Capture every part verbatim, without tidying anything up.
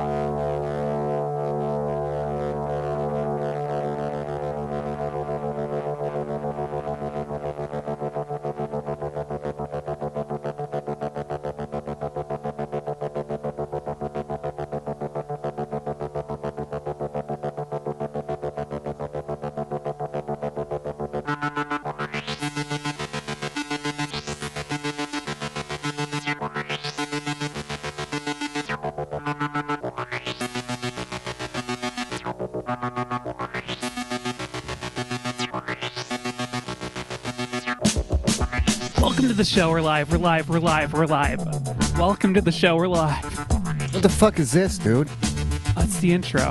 Welcome to the show. We're live. We're live. We're live. We're live. Welcome to the show. We're live. What the fuck is this, dude? That's the intro.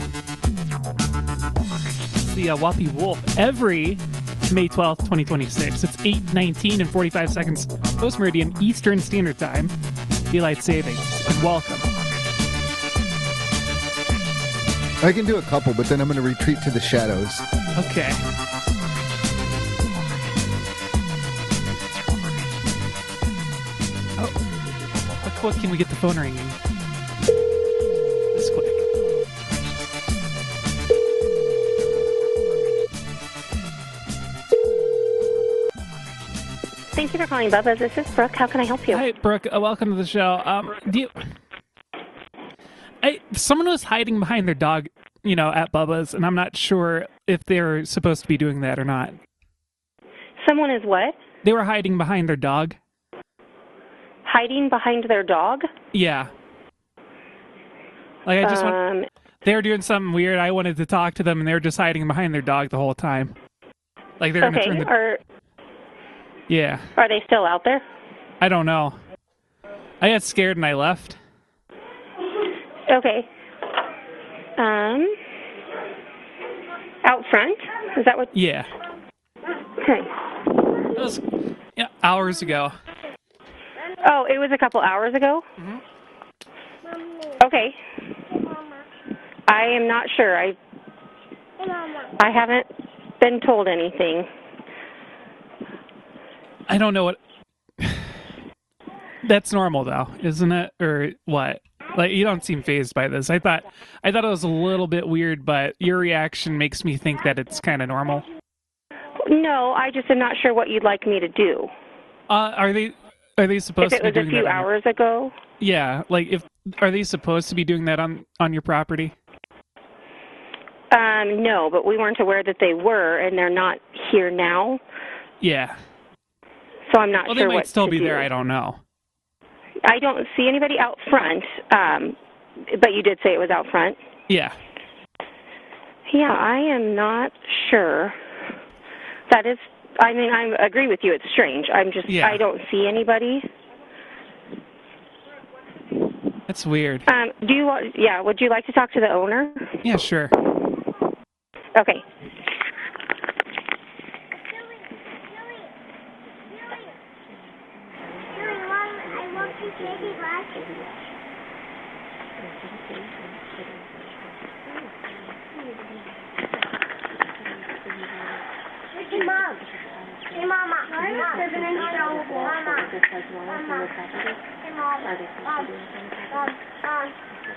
It's the uh, Whoppy Wolf. Every May twelfth, twenty twenty-six. It's eight nineteen and forty-five seconds post meridian Eastern Standard Time. Daylight savings. And welcome. I can do a couple, but then I'm going to retreat to the shadows. Okay. Oh, how quick can we get the phone ringing? This quick. Thank you for calling Bubba's. This is Brooke. How can I help you? Hi, Brooke. Uh, welcome to the show. Um, do you... I, someone was hiding behind their dog, you know, at Bubba's, and I'm not sure if they're supposed to be doing that or not. Someone is what? They were hiding behind their dog. Hiding behind their dog? Yeah. Like, I just um, want... They were doing something weird. I wanted to talk to them, and they were just hiding behind their dog the whole time. Like, they're okay, going to turn the... Are, yeah. are they still out there? I don't know. I got scared and I left. Okay. Um, out front? Is that what? Yeah. Okay. That was yeah, hours ago. Oh, it was a couple hours ago? Mm-hmm. Okay. I am not sure. I I haven't been told anything. I don't know what... That's normal, though, isn't it? Or what? Like, you don't seem fazed by this. I thought I thought it was a little bit weird, but your reaction makes me think that it's kind of normal. No, I just am not sure what you'd like me to do. Uh, are they are they supposed if to be doing that? If it was a few that hours your... ago? Yeah, like, if are they supposed to be doing that on, on your property? Um, no, but we weren't aware that they were, and they're not here now. Yeah. So I'm not well, sure what they might still to be do. there. I don't know. I don't see anybody out front, um, but you did say it was out front. Yeah. Yeah, I am not sure. That is, I mean, I agree with you. It's strange. I'm just, yeah. I don't see anybody. That's weird. Um, do you want, yeah, would you like to talk to the owner? Yeah, sure. Okay. Hey, Mom. Hey, Mama. Mama. There's an intro. Mama. Mama. Hey, Mom. Mom. Mom. Mom.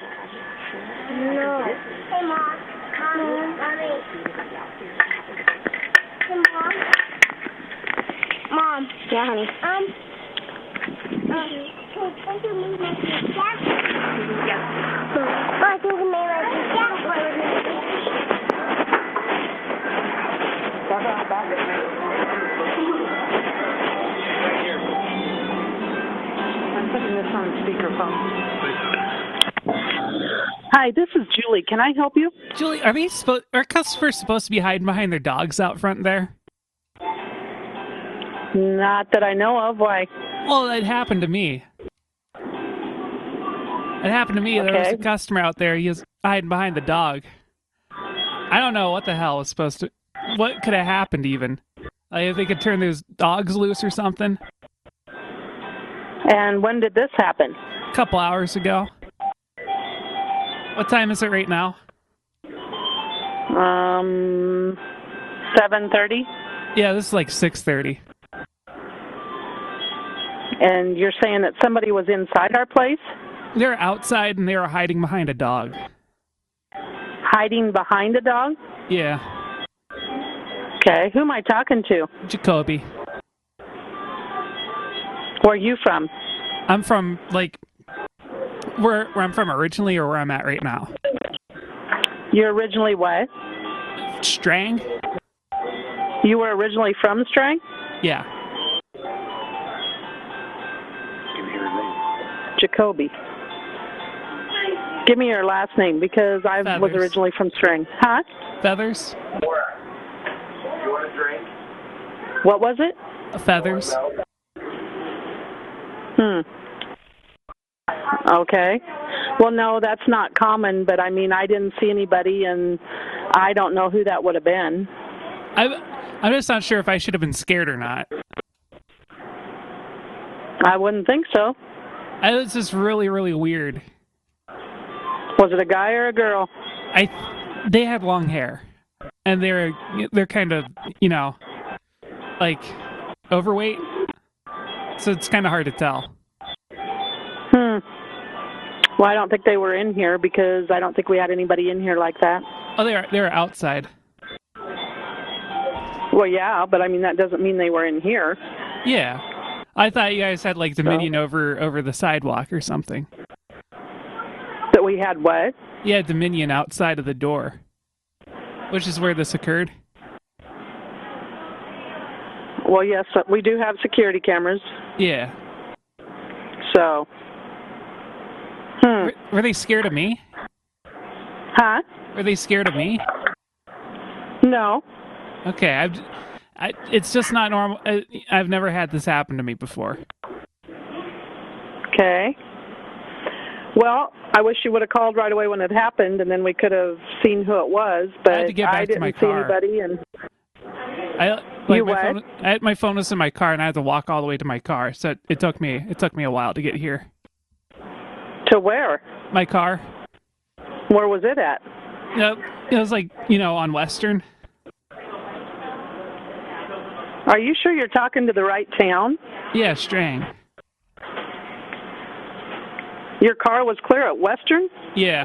No. Hey, Mom. Mommy. Mommy. Hey, Mom. Mom. Yeah, honey. Um. Um. Can you make my pizza? Yeah. Oh, can you make my pizza? I'm putting this on speakerphone. Hi, this is Julie. Can I help you? Julie, are they supposed? Are customers supposed to be hiding behind their dogs out front there? Not that I know of. Why? Well, it happened to me. It happened to me. Okay. There was a customer out there. He was hiding behind the dog. I don't know what the hell was supposed to... What could have happened, even? Like, if they could turn those dogs loose or something? And when did this happen? A couple hours ago. What time is it right now? Um, seven thirty. Yeah, this is like six thirty. And you're saying that somebody was inside our place? they're outside and they were hiding behind a dog. Hiding behind a dog? Yeah, Okay. Who am I talking to? Jacoby. Where are you from? I'm from like where where I'm from originally, or where I'm at right now. You're originally what? Strang? You were originally from Strang? Yeah. Jacoby. Give me your last name, because I was Feathers. originally from Strang. Huh? Feathers? What was it? Feathers. Hmm. Okay. Well, no, that's not common, but I mean, I didn't see anybody, and I don't know who that would have been. I, I'm just not sure if I should have been scared or not. I wouldn't think so. I, it was just really, really weird. Was it a guy or a girl? I, they had long hair, and they're they're kind of, you know, like overweight, so it's kind of hard to tell. Hmm. Well, I don't think they were in here, because I don't think we had anybody in here like that. Oh, they are they were outside. Well, yeah, but I mean, that doesn't mean they were in here. Yeah, I thought you guys had like Dominion over over the sidewalk or something. That we had what? Yeah, Dominion outside of the door, which is where this occurred. Well, yes, we do have security cameras, Yeah. so. Hmm. Were, were they scared of me? Huh? Were they scared of me? No. Okay, I've, I, it's just not normal. I, I've never had this happen to me before. Okay. Well, I wish you would have called right away when it happened, and then we could have seen who it was. But I had to get back to didn't my see car. anybody. And I like You my what? phone. I had my phone was in my car, and I had to walk all the way to my car. So it, it took me it took me a while to get here. to where? My car. Where was it at? Yeah, it was like, you know, on Western. Are you sure you're talking to the right town? Yeah, Strang. Your car was clear at Western? Yeah.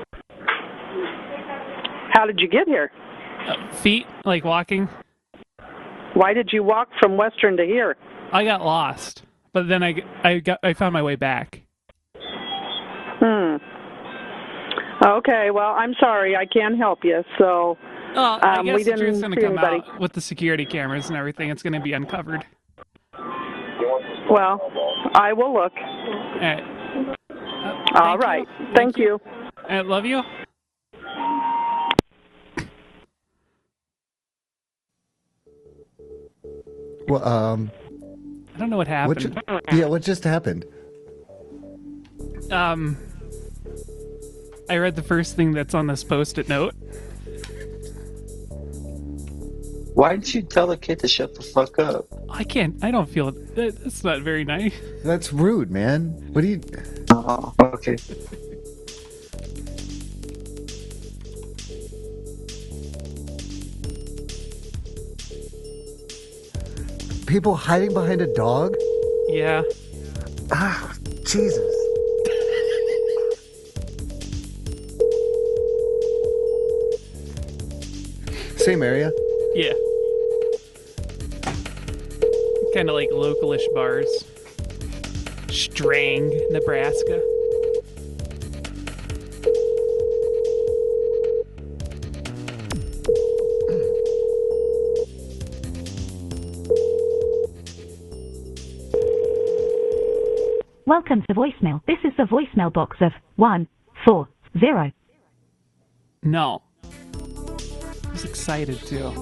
How did you get here? Uh, feet, like walking. Why did you walk from Western to here? I got lost, but then I, I got I found my way back. Hmm. Okay, well, I'm sorry. I can't help you, so... Oh, I Um, guess we the truth's didn't gonna see come anybody. out with the security cameras and everything. It's gonna be uncovered. Well, I will look. All right. Uh, All thank right. you. Thank you. I love you. Well, um, I don't know what what happened. ju- yeah, what just happened? Um, I read the first thing that's on this post-it note. Why didn't you tell the kid to shut the fuck up? I can't. I don't feel that- that's not very nice. That's rude, man. What do you? Oh, okay. People hiding behind a dog? Yeah. Ah, Jesus. Same area? Yeah. Kind of like localish bars. Strang, Nebraska. Welcome to voicemail. This is the voicemail box of one four zero. No. I was excited too.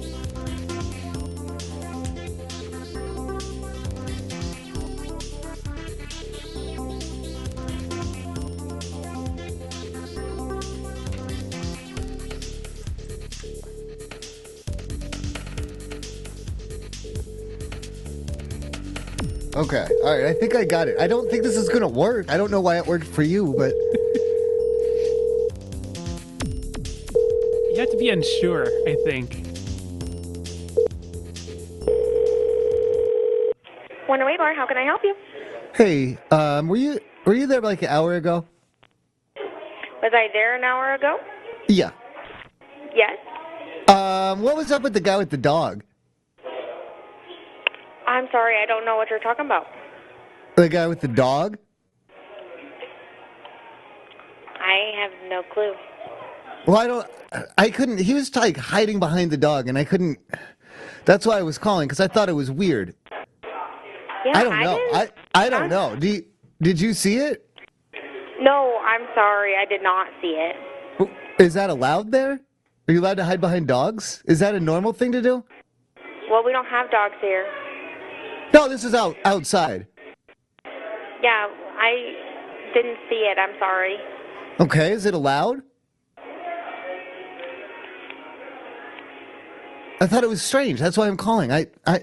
Okay. All right. I think I got it. I don't think this is going to work. I don't know why it worked for you, but You have to be unsure, I think. Wonder Way Bar, how can I help you? hey, um, were you Were you there like an hour ago? Was I there an hour ago? Yeah. Yes. Um, what was up with the guy with the dog? I'm sorry, I don't know what you're talking about. The guy with the dog? I have no clue. Well, I don't. I couldn't. He was like hiding behind the dog, and I couldn't. That's why I was calling because I thought it was weird. Yeah, I don't know. I didn't- I don't I'm- know. Do you, did you see it? No, I'm sorry, I did not see it. Is that allowed there? Are you allowed to hide behind dogs? Is that a normal thing to do? Well, we don't have dogs here. No, this is out outside. Yeah, I didn't see it. I'm sorry. Okay, is it allowed? I thought it was strange. That's why I'm calling. I I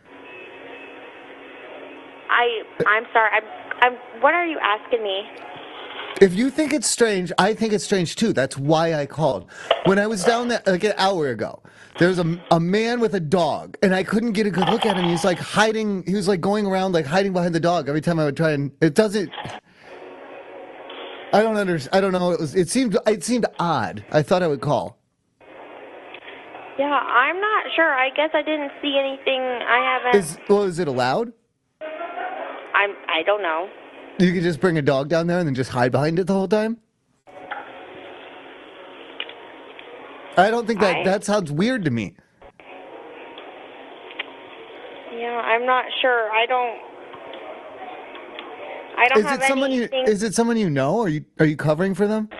I I'm sorry. I'm I'm. What are you asking me? If you think it's strange, I think it's strange too. That's why I called. When I was down there like an hour ago, there was a, a man with a dog, and I couldn't get a good look at him. He was like hiding. He was like going around, like hiding behind the dog every time I would try and. It doesn't. I don't understand. I don't know. It was. It seemed. It seemed odd. I thought I would call. Yeah, I'm not sure. I guess I didn't see anything. I haven't. Is well, is it allowed? I'm. I don't know. You could just bring a dog down there and then just hide behind it the whole time? I don't think that I- that sounds weird to me. Yeah, I'm not sure. I don't. I don't Is have it someone you anything. is it someone you know? Are you are you covering for them?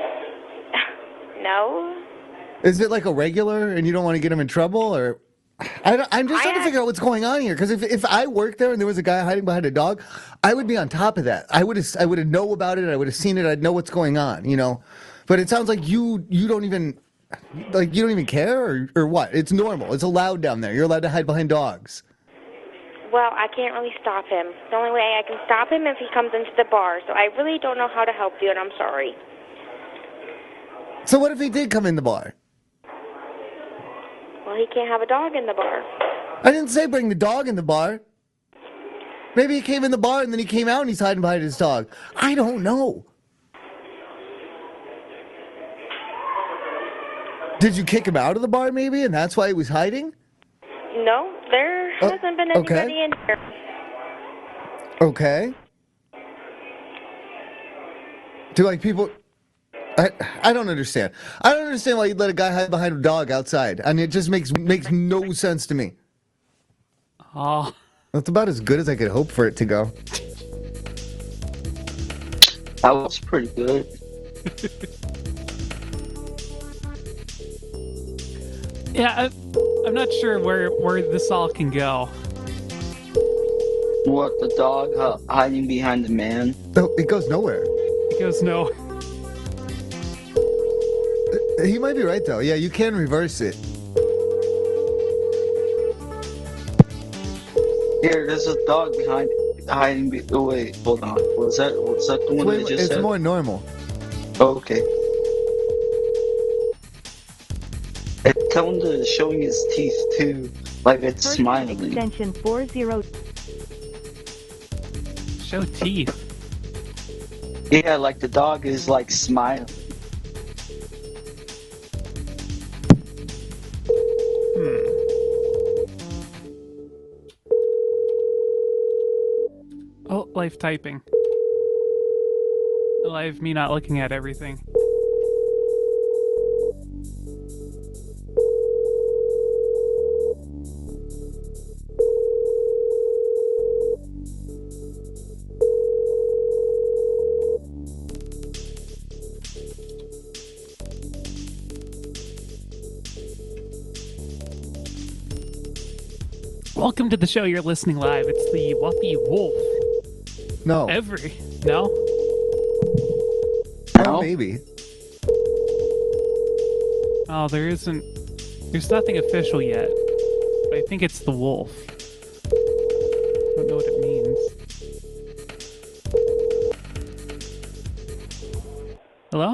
No. Is it like a regular and you don't want to get him in trouble, or I don't, I'm just I trying to had- figure out what's going on here, because if if I worked there and there was a guy hiding behind a dog, I would be on top of that. I would have I would have know about it. I would have seen it. I'd know what's going on, you know. But it sounds like you you don't even like you don't even care, or or what? It's normal. It's allowed down there. You're allowed to hide behind dogs. Well, I can't really stop him. The only way I can stop him if he comes into the bar. So I really don't know how to help you, and I'm sorry. So what if he did come in the bar? Well, he can't have a dog in the bar. I didn't say bring the dog in the bar. Maybe he came in the bar and then he came out and he's hiding behind his dog. I don't know. Did you kick him out of the bar maybe, and that's why he was hiding? No, there Oh, hasn't been okay. anybody in here. Okay. Do like people... I I don't understand. I don't understand why you'd let a guy hide behind a dog outside. I mean, it just makes makes no sense to me. Oh, That's about as good as I could hope for it to go. That was pretty good. yeah. I, I'm not sure where where this all can go. What, the dog uh, hiding behind the man? No, it goes nowhere. It goes no. He might be right though. Yeah, you can reverse it. Here, there's a dog behind, hiding. Be- oh wait, hold on. Was that was that the one Wait, that just it's said? more normal. Oh, okay. It's kind of showing his teeth too, like it's Person smiling. extension four zero. Show teeth. Yeah, like the dog is like smiling. Oh, live typing. Live me not looking at everything. Welcome to the show. You're listening live. It's the Whoppy Wolf. No. Every no. Oh, No? maybe. Oh, there isn't. There's nothing official yet. But I think it's the wolf. I don't know what it means. Hello?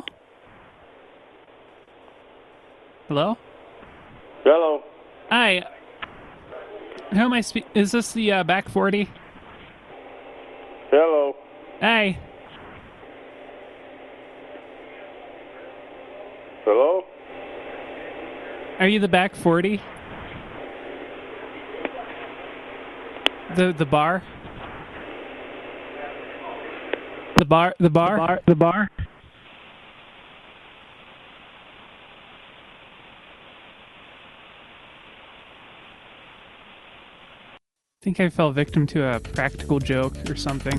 Hello? Hello. Hi. Who am I speak? Is this the uh, back forty? Hello. Hey. Hello? Are you the back forty? The the bar? The bar? The bar? The bar? The bar? I think I fell victim to a practical joke or something.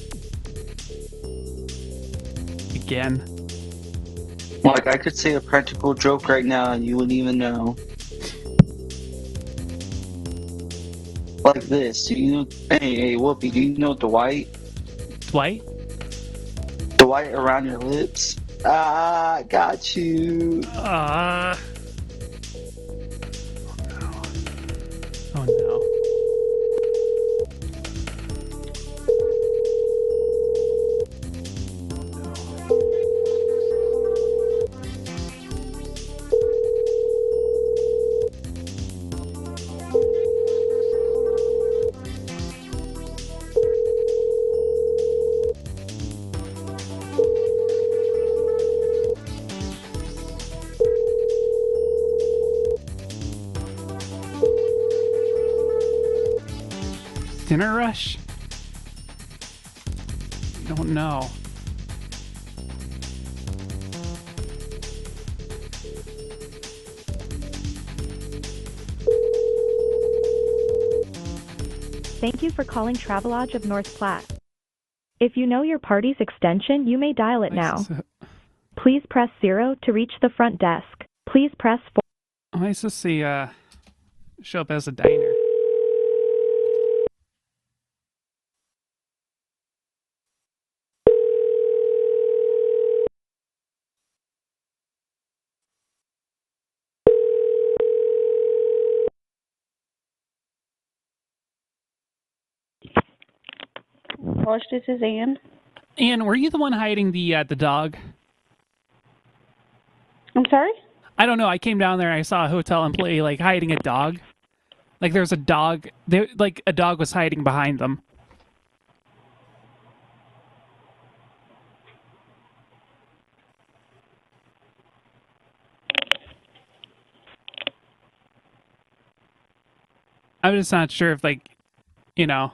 Again. Like, I could say a practical joke right now and you wouldn't even know. Like this. Do you know... Hey, hey, Whoopi, do you know Dwight? Dwight? Dwight around your lips? Ah, got you. Uh... Oh no. Dinner rush? I don't know. Thank you for calling Travelodge of North Platte. If you know your party's extension, you may dial it now. Please press zero to reach the front desk. Please press four. Am I supposed to uh, show up as a diner? Gosh, this is Ann. Ann, were you the one hiding the uh, the dog? I'm sorry? I don't know. I came down there and I saw a hotel employee like hiding a dog. Like there's a dog. There, like a dog was hiding behind them. I'm just not sure if like, you know.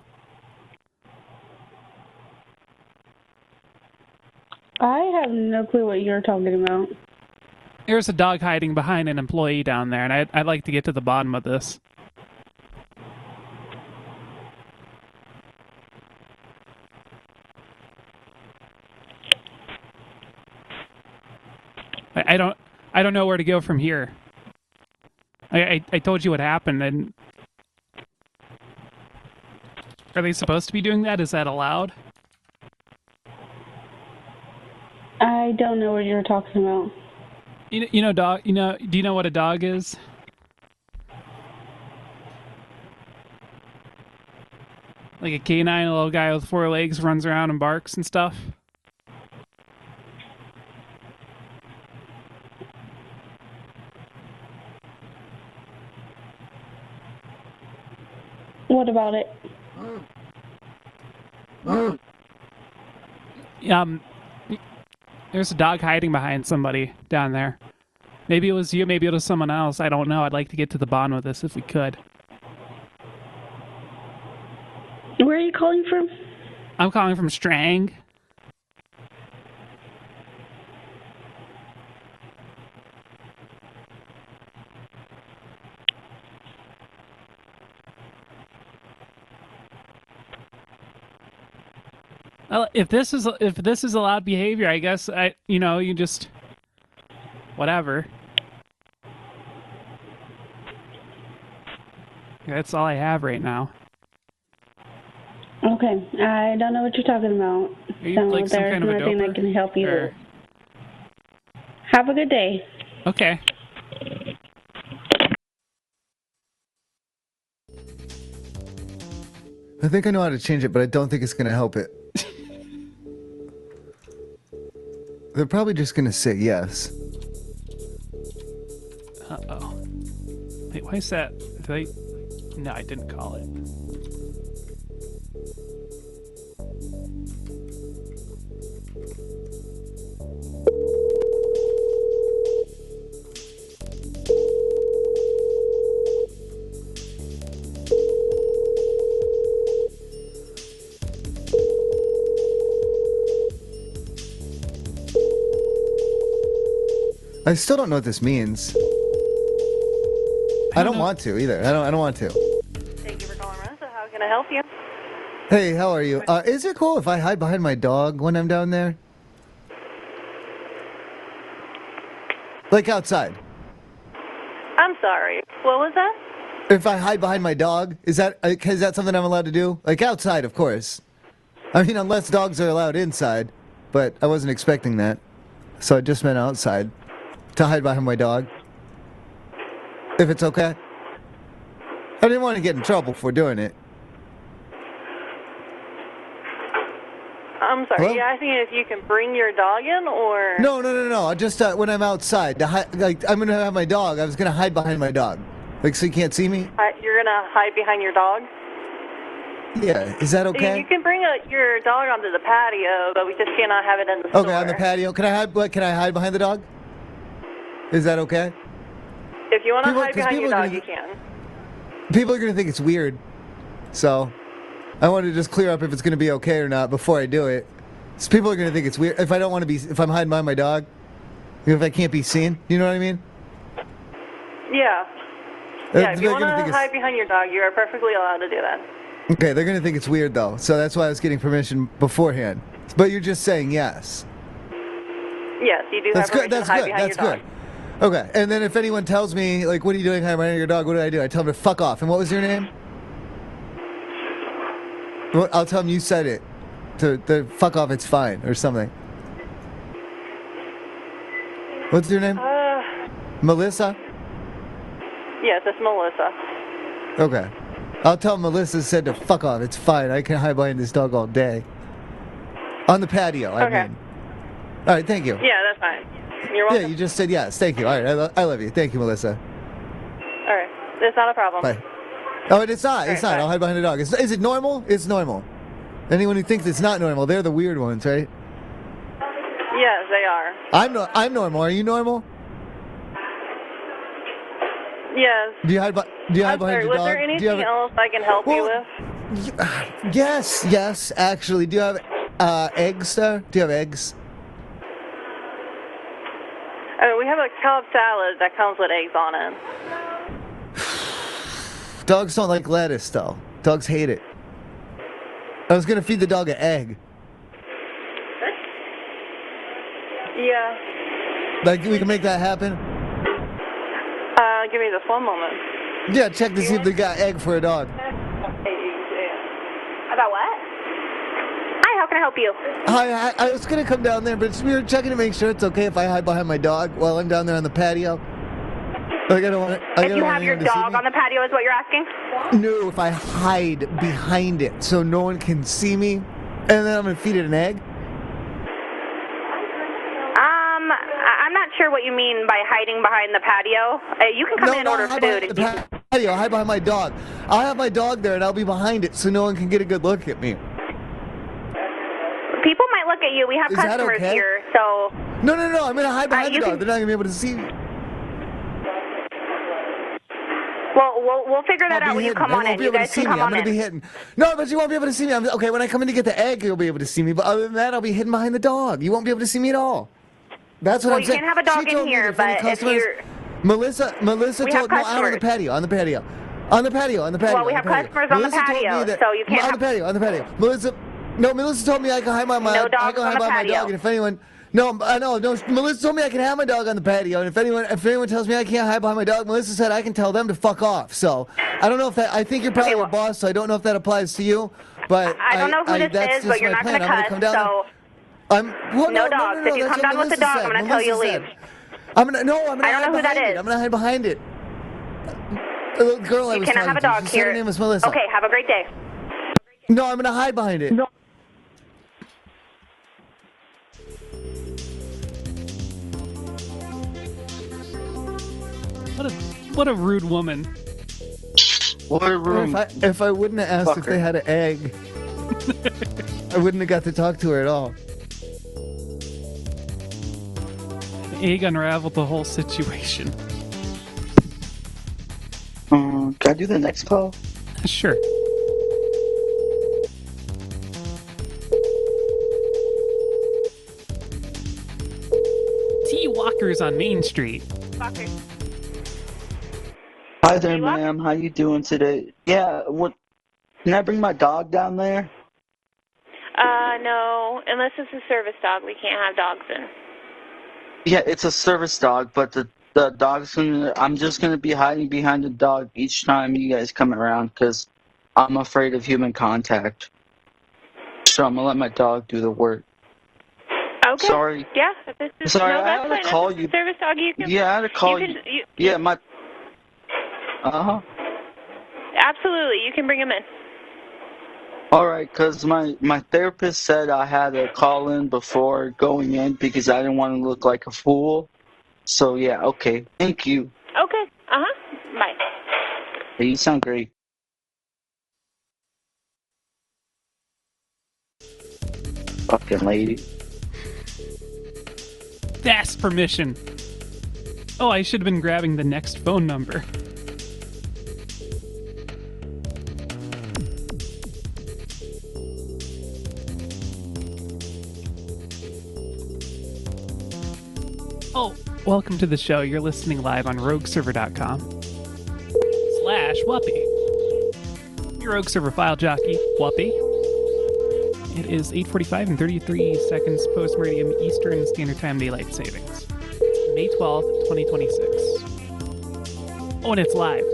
I have no clue what you're talking about. There's a dog hiding behind an employee down there, and I'd, I'd like to get to the bottom of this. I, I don't I don't know where to go from here. I, I I told you what happened, and are they supposed to be doing that? Is that allowed? I don't know what you're talking about. You you know dog you know do you know what a dog is? Like a canine, a little guy with four legs runs around and barks and stuff. What about it? Um, there's a dog hiding behind somebody down there. Maybe it was you, maybe it was someone else. I don't know. I'd like to get to the bottom of this if we could. Where are you calling from? I'm calling from Strang. Well, if this is if this is allowed behavior, I guess I you know you just whatever. That's all I have right now. Okay, I don't know what you're talking about. Are you so like some there's kind of a nothing I doper? can help you Or- with. Have a good day. Okay. I think I know how to change it, but I don't think it's going to help it. They're probably just going to say yes. Uh-oh. Wait, why is that? Did I... No, I didn't call it. I still don't know what this means. I don't, don't want to either. I don't. I don't want to. Thank you for calling Renza. How can I help you? Hey, how are you? Uh, is it cool if I hide behind my dog when I'm down there? Like outside. I'm sorry. What was that? If I hide behind my dog, is that is that something I'm allowed to do? Like outside, of course. I mean, unless dogs are allowed inside, but I wasn't expecting that. So I just meant outside to hide behind my dog. If it's okay. I didn't want to get in trouble for doing it. I'm sorry. Hello? Are you asking if you can bring your dog in, or? No, no, no, no. Just uh, when I'm outside, to hi- like I'm gonna have my dog. I was gonna hide behind my dog, like so you can't see me. Uh, you're gonna hide behind your dog? Yeah, is that okay? You can bring a, your dog onto the patio, but we just cannot have it in the store. Okay, on the patio. Can I hide? What? Can I hide behind the dog? Is that okay? If you want to People- hide 'cause behind your people are dog, gonna you can. People are gonna think it's weird, so I wanted to just clear up if it's gonna be okay or not before I do it. So people are gonna think it's weird if I don't want to be. If I'm hiding behind my dog, if I can't be seen, you know what I mean? Yeah. Uh, Yeah, if you they're want gonna to think it's- hide behind your dog, you are perfectly allowed to do that. Okay, they're gonna think it's weird though, so that's why I was getting permission beforehand. But you're just saying yes. Yes, you do That's have good. permission That's to hide good. behind That's your dog. good. Okay, and then if anyone tells me like, "What are you doing hiding behind your dog?" What do I do? I tell them to fuck off. And what was your name? Well, I'll tell them you said it. To, to fuck off. It's fine or something. What's your name? Uh, Melissa? yes, it's Melissa. Okay. I'll tell Melissa said to fuck off. It's fine. I can hide behind this dog all day. On the patio, I Okay. mean. All right, thank you. Yeah, that's fine. You're welcome. Yeah, you just said yes. Thank you. All right, I, lo- I love you. Thank you, Melissa. All right, it's not a problem. Bye. Oh, and it's not. All It's right, not. bye. I'll hide behind a dog. It's, is it normal? It's normal. Anyone who thinks it's not normal, they're the weird ones, right? Yes, they are. I'm no, I'm normal. Are you normal? Yes. Do you hide, be- do you hide I'm behind sorry, your was dog? there Do you anything have a- else I can help you Well, with? Yes, yes, actually. Do you have uh, eggs there? Do you have eggs? Uh, we have a Cobb salad that comes with eggs on it. Dogs don't like lettuce, though. Dogs hate it. I was gonna feed the dog an egg. Yeah. Like, we can make that happen? Uh, give me just one moment. Yeah, check to see if they got egg for a dog. About what? Hi, how can I help you? Hi, I, I was gonna come down there, but we were checking to make sure it's okay if I hide behind my dog while I'm down there on the patio. Like, I don't want. I If don't you want have your anyone to see dog me. on the patio is what you're asking? No, if I hide behind it so no one can see me, and then I'm gonna feed it an egg. Um, I- I'm not sure what you mean by hiding behind the patio. Uh, you can come No, in and no, order hide food. behind the patio. I'll hide behind my dog. I'll have my dog there, and I'll be behind it so no one can get a good look at me. People might look at you. We have Is that customers okay? here, so No, no, no. I'm gonna hide behind you the dog. can- They're not gonna be able to see me. well, we'll we'll figure that I'll out be when you hidden. come They on won't in. be You able to guys see can me. come I'm on gonna in. be hidden. No, but you won't be able to see me. I'm, okay, when I come in to get the egg, you'll be able to see me. But other than that, I'll be hidden behind the dog. You won't be able to see me at all. That's what Well, I'm you saying. can't have a dog She in told me here, that any but if customers- you're- Melissa, Melissa We have told no out on the customers. patio, on the patio, on the patio, on the patio. Well, we on have the patio. customers on the Melissa told me patio, that- so you can't on have- the patio, on the patio. Melissa, no, Melissa told me I can hide my, my No I dogs can on hide the by my patio. dog, and if anyone. No, I know. No, Melissa told me I can have my dog on the patio, and if anyone, if anyone tells me I can't hide behind my dog, Melissa said I can tell them to fuck off. So I don't know if that. I think you're probably Okay, a well- boss, so I don't know if that applies to you. But I don't know who I, this that's is, just but you're my not plan. going I'm to gonna cuss. come down. So I'm well, no no, no, dogs. no, no, If you that's come what down with the Melissa dog, said. I'm gonna tell you Melissa leave. said. I'm gonna no. I'm gonna I don't hide know who that behind it. is. I'm gonna hide behind it. The little girl I you was cannot talking have a to, dog she said here. her name was Melissa. Okay, have a great day. No, I'm gonna hide behind it. No. What a what a rude woman. What a room. If I, if I wouldn't have asked if Fucker. they had an egg, I wouldn't have got to talk to her at all. Egg unraveled the whole situation. Um, can I do the next call? Sure. T-Walk Fuckers on Main Street. Fuckers. Hi there, ma'am. How you doing today? Yeah, what? Can I bring my dog down there? Uh, no. Unless it's a service dog, we can't have dogs in. Yeah, it's a service dog, but the the dog's gonna. I'm just gonna be hiding behind the dog each time you guys come around because I'm afraid of human contact. So I'm gonna let my dog do the work. Okay. Sorry. Yeah. If this is, Sorry, no, I that's had to fine. call If it's you. a service dog, you can. Yeah, I had to call you. you. Can, you Yeah, my. Uh huh. Absolutely, you can bring him in. All right, because my, my therapist said I had to call in before going in because I didn't want to look like a fool. So, yeah, okay. Thank you. Okay. Uh-huh. Bye. Hey, you sound great. Fucking lady. That's permission. Oh, I should have been grabbing the next phone number. Oh, welcome to the show. You're listening live on rogue server dot com slash Whuppy. Your Rogue Server file jockey, Whuppy. It is eight forty-five and thirty-three seconds post-meridian Eastern Standard Time Daylight Savings. May twelfth, twenty twenty-six. Oh, and it's live.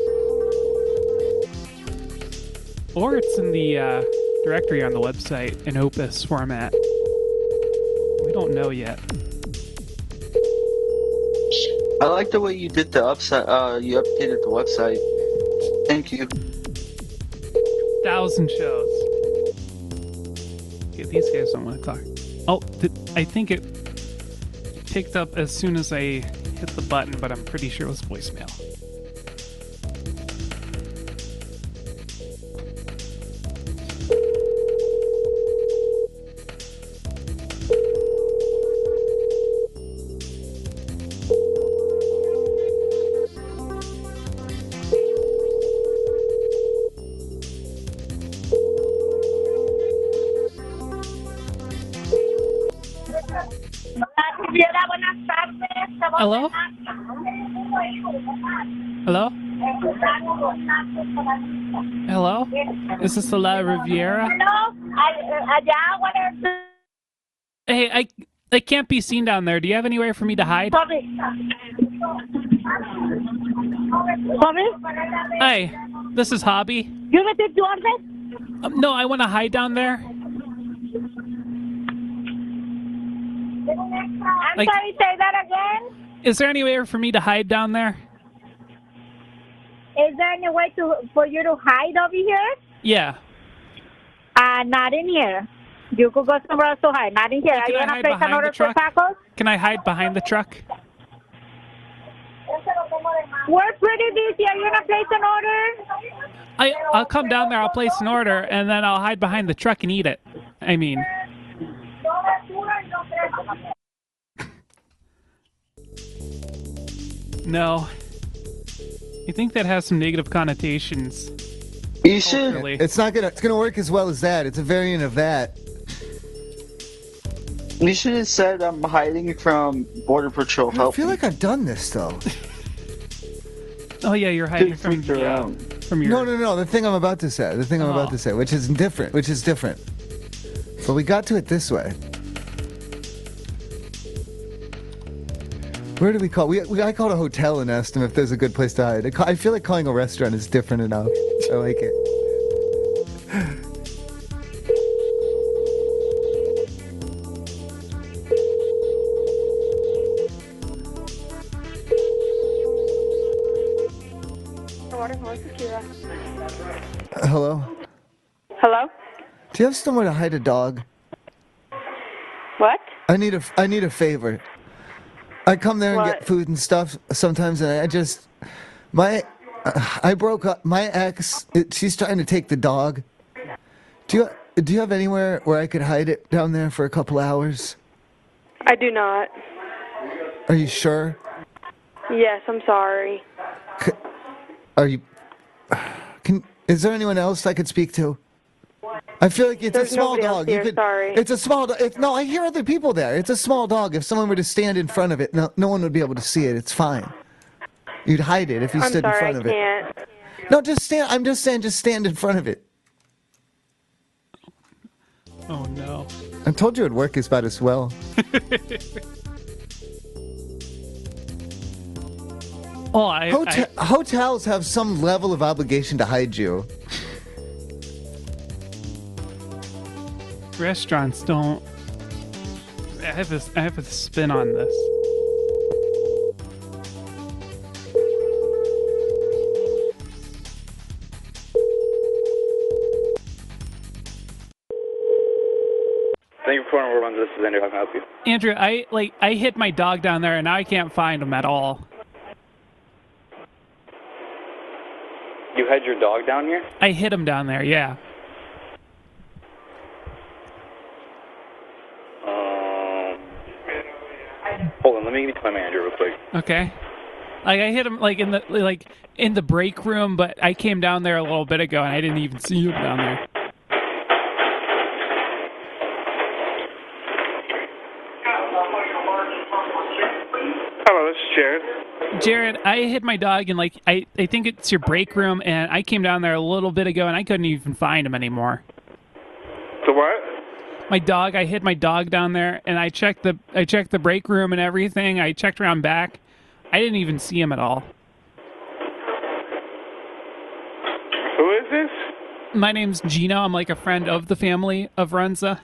Or it's in the uh, directory on the website in Opus format. We don't know yet. I like the way you did the upside. Uh, you updated the website. Thank you. Thousand shows. Okay, these guys don't want to talk. Oh, th- I think it picked up as soon as I hit the button, but I'm pretty sure it was voicemail. Hello? Hello? Hello? Is this the La Riviera? Hey, I I can't be seen down there. Do you have anywhere for me to hide? Sorry. Hey, this is Hobby. You received the order? Um, no, I want to hide down there. I'm Like- sorry, say that again? Is there anywhere for me to hide down there? Is there any way to for you to hide over here? Yeah. Uh, not in here. You could go somewhere else to hide. Not in here. Can Are you I going to hide place an behind order the for truck? tacos? Can I hide behind the truck? We're pretty busy. Are you going to place an order? I, I'll come down there, I'll place an order, and then I'll hide behind the truck and eat it. I mean... No. I think that has some negative connotations. You should. Culturally. It's not gonna. It's gonna work as well as that. It's a variant of that. You should have said I'm hiding from Border Patrol I help. feel like I've done this though. Oh yeah, you're hiding Dude, from freaked the, uh, around. from your... No, no, no. The thing I'm about to say. The thing I'm Oh. about to say, which is different. Which is different. But we got to it this way. Where do we call? We, we I called a hotel and asked them if there's a good place to hide. I, ca- I feel like calling a restaurant is different enough. I like it. Hello. Hello? Do you have somewhere to hide a dog? What? I need a I need a favor. I come there and What? get food and stuff sometimes, and I just my uh, I broke up. My ex, it, she's trying to take the dog. Do you do you have anywhere where I could hide it down there for a couple hours? I do not. Are you sure? Yes, I'm sorry. Are you? Can is there anyone else I could speak to? I feel like it's There's a small nobody else dog. here, you could, sorry. It's a small dog. It's, no, I hear other people there. It's a small dog. If someone were to stand in front of it, no, no one would be able to see it. It's fine. You'd hide it if you I'm stood sorry, in front I of it. can't. No, just stand. I'm just saying, just stand in front of it. Oh no. I told you it'd work as about as well. Oh, I, Hotel, I hotels have some level of obligation to hide you. restaurants don't. I have a, I have a spin on this. Thank you for calling World Runs. This is Andrew. How can I help you? Andrew, I like I hid my dog down there and now I can't find him at all. You had your dog down here? I hid him down there, yeah. Um, hold on, let me get to my manager real quick. Okay. Like I hit him like in the like in the break room, but I came down there a little bit ago and I didn't even see him down there. Hello, this is Jared. Jared, I hid my dog in like I, I think it's your break room, and I came down there a little bit ago and I couldn't even find him anymore. The what? My dog, I hid my dog down there, and I checked the I checked the break room and everything. I checked around back. I didn't even see him at all. Who is this? My name's Gino. I'm like a friend of the family of Runza.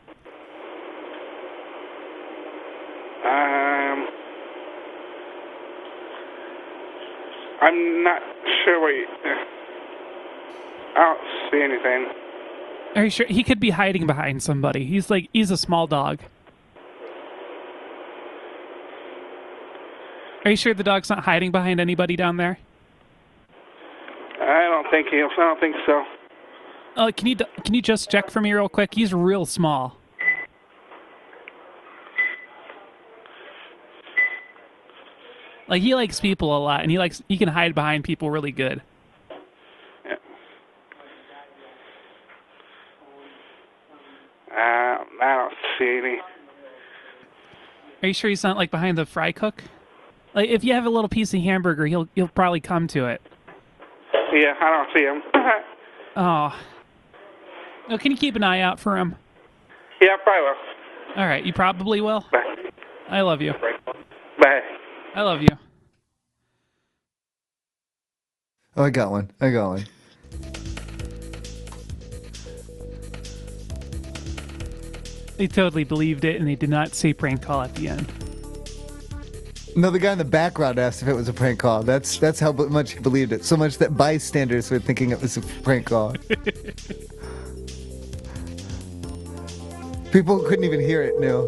Um, I'm not sure what you... I don't see anything. Are you sure? He could be hiding behind somebody. He's like, he's a small dog. Are you sure the dog's not hiding behind anybody down there? I don't think he... I don't think so. Uh, can you can you just check for me real quick? He's real small. Like he likes people a lot, and he likes he can hide behind people really good. Yeah. Uh, I don't see any. Are you sure he's not like behind the fry cook? Like if you have a little piece of hamburger, he'll he'll probably come to it. Yeah, I don't see him. Oh. No, can you keep an eye out for him? Yeah, I probably will. All right, you probably will. Bye. I love you. Bye. I love you. Oh, I got one. I got one. They totally believed it, and they did not say prank call at the end. No, the guy in the background asked if it was a prank call. That's that's how much he believed it. So much that bystanders were thinking it was a prank call. People who couldn't even hear it knew.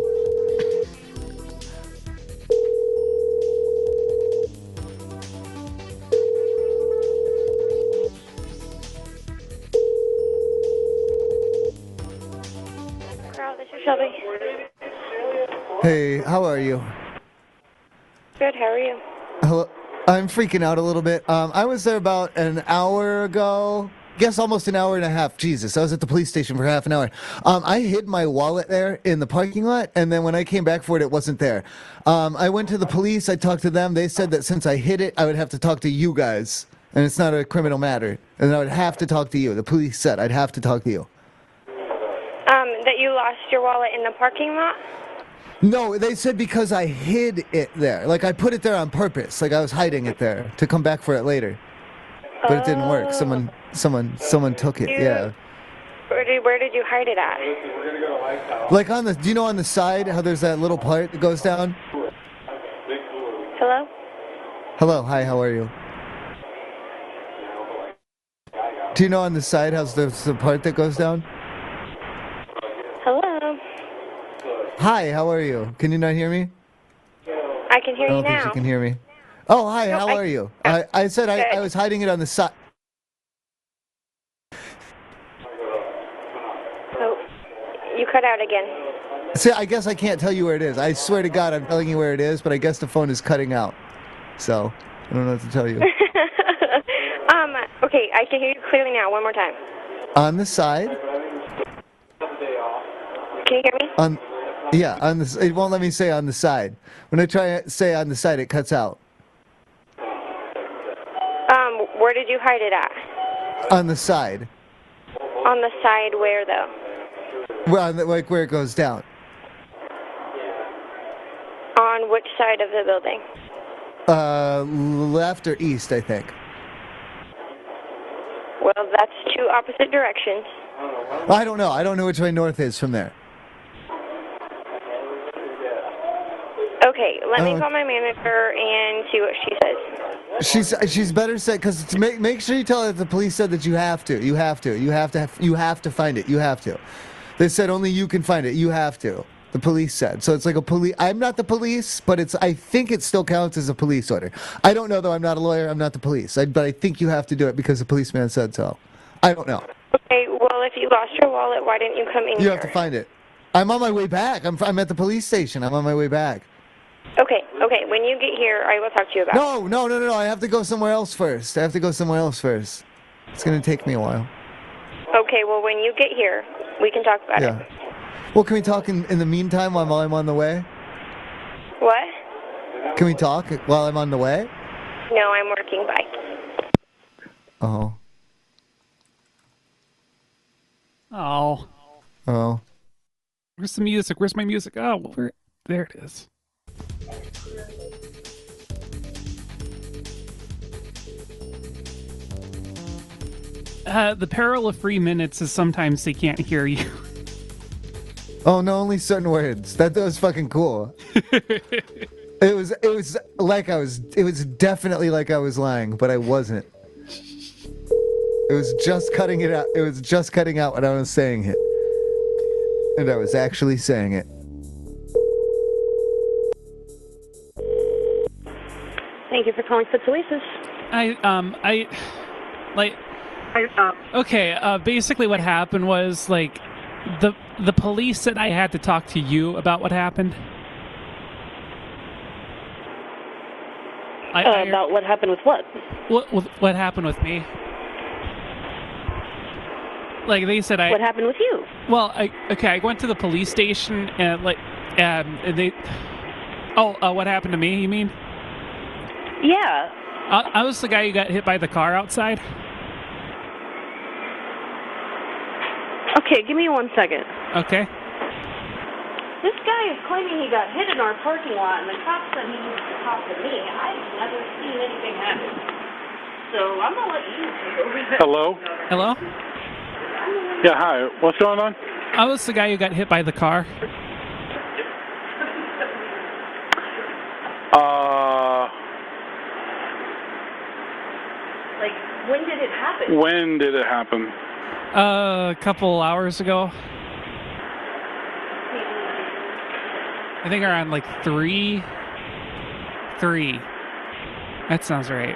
Carl, this is Shelby. Hey, how are you? Good, how are you? Hello. I'm freaking out a little bit. Um, I was there about an hour ago. Guess almost an hour and a half. Jesus, I was at the police station for half an hour. Um, I hid my wallet there in the parking lot, and then when I came back for it, it wasn't there. Um, I went to the police. I talked to them. They said that since I hid it, I would have to talk to you guys, and it's not a criminal matter, and I would have to talk to you. The police said I'd have to talk to you. Um, that you lost your wallet in the parking lot? No, they said because I hid it there. Like, I put it there on purpose. Like, I was hiding it there to come back for it later. But it didn't work. Someone, someone, someone took it, yeah. Where did, where did you hide it at? Like on the, do you know on the side how there's that little part that goes down? Hello? Hello, hi, how are you? Do you know on the side how's there's the part that goes down? Hello? Hi, how are you? Can you not hear me? I can hear I don't you think now. you can hear me. Oh, hi, No, how I- are you? I, I said I, Good. I was hiding it on the side. Oh, you cut out again. See, I guess I can't tell you where it is. I swear to God, I'm telling you where it is, but I guess the phone is cutting out. So, I don't know what to tell you. um, okay, I can hear you clearly now. One more time. On the side, Can you hear me? On, yeah, on the, it won't let me say on the side. When I try to say on the side, it cuts out. Um, where did you hide it at? On the side. On the side where, though? Well, on the, like where it goes down. On which side of the building? Uh, left or east, I think. Well, that's two opposite directions. I don't know. I don't know which way north is from there. Okay, let me Uh, call my manager and see what she says. She's she's better said because to make make sure you tell her that the police said that you have to. You have to. You have to. Have, you have to find it. You have to. They said only you can find it. You have to. The police said. So it's like a police. I'm not the police, but it's. I think it still counts as a police order. I don't know though. I'm not a lawyer. I'm not the police. I, but I think you have to do it because the policeman said so. I don't know. Okay, well, if you lost your wallet, why didn't you come in You here? have to find it. I'm on my way back. I'm I'm at the police station. I'm on my way back. Okay, okay, when you get here, I will talk to you about No, no, no, no, no. I have to go somewhere else first. I have to go somewhere else first. It's gonna take me a while. it. Okay, well, when you get here, we can talk about Yeah. it. Well, can we talk in, in the meantime while I'm on the way? What? Can we talk while I'm on the way? No, I'm working. Bye. Oh. Oh. Oh. Where's the music? Where's my music? Oh, where? There it is. Uh, the peril of free minutes is sometimes they can't hear you. Oh no, only certain words. That, that was fucking cool. It was it was like I was it was definitely like I was lying, but I wasn't. It was just cutting it out. It was just cutting out when I was saying it. And I was actually saying it. Thank you for calling Fitzoasis. I um I like okay. Uh, basically, what happened was like the the police said I had to talk to you about what happened. I, Uh, I, about what happened with what? what what what happened with me? Like they said, I. What happened with you? Well, I okay. I went to the police station and like um they. Oh, uh, what happened to me? You mean? Yeah. I, I was the guy who got hit by the car outside. Okay, give me one second. Okay. This guy is claiming he got hit in our parking lot, and the cop said he needs to talk to me. I've never seen anything happen. So I'm going to let you take over this. Hello? Hello? Yeah, hi. What's going on? I was the guy who got hit by the car. Uh, Like, when did it happen? when did it happen? Uh, a couple hours ago. I think around like three. Three. That sounds right.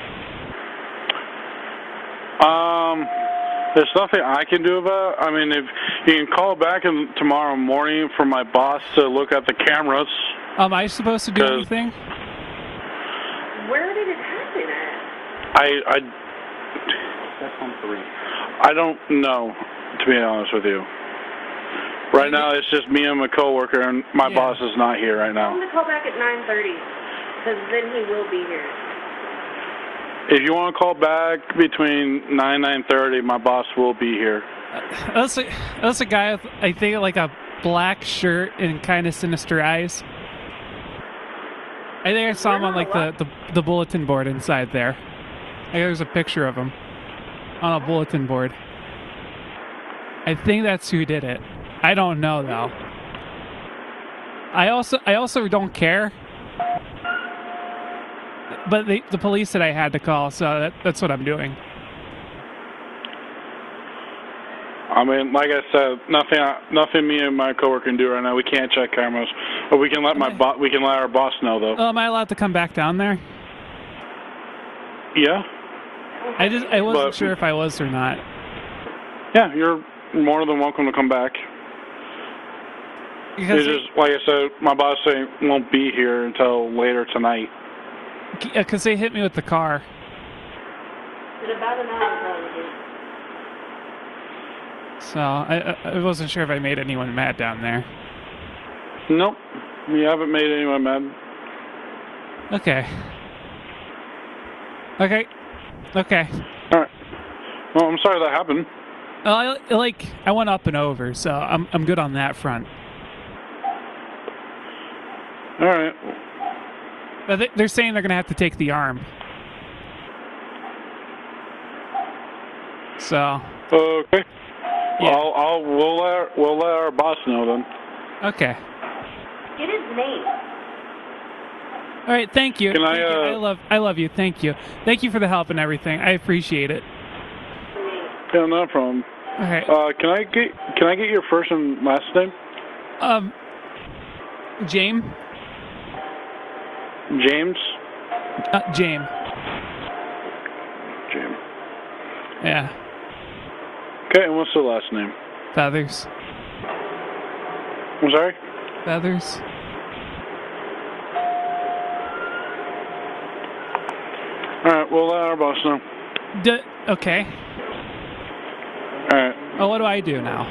Um, there's nothing I can do about it. I mean, if you can call back in tomorrow morning for my boss to look at the cameras. Am I supposed to do anything? Where did it happen at? I, I, that's on three. I don't know, to be honest with you. Right now, it's just me and my coworker, and my Yeah. boss is not here right Tell him now. to call back at nine thirty, because then he will be here. If you want to call back between nine and nine thirty, my boss will be here. That's a, that's a guy with, I think, like a black shirt and kind of sinister eyes. I think I saw him on like the, the, the bulletin board inside there. I think there's a picture of him on a bulletin board. I think that's who did it. I don't know though. I also I also don't care. But the the police said I had to call, so that, that's what I'm doing. I mean, like I said, nothing, nothing me and my coworker can do right now. We can't check cameras, but we can let my bo- we can let our boss know though. Oh, am I allowed to come back down there? Yeah. I just I wasn't But- sure if I was or not. Yeah, you're more than welcome to come back. Because It's just like I said, my boss say won't be here until later tonight. because they hit me with the car. In about an hour, probably. So I, I wasn't sure if I made anyone mad down there. Nope. You haven't made anyone mad. Okay. Okay. Okay. All right. Well, I'm sorry that happened. Well, I, like, I went up and over, so I'm I'm good on that front. All right. But they, they're saying they're going to have to take the arm. So. Okay. Yeah. I'll, I'll, we'll, let our, we'll let our boss know then. Okay. Get his name. All right, thank you. Can I, Thank you. uh, I love I love you. Thank you. Thank you for the help and everything. I appreciate it. Yeah, no problem. All right. Uh, can I get can I get your first and last name? Um, James. James. Uh, James. James. Yeah. Okay, and what's the last name? Feathers. I'm sorry? Feathers. All right, we'll let our boss know. D- okay. All right. Oh, what do I do now?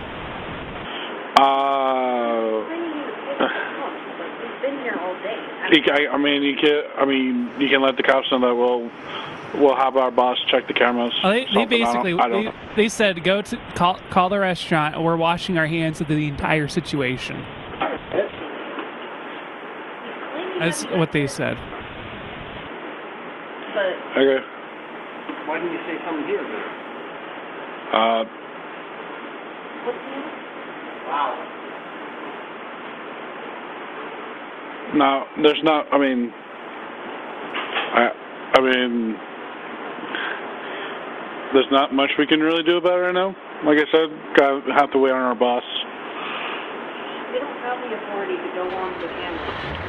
Uh, He's been here all day. you ca- I, I mean, you can. I mean, you can let the cops know that we'll we'll have our boss check the cameras. Oh, they, they something. basically I don't, I don't they, know. they said go to call call the restaurant. We're washing our hands of the entire situation. That's what they said. But Okay. Why didn't you say something here? Uh, what's the name? Wow. no, there's not. I mean, I, I mean, there's not much we can really do about it right now. Like I said, gotta have to wait on our boss. We don't have the authority to go on the camera.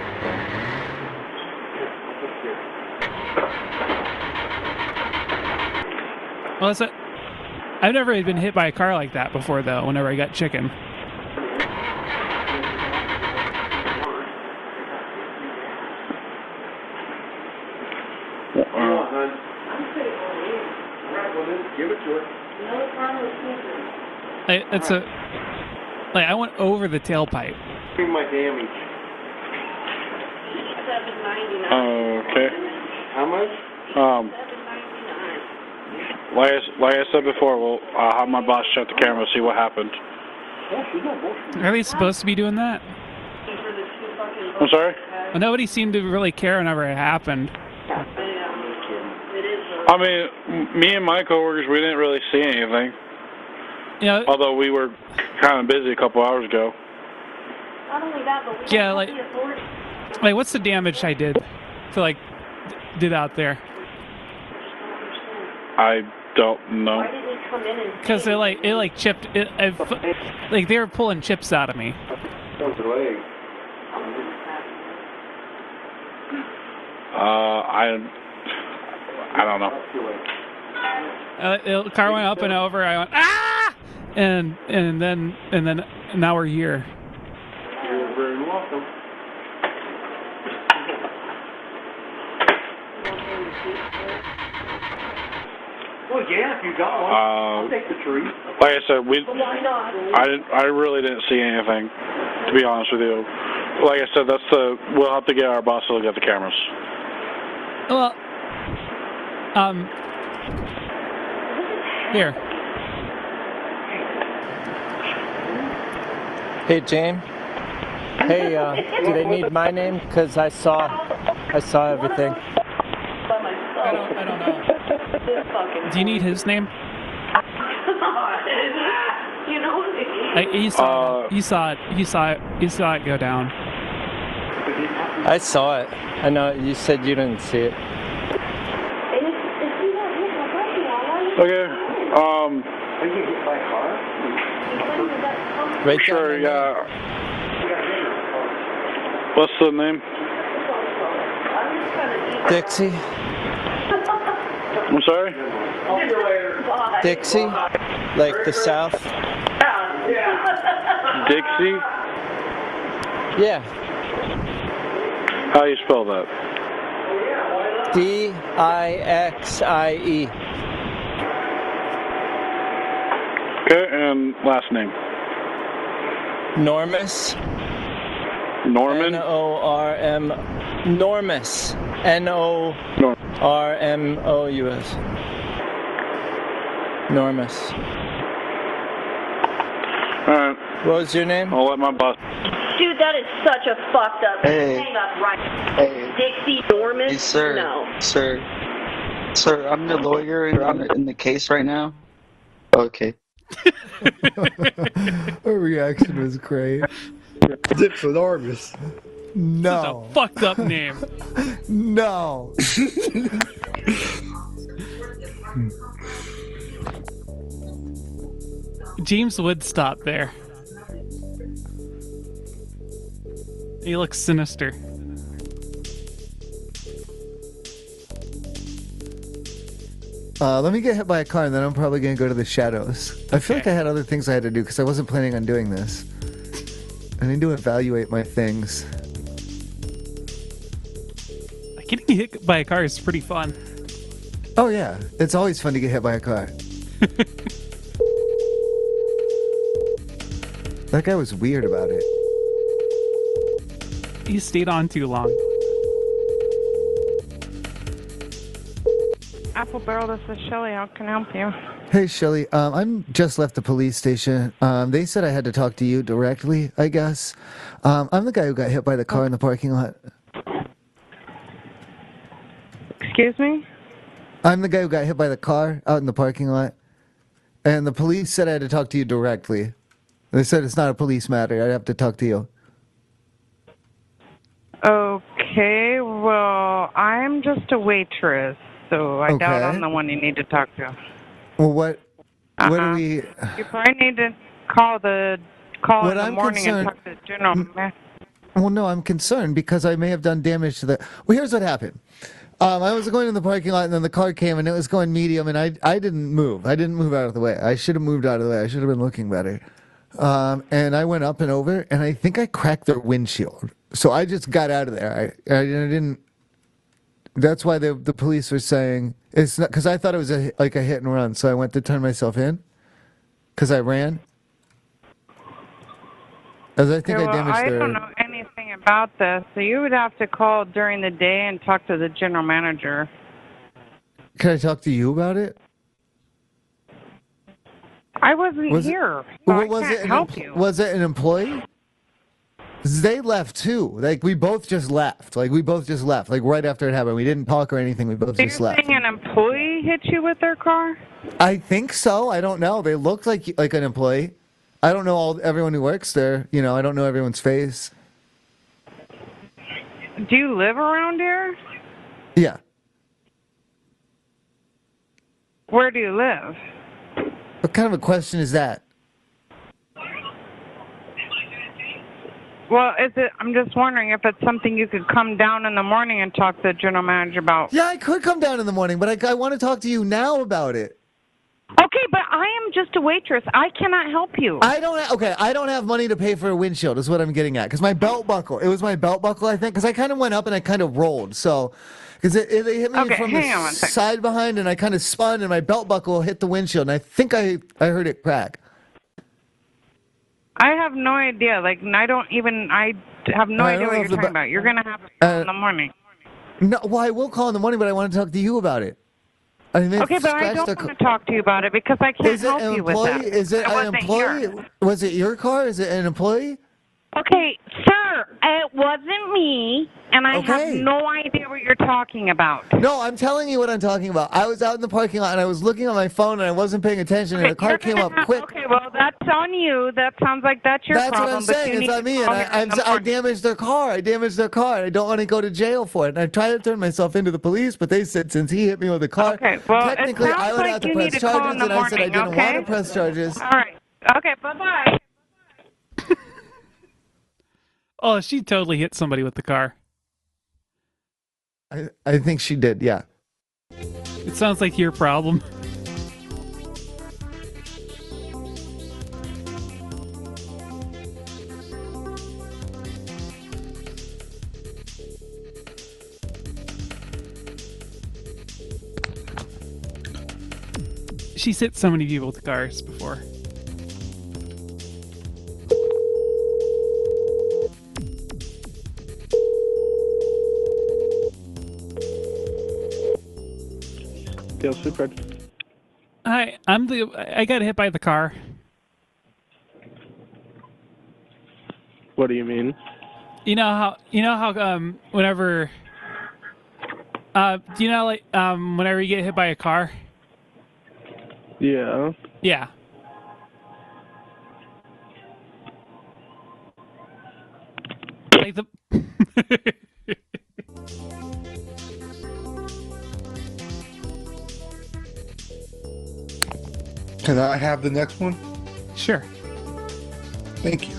Well, it's a, I've never been hit by a car like that before, though. Whenever I got chicken. Give it to her. I, it's a like I went over the tailpipe. Bring my damage. seven ninety-nine. Okay. How much? Um, like I, like I said before, we'll I'll have my boss check the camera, see what happened. Are they supposed to be doing that? I'm sorry? Well, nobody seemed to really care whenever it happened. I mean, m- me and my coworkers, we didn't really see anything. You know, although we were kind of busy a couple hours ago. Not only that, but we Yeah, don't like- have the authority. Like, what's the damage I did to like d- did out there? I don't know. Why didn't he come in and Because it like it like chipped it, it, fu- like they were pulling chips out of me. Those leg. Uh, I, I don't know. Uh, the car went up and over. I went ah, and and then and then now we're here. You're very welcome. Well, yeah, if you got one, I'll Uh, take the tree. like I said, we, Why not? I didn't, I really didn't see anything, to be honest with you. Like I said, that's the, we'll have to get our boss to look at the cameras. Well, um, here. Hey, James. Hey, uh, do they need my name? Because I saw, I saw everything. I don't, I don't know. Do you need his name? You know, I, he saw, it. he saw it. He saw it. He saw it go down. I saw it. I know you said you didn't see it. Okay, um... Are you hit by a car? Right sure, yeah. What's the name? Dixie. I'm sorry? Dixie, like the South. Dixie? Yeah. How do you spell that? D I X I E. Okay, and last name? Normus. Norman? N O R M. Normus. N O R M O U S. Normus. Alright. What was your name? I'll let my boss. Dude, that is such a fucked up Hey. hang up right. Hey. Dixie Norman? Hey, sir. No. Sir. Sir, I'm the lawyer in, I'm in the case right now. Okay. Her reaction was great. Dips enormous. No. That's a fucked up name. No. James would stop there. He looks sinister. Uh, let me get hit by a car and then I'm probably going to go to the shadows. I feel like I had other things I had to do because I wasn't planning on doing this. I need to evaluate my things. Getting hit by a car is pretty fun. Oh yeah, it's always fun to get hit by a car. That guy was weird about it. He stayed on too long. Apple Barrel, this is Shelly. How can I help you? Hey Shelly, um, I'm just left the police station. Um, they said I had to talk to you directly, I guess. Um, I'm the guy who got hit by the car in the parking lot. Excuse me? I'm the guy who got hit by the car out in the parking lot. And the police said I had to talk to you directly. They said it's not a police matter. I have to talk to you. Okay, well, I'm just a waitress, so I doubt Okay. I'm the one you need to talk to. Well, what? What Uh-huh. do we? You probably need to call the call What in the I'm morning and concerned- talk to the general manager. Well, no, I'm concerned because I may have done damage to the. Well, here's what happened. Um, I was going in the parking lot, and then the car came, and it was going medium, and I I didn't move. I didn't move out of the way. I should have moved out of the way. I should have been looking better. Um, and I went up and over, and I think I cracked their windshield. So I just got out of there. I I, I didn't. That's why the the police were saying it's not because I thought it was a like a hit and run. So I went to turn myself in because I ran. As I think Okay, I well, damaged I their. don't know anything about this, so you would have to call during the day and talk to the general manager. Can I talk to you about it? I wasn't Was it- here, so Well, I was can't it an help empl- you. Was it an employee? 'Cause they left too. Like we both just left. Like we both just left. Like right after it happened, we didn't talk or anything. We both So just you're left. saying an employee hit you with their car? I think so. I don't know. They looked like like an employee. I don't know all everyone who works there. You know, I don't know everyone's face. Do you live around here? Yeah. Where do you live? What kind of a question is that? Well, is it? I'm just wondering if it's something you could come down in the morning and talk to the general manager about. Yeah, I could come down in the morning, but I, I want to talk to you now about it. Okay, but I am just a waitress. I cannot help you. I don't. Ha- okay, I don't have money to pay for a windshield. Is what I'm getting at. Because my belt buckle. It was my belt buckle, I think. Because I kind of went up and I kind of rolled. So, because it, it, they hit me Okay, from hang the on one second. side behind, and I kind of spun, and my belt buckle hit the windshield, and I think I I heard it crack. I have no idea. Like, I don't even. I have no I idea don't what know you're if the talking ba- about. You're gonna have to call Uh, in the morning. No, well, I will call in the morning, but I want to talk to you about it. I mean, they've Okay, but I scratched don't the want to talk to you about it because I can't Is it help an you with employee? that. Is it I an wasn't employee? here. Was it your car? Is it an employee? Okay, sir, it wasn't me, and I have Okay. no idea what you're talking about. No, I'm telling you what I'm talking about. I was out in the parking lot and I was looking at my phone and I wasn't paying attention, and a car You're came gonna up have- quick. Okay, well, that's on you. That sounds like that's your That's problem. what I'm but saying. you It's need on to me, and call I, me in I'm, the I morning. damaged their car. I damaged their car. I don't want to go to jail for it. And I tried to turn myself into the police, but they said since he hit me with a car, Okay, well, it technically I sounds would like have to you press need to call charges, in the and I said I morning, didn't okay? want to press charges. All right. Okay, bye-bye. Oh, she totally hit somebody with the car. I, I think she did, yeah. It sounds like your problem. She's hit so many people with cars before. Dale Supercard. Hi, I'm the. I got hit by the car. What do you mean? You know how you know how um whenever uh do you know like um whenever you get hit by a car? Yeah. Yeah. Like the Can I have the next one? Sure. Thank you.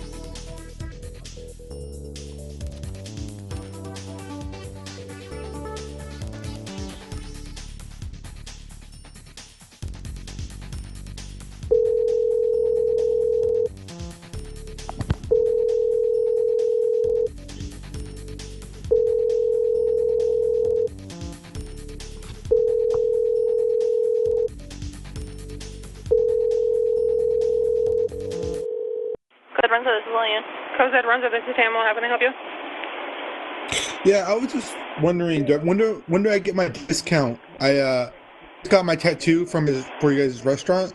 Code Runza, this is Lillian. Code Runza, this is Tamil. How can I help you? Yeah, I was just wondering, do- when do when do I get my discount? I uh just got my tattoo from his, for you guys' restaurant.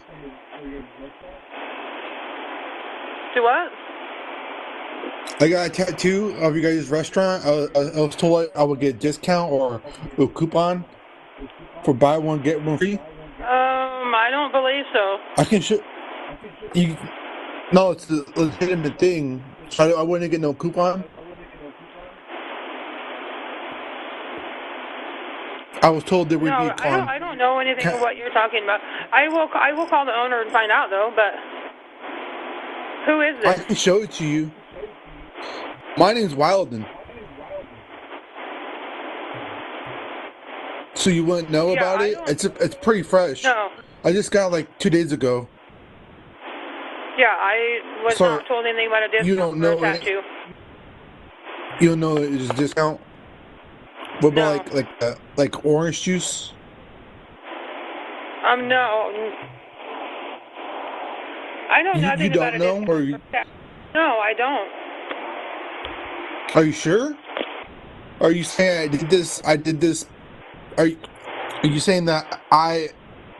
Do what? I got a tattoo of you guys' restaurant. I, was- I was told I would get a discount or a coupon for buy one get one free. Um, I don't believe so. I can show you. No, it's a legitimate thing. So I, I wouldn't get no coupon. I was told there would No, be a I con. don't. I don't know anything Can- of what you're talking about. I will. I will call the owner and find out though. But who is I this? can show it to you. My name's Wilden. So you wouldn't know Yeah, about I it? don't- It's it's pretty fresh. No. I just got it like two days ago. Yeah, I was So, not told anything about a discount you don't for know a any- tattoo. You don't know it's a discount. What about No. like like uh, like orange juice? Um, no. I know You- nothing you about don't a know, discount or you- for a tattoo. No, I don't. Are you sure? Are you saying I did this? I did this. Are you, are you saying that I?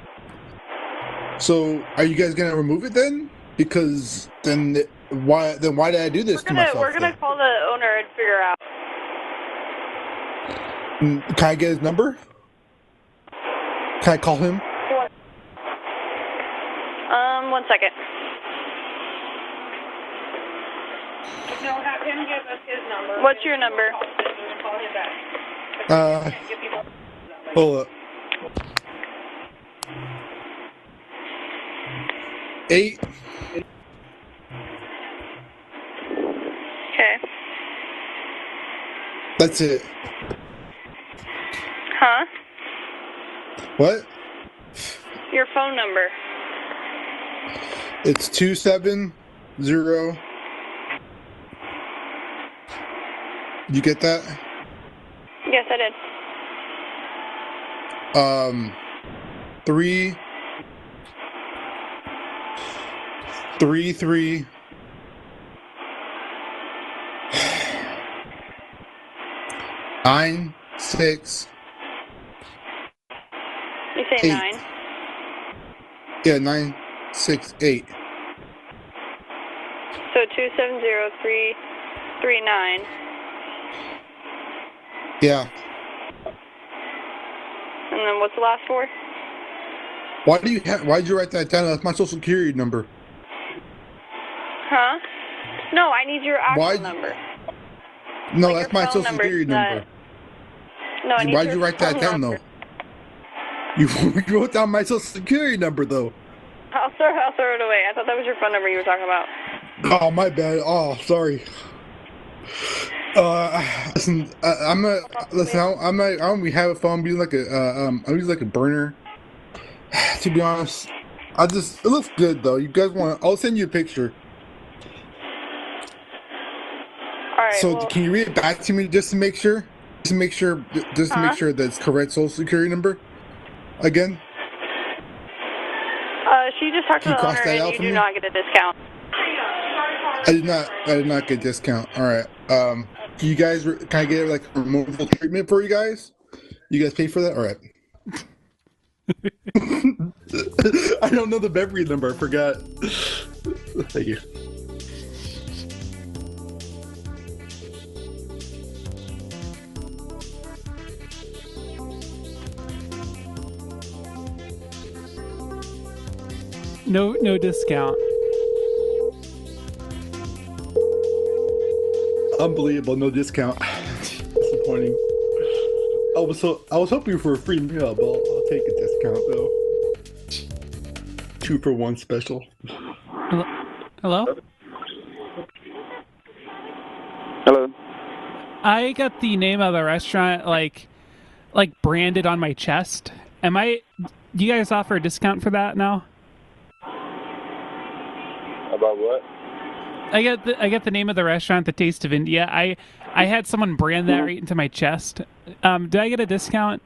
So are you guys gonna remove it then? Because then it- why then why did I do this We're to gonna myself? we're gonna call the owner and figure out. then? Mm, Can I get his number? Can I call him? Um, one second. No, have him give us his number. What's your number? Call him back. Uh, hold up. Eight. Okay. That's it. Huh? What? Your phone number. It's two seven zero. You get that? Yes, I did. Um, three, three, three, nine, six, You say Eight. nine. yeah, nine, six, eight. So two seven zero three three nine. Yeah. And then what's the last four? Why do you have? Why did you write that down? That's my social security number. Huh? No, I need your actual Why- number. No, Like that's your my phone social number, security that- number. No, I need Why'd your you write that phone down number. though? You, you wrote down my social security number though. I'll throw, I'll throw it away. I thought that was your phone number you were talking about. Oh, my bad. Oh, sorry. Uh, listen, I, I'm a listen. I, I'm not. I don't really have a phone. I'm using like a uh, um. I'm using like a burner. To be honest, I just it looks good though. You guys want? I'll send you a picture. All right. So well, can you read it back to me just to make sure? Just to make sure. Just to Huh? make sure that it's correct social security number. Again. uh, she just talked to Can you the cross owner that and out you for do me? not get a discount. I did not. I did not get a discount. All right. Um. Can you guys? Can I get like a removal treatment for you guys? You guys pay for that? All right. I don't know the memory number. I forgot. Thank you. No, no discount. Unbelievable, no discount. Disappointing. I was so I was hoping for a free meal, but I'll, I'll take a discount though. Two for one special. Hello? Hello? Hello. I got the name of the restaurant like like branded on my chest. Am I do you guys offer a discount for that now? About what? I get the I get the name of the restaurant, The Taste of India. I I had someone brand that right into my chest. Um, do I get a discount?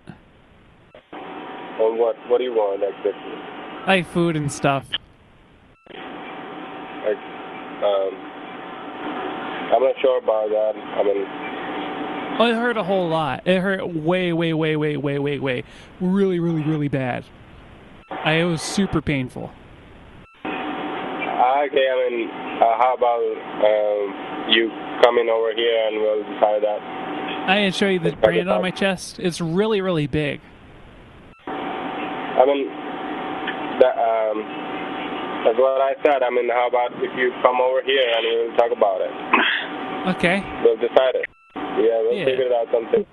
On what? What do you want exactly? Like food and stuff. Like, um, I'm not sure about that. I mean, Oh, it hurt a whole lot. It hurt way, way, way, way, way, way, way, really, really, really bad. I, it was super painful. okay. I mean, uh, how about um, you coming over here and we'll decide that. I can show you the brand on my chest. It's really, really big. I mean, that, um, that's what I said. I mean, how about if you come over here and we'll talk about it? Okay. We'll decide it. Yeah, we'll Yeah. figure it out something.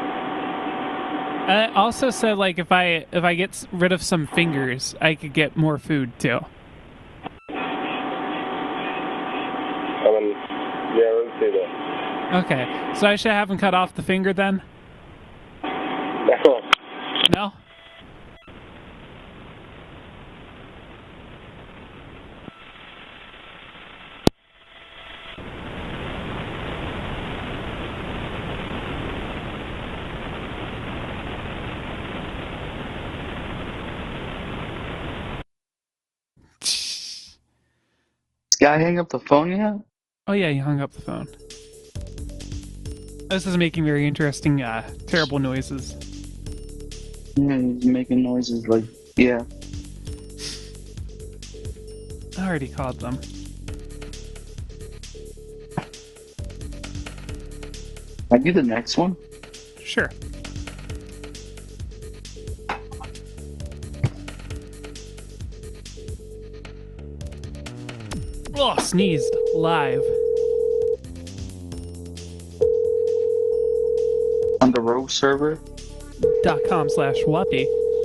I also said, like, if I if I get rid of some fingers, I could get more food too. I mean, yeah, we'll see that. Okay, so I should have him cut off the finger then? No? Guy hang up the phone yet? Oh yeah, he hung up the phone. This is making very interesting, uh, terrible noises. Yeah, he's making noises like, yeah. I already called them. I do the next one? Sure. Oh, sneezed. Live. On the Rogue server? Dot com slash Whoppy.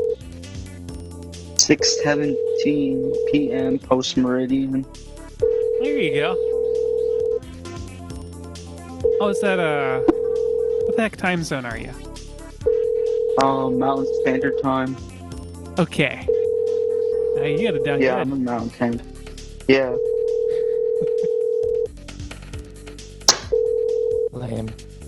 six seventeen p m post meridian. There you go. Oh, is that, uh... what the heck time zone are you? Um, Mountain Standard Time. Okay. Uh, you got it down Yeah, good. I'm a Mountain Time. Yeah. Lame.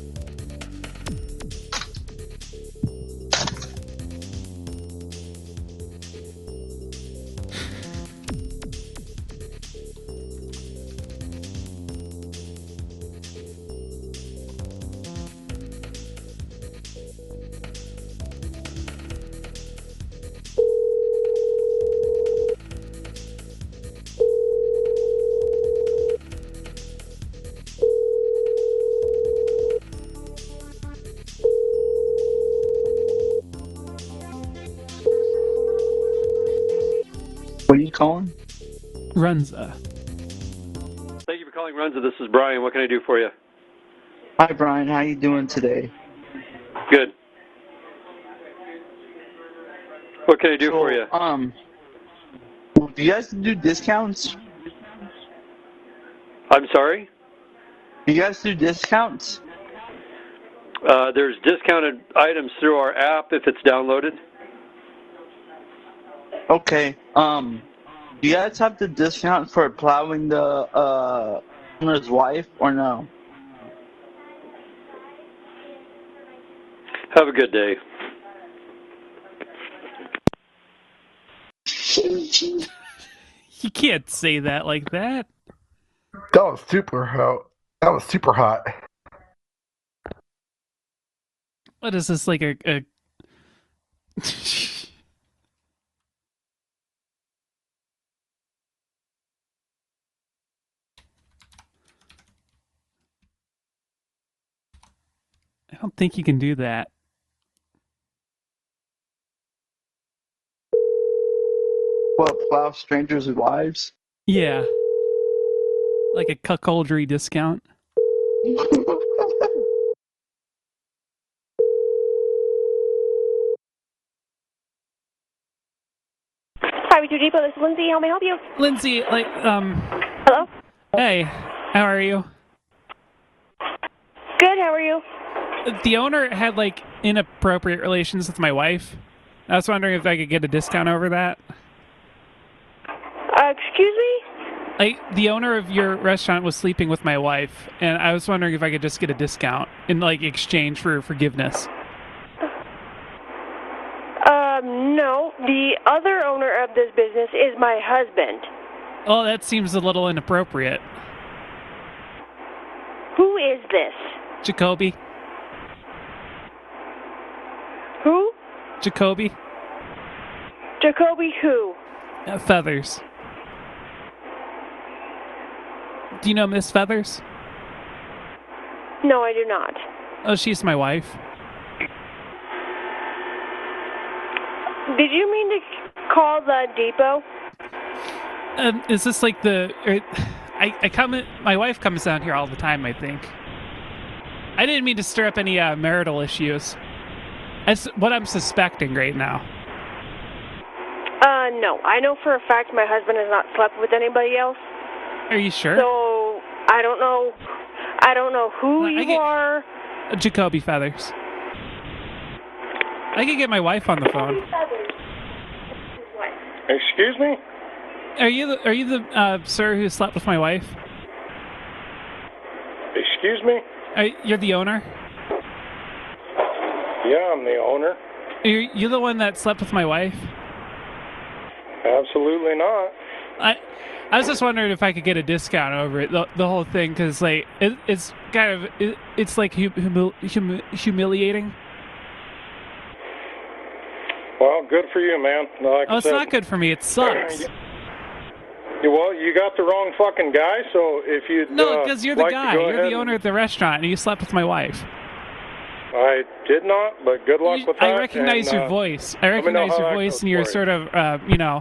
What are you calling? Runza. Thank you for calling Runza. This is Brian. What can I do for you? Hi, Brian. How you doing today? Good. What can I do so, for you? Um, do you guys do discounts? I'm sorry? Do you guys do discounts? Uh, there's discounted items through our app if it's downloaded. Okay. Um, do you guys have the discount for plowing the uh owner's wife or no? Have a good day. You can't say that like that. That was super hot. That was super hot. What is this, like a... a... I don't think you can do that. What, plow strangers' wives? Yeah. Like a cuckoldry discount. Highway two Depot, this is Lindsay. How may I help you? Lindsay, like, um... Hello? Hey, how are you? Good, how are you? The owner had, like, inappropriate relations with my wife. I was wondering if I could get a discount over that. Uh, excuse me? Like, the owner of your restaurant was sleeping with my wife, and I was wondering if I could just get a discount in, like, exchange for forgiveness. Um, no. The other owner of this business is my husband. Oh, that seems a little inappropriate. Who is this? Jacoby. Who? Jacoby. Jacoby who? Uh, Feathers. Do you know Miss Feathers? No, I do not. Oh, she's my wife. Did you mean to call the depot? Um, is this like the... Er, I, I come in, my wife comes down here all the time, I think. I didn't mean to stir up any uh, marital issues. That's what I'm suspecting right now. Uh, no. I know for a fact my husband has not slept with anybody else. Are you sure? So, I don't know... I don't know who Well, I you get- are. Uh, Jacoby Feathers. I could get my wife on the phone. Excuse me? Are you the, are you the uh, sir who slept with my wife? Excuse me? Are, you're the owner? Yeah, I'm the owner. You're, you're the one that slept with my wife? Absolutely not. I I was just wondering if I could get a discount over it, the, the whole thing, because like it, it's kind of it, it's like hum, humil, hum, humiliating. Well, good for you, man. Like Oh, I it's said, not good for me. It sucks. You, well, you got the wrong fucking guy, so if you No, uh, because you're the like to guy. go You're ahead the and- owner of the restaurant, and you slept with my wife. I did not, but good luck with that. I recognize and, your uh, voice. I let me know recognize how your that voice, goes and you're for you. sort of, uh, you know.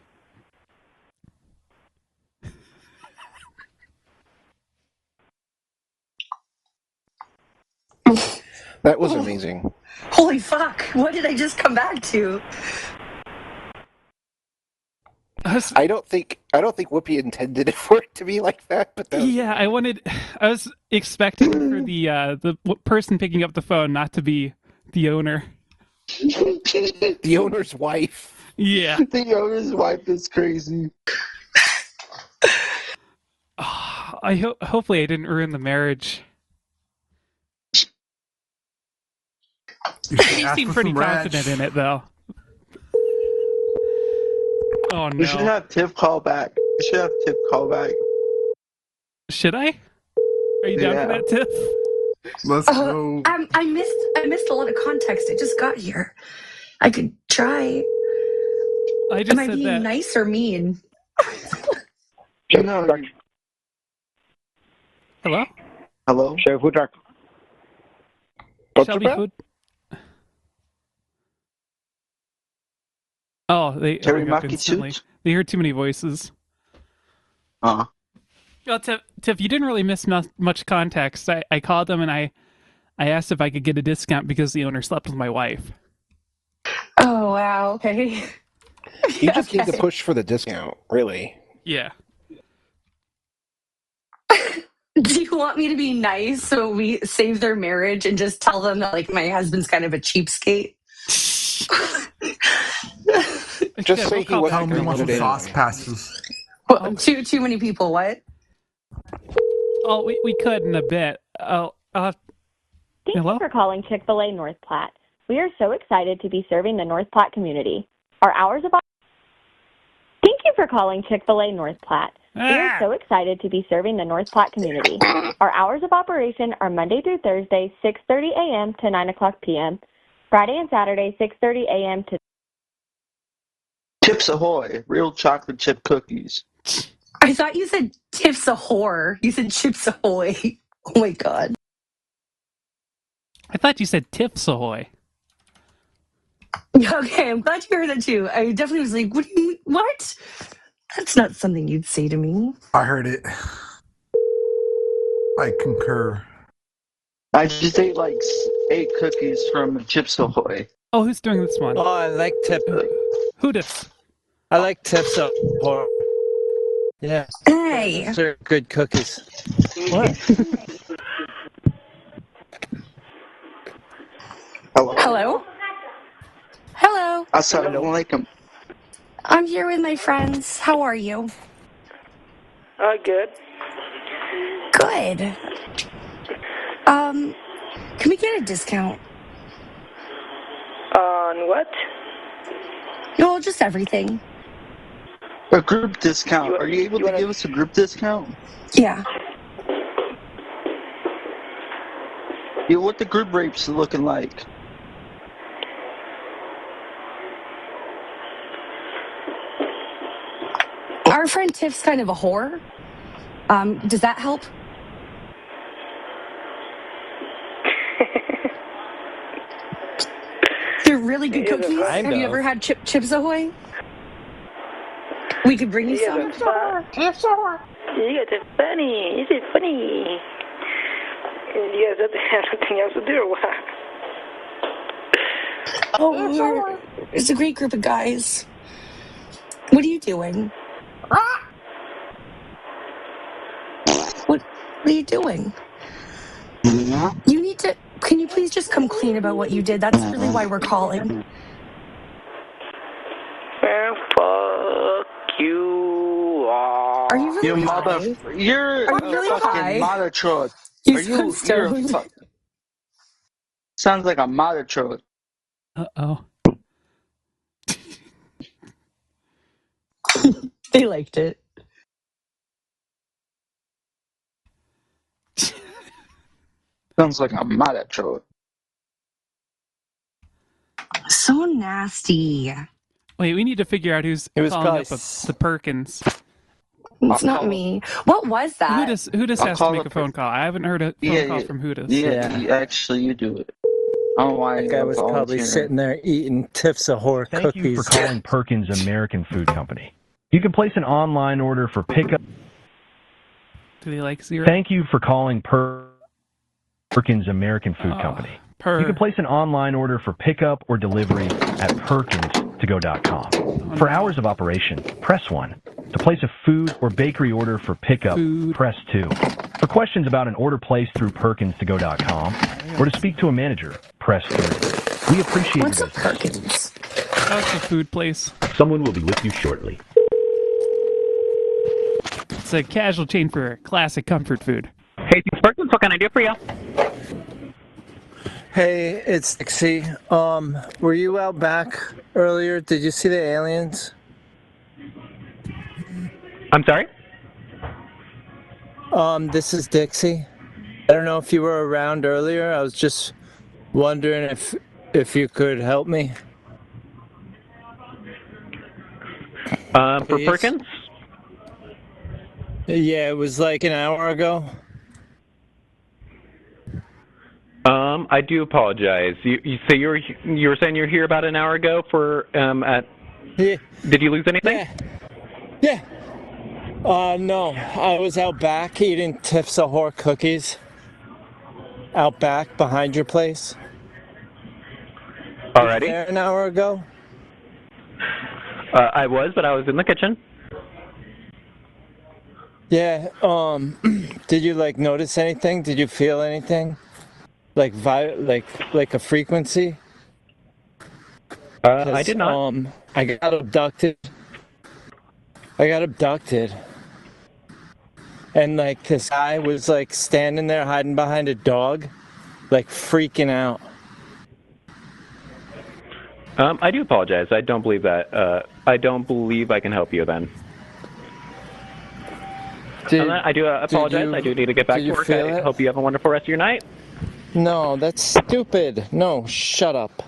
That was amazing. Holy fuck! What did I just come back to? I don't think I don't think Whoopi intended it for it to be like that, but that was, Yeah, I wanted. I was expecting for the uh, the w- person picking up the phone not to be the owner. the owner's wife. Yeah. The owner's wife is crazy. I ho- hopefully I didn't ruin the marriage. You should He ask seemed for pretty some ranch. confident in it, though. Oh no! You should have Tiff call back. You should have Tiff call back. Should I? Are you down Yeah. for that, Tiff? Let's Oh, I, I missed. I missed a lot of context. I just got here. I could try. I just Am I said being that. nice or mean? No. Hello? Hello? Sheriff Woodruck. Shelby Hood. Oh, they Terry hung up Maki instantly. Chooch? They heard too many voices. Uh. Well, Tiff, Tiff, you didn't really miss mu- much context. I, I called them and I, I asked if I could get a discount because the owner slept with my wife. Oh wow. Okay. you just need to Okay. push for the discount, really. Yeah. Do you want me to be nice so we save their marriage and just tell them that like my husband's kind of a cheapskate? Just say he Tell wasn't me going want to some do it sauce anyway. passes. Well, too too many people. What? Oh, we, we could in a bit. Oh, uh, Thank Hello? you for calling Chick-fil-A North Platte. We are so excited to be serving the North Platte community. Our hours of op- Thank you for calling Chick-fil-A North Platte. We are so excited to be serving the North Platte community. Our hours of operation are Monday through Thursday, six thirty a.m. to nine o'clock p.m., Friday and Saturday, six thirty a.m. to Chips Ahoy, real chocolate chip cookies. I thought you said Tiff's a whore. You said Chips Ahoy. Oh my god. I thought you said Tips Ahoy. Okay, I'm glad you heard that too. I definitely was like, what do you mean? What? That's not something you'd say to me. I heard it. I concur. I just ate like s- eight cookies from Chips Ahoy. Oh, who's doing this one? Oh, I like Tip. Who does? I like Tips Ahoy. Yeah. Hey. Those are good cookies. What? Hello? Hello. Assalamu alaikum. I'm here with my friends. How are you? Uh, good. Good. Um, can we get a discount? On what? No, just everything. A group discount. Are you able to give us a group discount? Yeah. Yeah, what the group rates looking like? Our friend Tiff's kind of a whore. Um, does that help? They're really good Yeah, cookies. kind Have you of. ever had chip Chips Ahoy? We could bring you Yeah, some. that's fine. You guys are funny. You are funny. You guys have nothing else to do or what? Oh, we're- it's a great group of guys. What are you doing? What, what are you doing? You need to. Can you please just come clean about what you did? That's really why we're calling. Man, fuck you. Uh, Are you really You high? mother, you're Are you a really fucking high? mother truck. You Are you? sound You're a stoned. fuck. Sounds like a mother truck. Uh oh. They liked it. Sounds like a mother truck. So nasty. Wait, we need to figure out who's It was calling probably up a, the Perkins. It's not me. What was that? Who Who I'll has to call make the a phone call? I haven't heard a phone Yeah, call yeah, from Hudis. yeah, Yeah. you- actually, you do it. I don't know why That guy I'm was probably volunteering. sitting there eating Tips Ahoy Thank cookies. you for calling Perkins American Food Company. You can place an online order for pickup. Do they like zero? Thank you for calling Per- Perkins American Food Oh, Company. Per. You can place an online order for pickup or delivery at perkins to go dot com. For hours of operation, press one. To place a food or bakery order for pickup, press two. For questions about an order placed through perkins to go dot com or to speak to a manager, press three. We appreciate What's your a Perkins? That's a food place. Someone will be with you shortly. It's a casual chain for classic comfort food. Hey, Perkins, what can I do for you? Hey, it's Dixie. Um, were you out back earlier? Did you see the aliens? I'm sorry? Um, this is Dixie. I don't know if you were around earlier. I was just wondering if if you could help me. Uh, for Please? Perkins? Yeah, it was like an hour ago. Um, I do apologize. You, you so you were you were saying you're here about an hour ago for um at. Yeah. Did you lose anything? Yeah. Uh, no. I was out back eating Tips Ahoy cookies. Out back behind your place. Alrighty. There an hour ago. Uh, I was, but I was in the kitchen. Yeah. Um. Did you like notice anything? Did you feel anything? Like vi- like like a frequency? Uh, I did not. Um, I got abducted. I got abducted. And like this guy was like standing there hiding behind a dog, like freaking out. Um, I do apologize. I don't believe that. Uh, I don't believe I can help you then. Did, Uh, I do uh, did apologize. you- I do need to get back did to you work. feel I it? hope you have a wonderful rest of your night. No, that's stupid. No, shut up.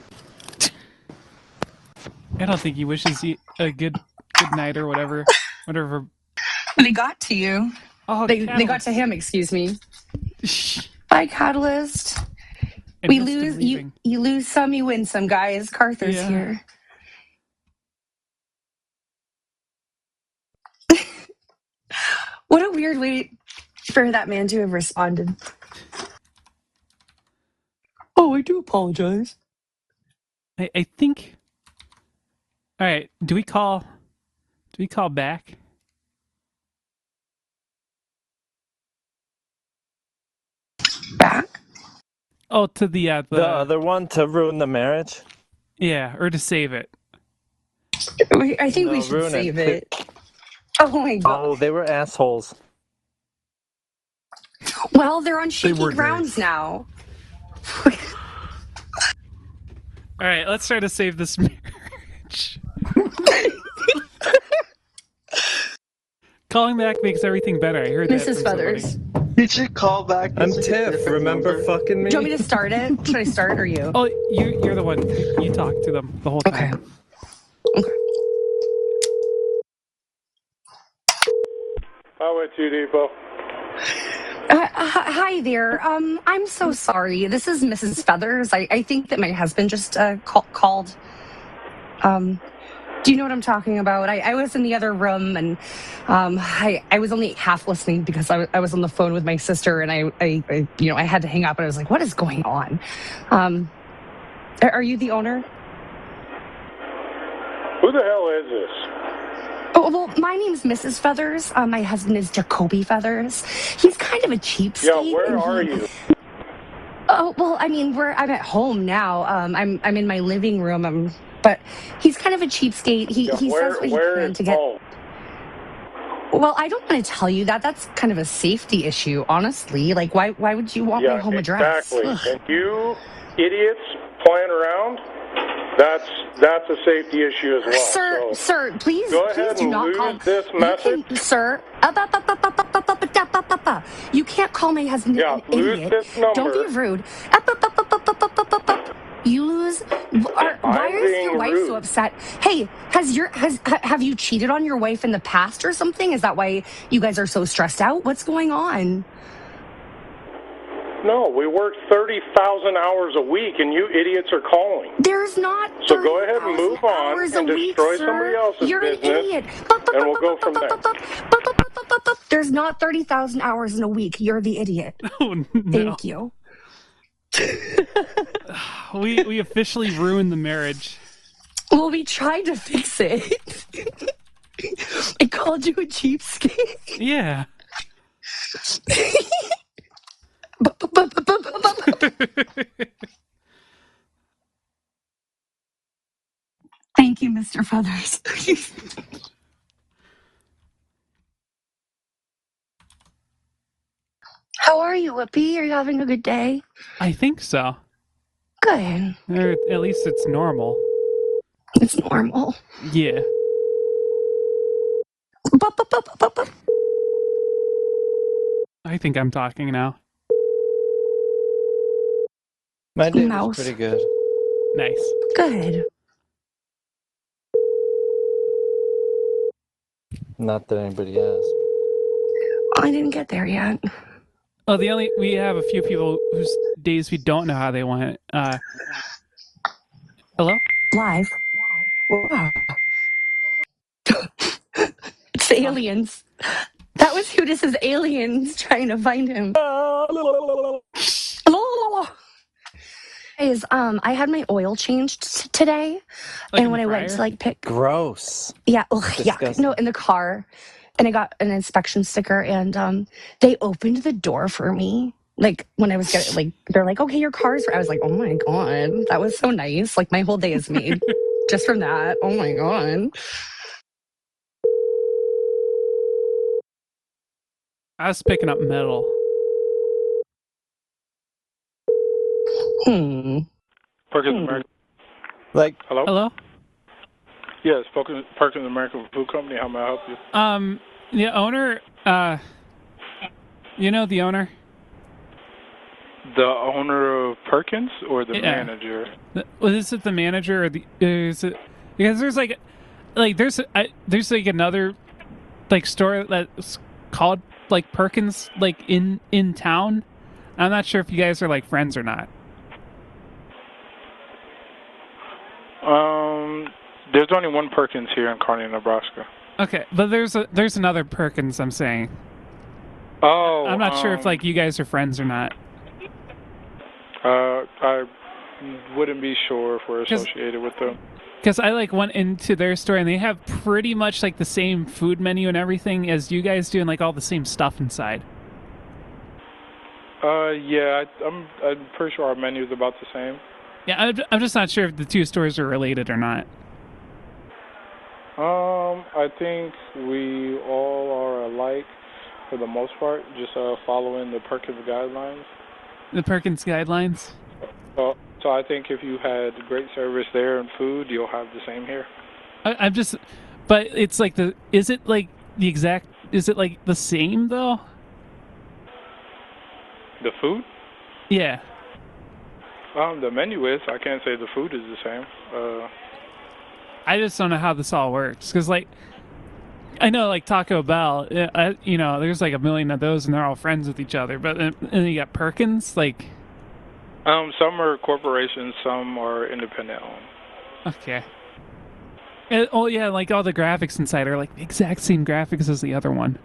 I don't think he wishes you a good good night or whatever. Whatever. They got to you. Oh, they, they got Catalyst. to him, excuse me. Bye, Catalyst. we Invest in lose you. leaving. You lose some, you win some, guys. Carther's Yeah. here. What a weird way for that man to have responded. Oh, I do apologize. I, I think. All right. Do we call? Do we call back? Back? Oh, to the uh, the, The other one to ruin the marriage? yeah, or to save it. We- I think we No, should ruin save it. it. Oh my god. Oh, they were assholes. Well, they're on shaky were grounds now. All right, let's try to save this marriage. Calling back makes everything better. I heard that. Missus from Feathers. You should call back. I'm It's a Tiff. different Remember number. fucking me? Do you want me to start it? Should I start or you? Oh, you, you're the one. You talk to them the whole time. Okay. I went to Depot. Uh, hi hi there. Um, I'm so sorry. This is Missus Feathers. I, I think that my husband just uh, call, called. Um, do you know what I'm talking about? I, I was in the other room and um, I, I was only half listening because I, I was on the phone with my sister and I, I, I, you know, I had to hang up and I was like, what is going on? Um, are are you the owner? Who the hell is this? Oh, well, my name's Missus Feathers. Uh, my husband is Jacoby Feathers. He's kind of a cheapskate. Yeah, where and are he- you? Oh, well, I mean, we're I'm at home now. Um, I'm I'm in my living room. Um, but he's kind of a cheapskate. He Yeah, he where, says what he where can is to get. home? Well, I don't want to tell you that. That's kind of a safety issue, honestly. Like, why why would you want Yeah, my home address? exactly. Ugh. And you idiots playing around, that's that's a safety issue as well. Sir, so sir, please, go please ahead do and not lose call. this You message. can, sir, up, up, up, up, up, up, up, up, up, up, up, up. You can't call my husband Yeah, an lose idiot. this number. Don't be rude. Up, up, up, up, up, up, up, up, up, up. You lose. Are, why I'm is being your wife rude. so upset? Hey, has your has ha- have you cheated on your wife in the past or something? Is that why you guys are so stressed out? What's going on? No, we work thirty thousand hours a week, and you idiots are calling. There's not. So go ahead and move on hours and a week, destroy sir. somebody else's You're an business, idiot. and we'll go from there. There's not thirty thousand hours in a week. You're the idiot. Oh, no. Thank you. We we officially ruined the marriage. Well, we tried to fix it. I called you a cheapskate. Yeah. Thank you, Mister Feathers. How are you, Whoopi? Are you having a good day? I think so. Good. Or at least it's normal. It's normal. Yeah. I think I'm talking now. My day Mouse. was pretty good. Nice. Good. Not that anybody asked. I didn't get there yet. Oh, the only we have a few people whose days we don't know how they went. Uh, hello? Live. Wow. It's aliens. That was Hudis's aliens trying to find him. Is um, I had my oil changed t- today, Like and in when the I went fryer? to like pick, Gross. yeah, ugh, yeah, Disgusting. no, in the car, and I got an inspection sticker, and um, they opened the door for me. Like when I was getting, like they're like, okay, your car's. I was like, oh my god, that was so nice. Like my whole day is made just from that. Oh my god. I was picking up metal. Hmm. Perkins American. Like, hello? Hello? Yes, Perkins, Perkins American Food Company. How may I help you? Um, the owner, uh, you know the owner? The owner of Perkins or the Yeah. manager? The- well, is it the manager or the, is it, because there's like, like there's, I, there's like another, like store that's called like Perkins, like in, in town. I'm not sure if you guys are like friends or not. Um, there's only one Perkins here in Kearney, Nebraska. Okay, but there's a there's another Perkins. I'm saying. Oh, I'm not sure if um, like you guys are friends or not. Uh, I wouldn't be sure if we're 'Cause- associated with them. Because I like went into their store and they have pretty much like the same food menu and everything as you guys do, and like all the same stuff inside. Uh, yeah, I, I'm I'm pretty sure our menu is about the same. Yeah, I'm, I'm just not sure if the two stores are related or not. Um, I think we all are alike for the most part, just uh, following the Perkins guidelines. The Perkins guidelines. So, so I think if you had great service there and food, you'll have the same here. I, I'm just, but it's like the. Is it like the exact? Is it like the same though? The food? Yeah. Um, the menu is. I can't say the food is the same. Uh, I just don't know how this all works because like. I know, like Taco Bell, uh, I, you know, there's like a million of those, and they're all friends with each other. But uh, and then you got Perkins, like. um, some are corporations, some are independent owned. Okay. And, oh yeah, like all the graphics inside are like the exact same graphics as the other one.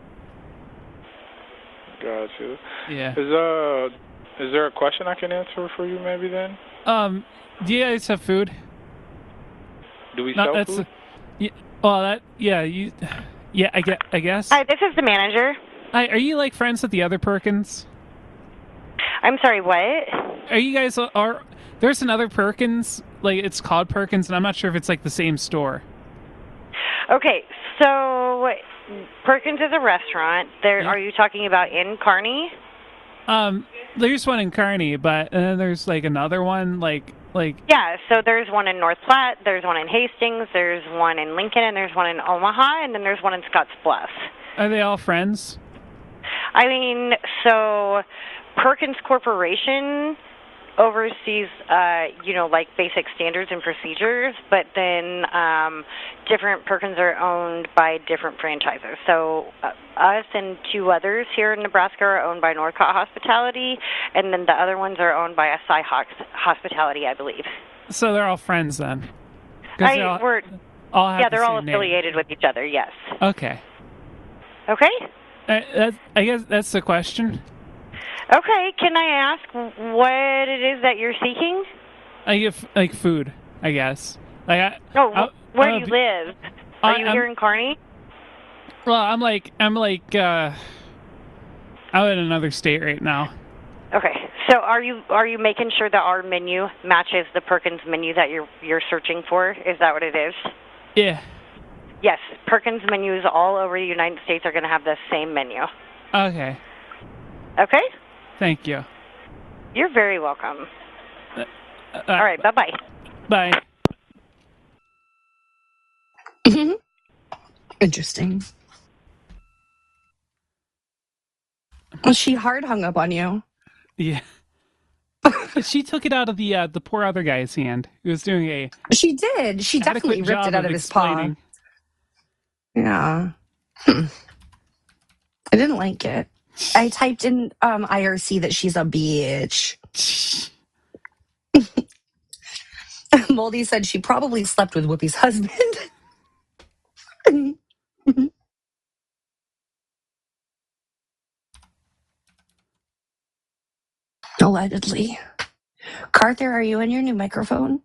Gotcha. Yeah. Is uh, is there a question I can answer for you, maybe then? Um, do you guys have food? Do we No, sell that's. food? Yeah. Well, that yeah you. Yeah, I get. I guess. Hi, this is the manager. Hi, are you like friends with the other Perkins? I'm sorry, what? Are you guys are? There's another Perkins, like it's called Perkins, and I'm not sure if it's like the same store. Okay, so Perkins is a restaurant. There, Yeah. are you talking about in Kearney? Um, there's one in Kearney, but and then there's like another one, like like. Yeah, so there's one in North Platte, there's one in Hastings, there's one in Lincoln, and there's one in Omaha, and then there's one in Scotts Bluff. Are they all friends? I mean, so Perkins Corporation oversees, uh, you know, like basic standards and procedures, but then um, different Perkins are owned by different franchisers. So uh, us and two others here in Nebraska are owned by Northcott Hospitality, and then the other ones are owned by Asai Hox- Hospitality, I believe. So they're all friends then. 'Cause I, they all, we're, all have yeah, the they're all same name. affiliated with each other, yes. Okay. Okay? Uh, that's, I guess that's the question. Okay, can I ask what it is that you're seeking? I get f- like food, I guess. Like I, No, I- where I- do you live? Are I- you I'm- here in Kearney? Well, I'm like I'm like uh, out in another state right now. Okay, so are you are you making sure that our menu matches the Perkins menu that you're you're searching for? Is that what it is? Yeah. Yes, Perkins menus all over the United States are going to have the same menu. Okay. Okay? Thank you. You're very welcome. Uh, all right, bye-bye. Bye. Interesting. Well, she hard hung up on you. Yeah. She took it out of the uh, the poor other guy's hand. He was doing a. She did. She definitely adequate ripped job it out of, of his paw. explaining. Yeah. Hmm. I didn't like it. I typed in um, I R C that she's a bitch. Moldy said she probably slept with Whoopi's husband. Allegedly. Carter, are you in your new microphone?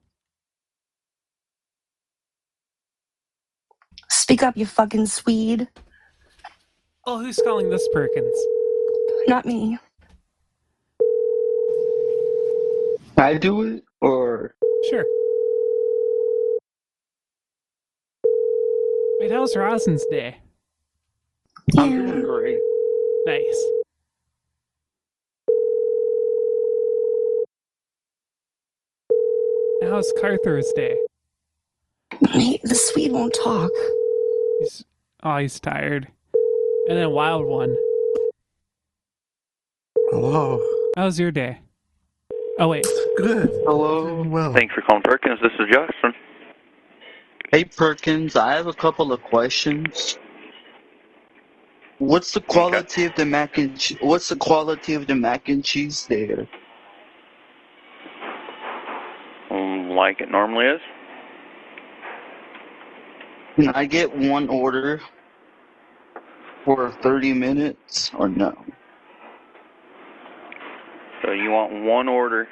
Speak up, you fucking Swede. Oh, who's calling this Perkins? Not me. Can I do it or? Sure. Wait, how's Rosin's day? I'm doing great. Nice. How's Carther's day? The Swede won't talk. He's oh, he's tired. And then Wild One. Hello. How's your day? Oh wait. Good. Hello. Well. Thanks for calling Perkins. This is Justin. Hey Perkins, I have a couple of questions. What's the quality of the mac and che- What's the quality of the mac and cheese there? Um, like it normally is. Can I get one order for thirty minutes or no? So you want one order?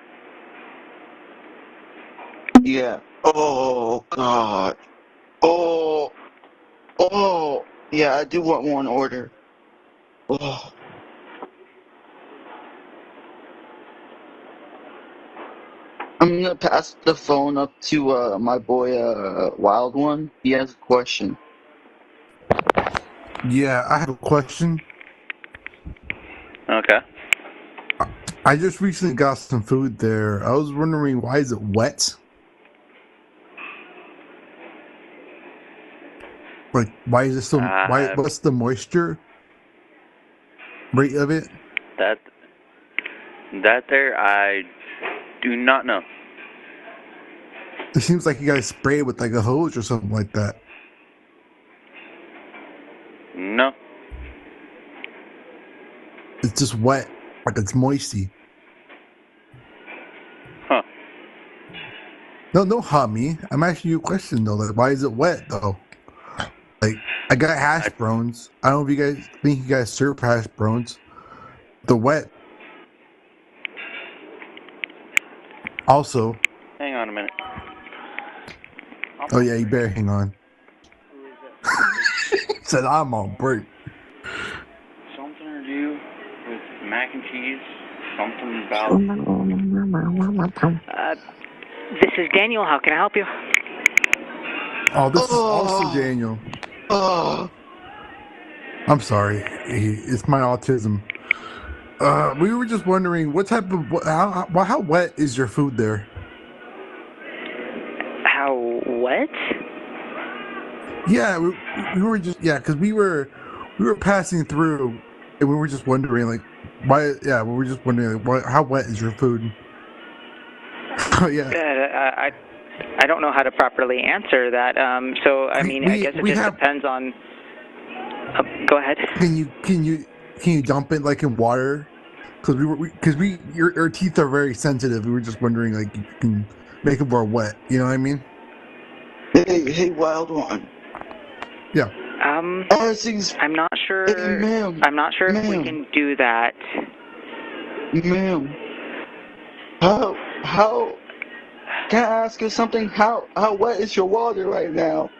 Yeah. Oh, God. Oh. Oh. Yeah, I do want one order. Oh. I'm gonna pass the phone up to uh, my boy uh, Wild One. He has a question. Yeah, I have a question. Okay. I just recently got some food there. I was wondering, why is it wet? Like, why is it so? Uh, why? What's the moisture rate of it? That that there, I do not know. It seems like you guys spray it with like a hose or something like that. No. It's just wet, like it's moisty. Huh. No, no, homie. I'm asking you a question though. Like, why is it wet though? Like, I got hash browns. I don't know if you guys think you guys serve hash browns. The wet. Also. Hang on a minute. Oh yeah, you better hang on. Said I'm on break. Something to do with mac and cheese. Something about. Uh, this is Daniel. How can I help you? Oh, this Oh. is also Daniel. Oh. I'm sorry. It's my autism. Uh, we were just wondering what type of how how, how wet is your food there? How wet? Yeah, we, we were just yeah, because we were we were passing through, and we were just wondering like why. Yeah, we were just wondering like, why, how wet is your food? Oh yeah. Uh, I I don't know how to properly answer that. Um, so I mean, We- I guess it we just have- depends on. Uh, go ahead. Can you can you can you dump it like in water? Because we were because we, we your, your teeth are very sensitive. We were just wondering like you can make it more wet. You know what I mean? Hey, hey, Wild One. Yeah. Um, Aussies. I'm not sure. Hey, ma'am. I'm not sure if we Ma'am. can do that. Ma'am. How how can I ask you something? How how wet is your water right now?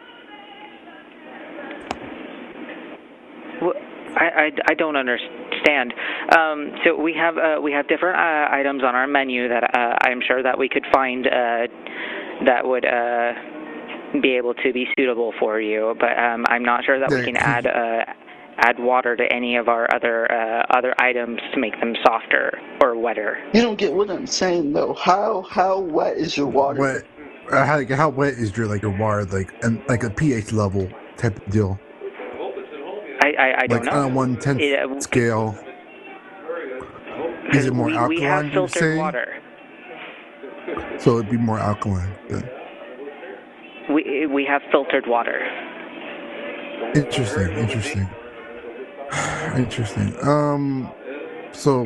Wh- I, I, I don't understand. Um, so we have uh, we have different uh, items on our menu that uh, I'm sure that we could find uh, that would uh, be able to be suitable for you. But um, I'm not sure that we can add uh, add water to any of our other uh, other items to make them softer or wetter. You don't get what I'm saying though. How how wet is your water? Wet. Uh, how, how wet is your like your water like and like a pH level type of deal? I I, I don't Like know. on a one tenth It, uh, scale. Is it more we, alkaline? we have you filtered say? water. So it'd be more alkaline. Then. We we have filtered water. Interesting. Interesting. Interesting. Um. So.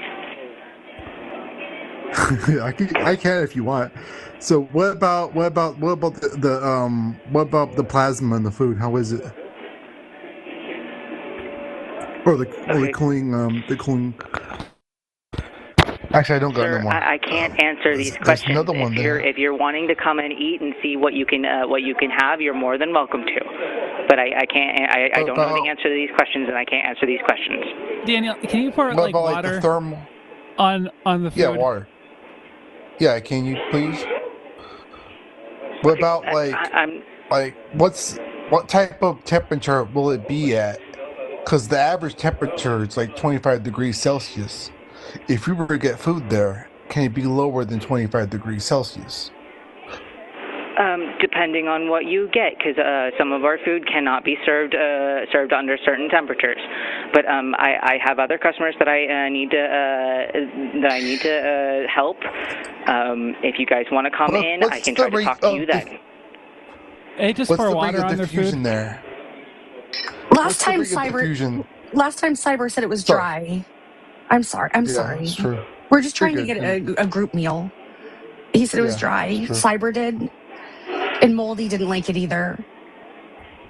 I can I can if you want. So what about what about what about the, the um what about the plasma in the food? How is it? Or the or the cooling um the cooling. Actually, I don't got Sir, no more. I, I can't answer these there's questions. another one if you're there. if you're wanting to come and eat and see what you can uh, what you can have, you're more than welcome to. But I, I can't. I, I don't know the answer to these questions, and I can't answer these questions. Daniel, can you pour What like about, like, water the thermal? on on the food? Yeah, water. Yeah, can you please? What about like I'm like what's what type of temperature will it be at? Because the average temperature is like twenty-five degrees Celsius. If we were to get food there, can it be lower than twenty-five degrees Celsius? Um, depending on what you get, because uh, some of our food cannot be served uh, served under certain temperatures. But um, I, I have other customers that I uh, need to uh, that I need to uh, help. Um, if you guys want to come What- in, what's I can the try to rate talk to of you the- then. Hey, just What's pour the water rate of on their diffusion food. there? Last What's the time rate of Cyber diffusion? last time Cyber said it was Sorry. dry. I'm sorry. I'm Yeah, sorry. it's true. We're just You're trying to good, get a, a group meal. He said it was Yeah, dry. it's true. Cyber did, and Moldy didn't like it either.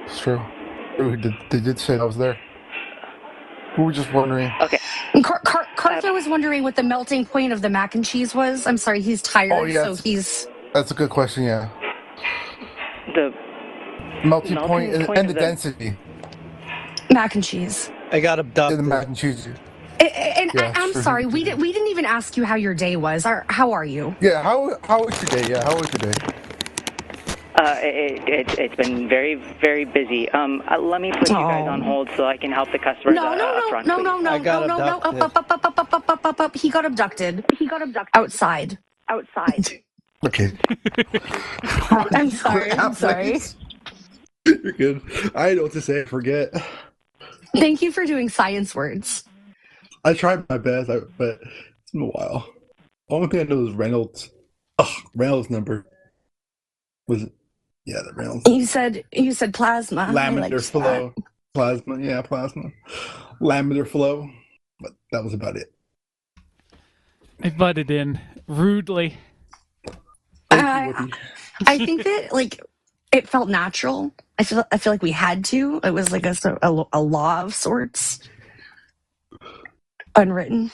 It's true. True, They did, they did say I was there. We were just wondering. Okay. Car- Car- Cartha was wondering what the melting point of the mac and cheese was. I'm sorry, he's tired, Oh, yeah, so that's- he's... That's a good question, yeah. The melting, melting point, and, point and of the the- density. Mac and cheese. I got abducted. And the mac and cheese. And, and Yeah, I, I'm sure. sorry, we, did, we didn't even ask you how your day was. Or, how are you? Yeah, how how was your day? Yeah, how was your day? Uh, it, it, it's been very, very busy. Um, uh, let me put you guys on hold so I can help the customers No, uh, no, up no, front. no, please. no, no, no, no, no. Up, up, up, up, up, up, up, up, up, up. He got abducted. He got abducted. Outside. Outside. Okay. I'm sorry. I'm sorry. You're good. I didn't know what to say. I forget. Thank you for doing science words. I tried my best, I, but it's been a while. Only thing I know is Reynolds. Oh, Reynolds number. Was it? Yeah, the Reynolds. You said you said plasma. I Laminar liked flow. Plasma, yeah, plasma. Laminar flow. But that was about it. I butted in rudely. I, I think that like it felt natural. I feel I feel like we had to. It was like a so- a, a law of sorts, unwritten.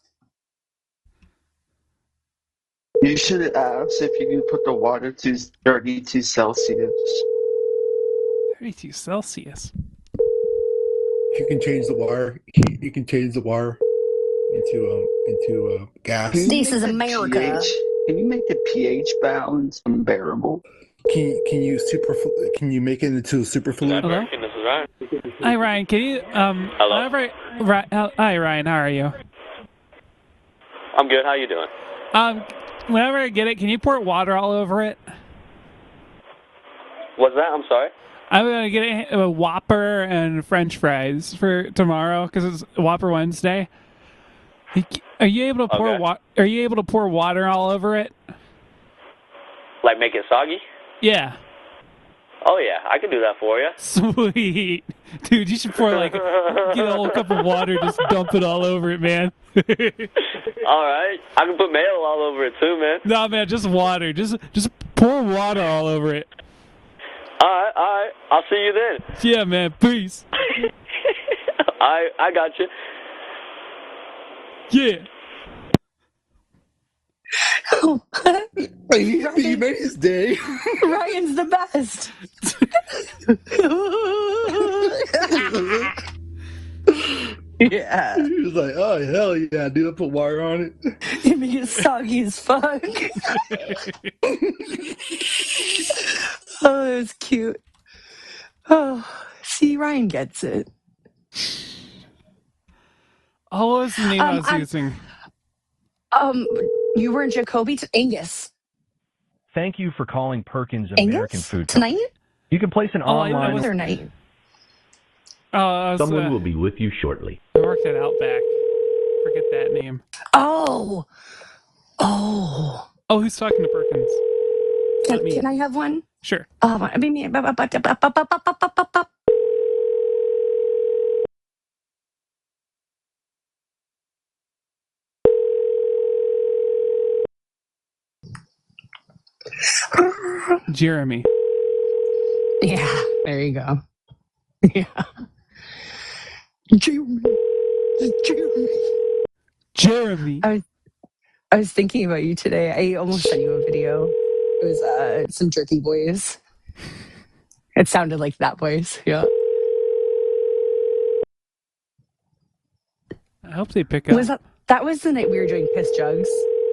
You should ask if you can put the water to thirty-two Celsius. thirty-two Celsius. You can change the wire. You you can change the wire into um into uh, gas. Can you This make is the America. pH Can you make the pH balance unbearable? Can you, can you super can you make it into a superfluid? Hello? This is Ryan. Hi Ryan, can you um? Hello? Whenever I, Ri- uh, hi Ryan, how are you? I'm good. How you doing? Um, whenever I get it, can you pour water all over it? What's that? I'm sorry. I'm gonna get a, a Whopper and French fries for tomorrow because it's Whopper Wednesday. Are you able to pour Okay. wa- Are you able to pour water all over it? Like make it soggy? Yeah. Oh yeah, I can do that for you. Sweet, dude. You should pour like get a whole cup of water, just dump it all over it, man. All right, I can put mayo all over it too, man. No, man, just water. Just just pour water all over it. All right, all right. I'll see you then. Yeah, man. Peace. I I got you. Yeah. you, you made his day. Ryan's the best. Yeah. He was like, oh, hell yeah, dude, I put wire on it. You make it soggy as fuck. Oh, that's cute. Oh, see, Ryan gets it. Oh, what was the name I Um, was I'm- using? Um, you were in Jacoby to Angus. Thank you for calling Perkins Angus? American Food Tonight? Company. You can place an Oh, I- I online. was- Other night. Oh, I was, Someone uh, will be with you shortly. I worked at Outback. Forget that name. Oh. Oh. Oh, who's talking to Perkins? Can, Not me. can I have one? Sure. Um, I mean, bu- bu- bu- bu- bu- bu- bu- bu- bu- bu- Jeremy. Yeah, there you go. Yeah. Jeremy. Jeremy. Jeremy. I was, I was thinking about you today. I almost sent you a video. It was uh, some jerky boys. It sounded like that voice. Yeah. I hope they pick up. Was that that was the night we were doing piss jugs?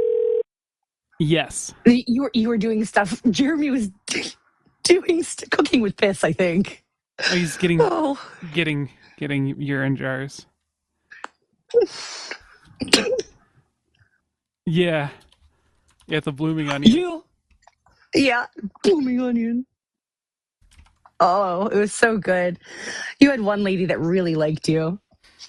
Yes. You were you were doing stuff. Jeremy was doing st- cooking with piss, I think. Oh, he's getting Oh. getting getting urine jars. Yeah. Yeah, it's a blooming onion. You. Yeah, blooming onion. Oh, it was so good. You had one lady that really liked you.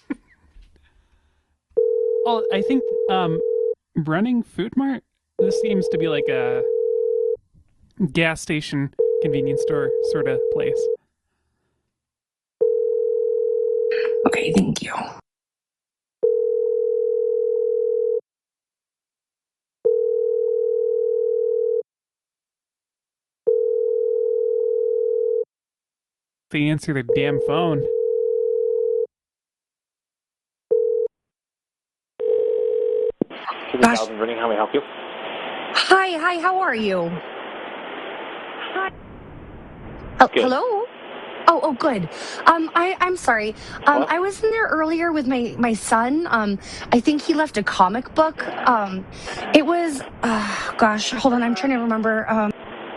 Oh, I think um, running Food Mart. This seems to be like a gas station, convenience store sort of place. Okay, thank you. They answer their damn phone. Gosh. How may I help you? Hi, hi, how are you? Hi. Oh, hello? Oh, oh, good. Um, I, I'm sorry. Um, I was in there earlier with my, my son. Um, I think he left a comic book. Um, it was, uh, gosh, hold on, I'm trying to remember. Um,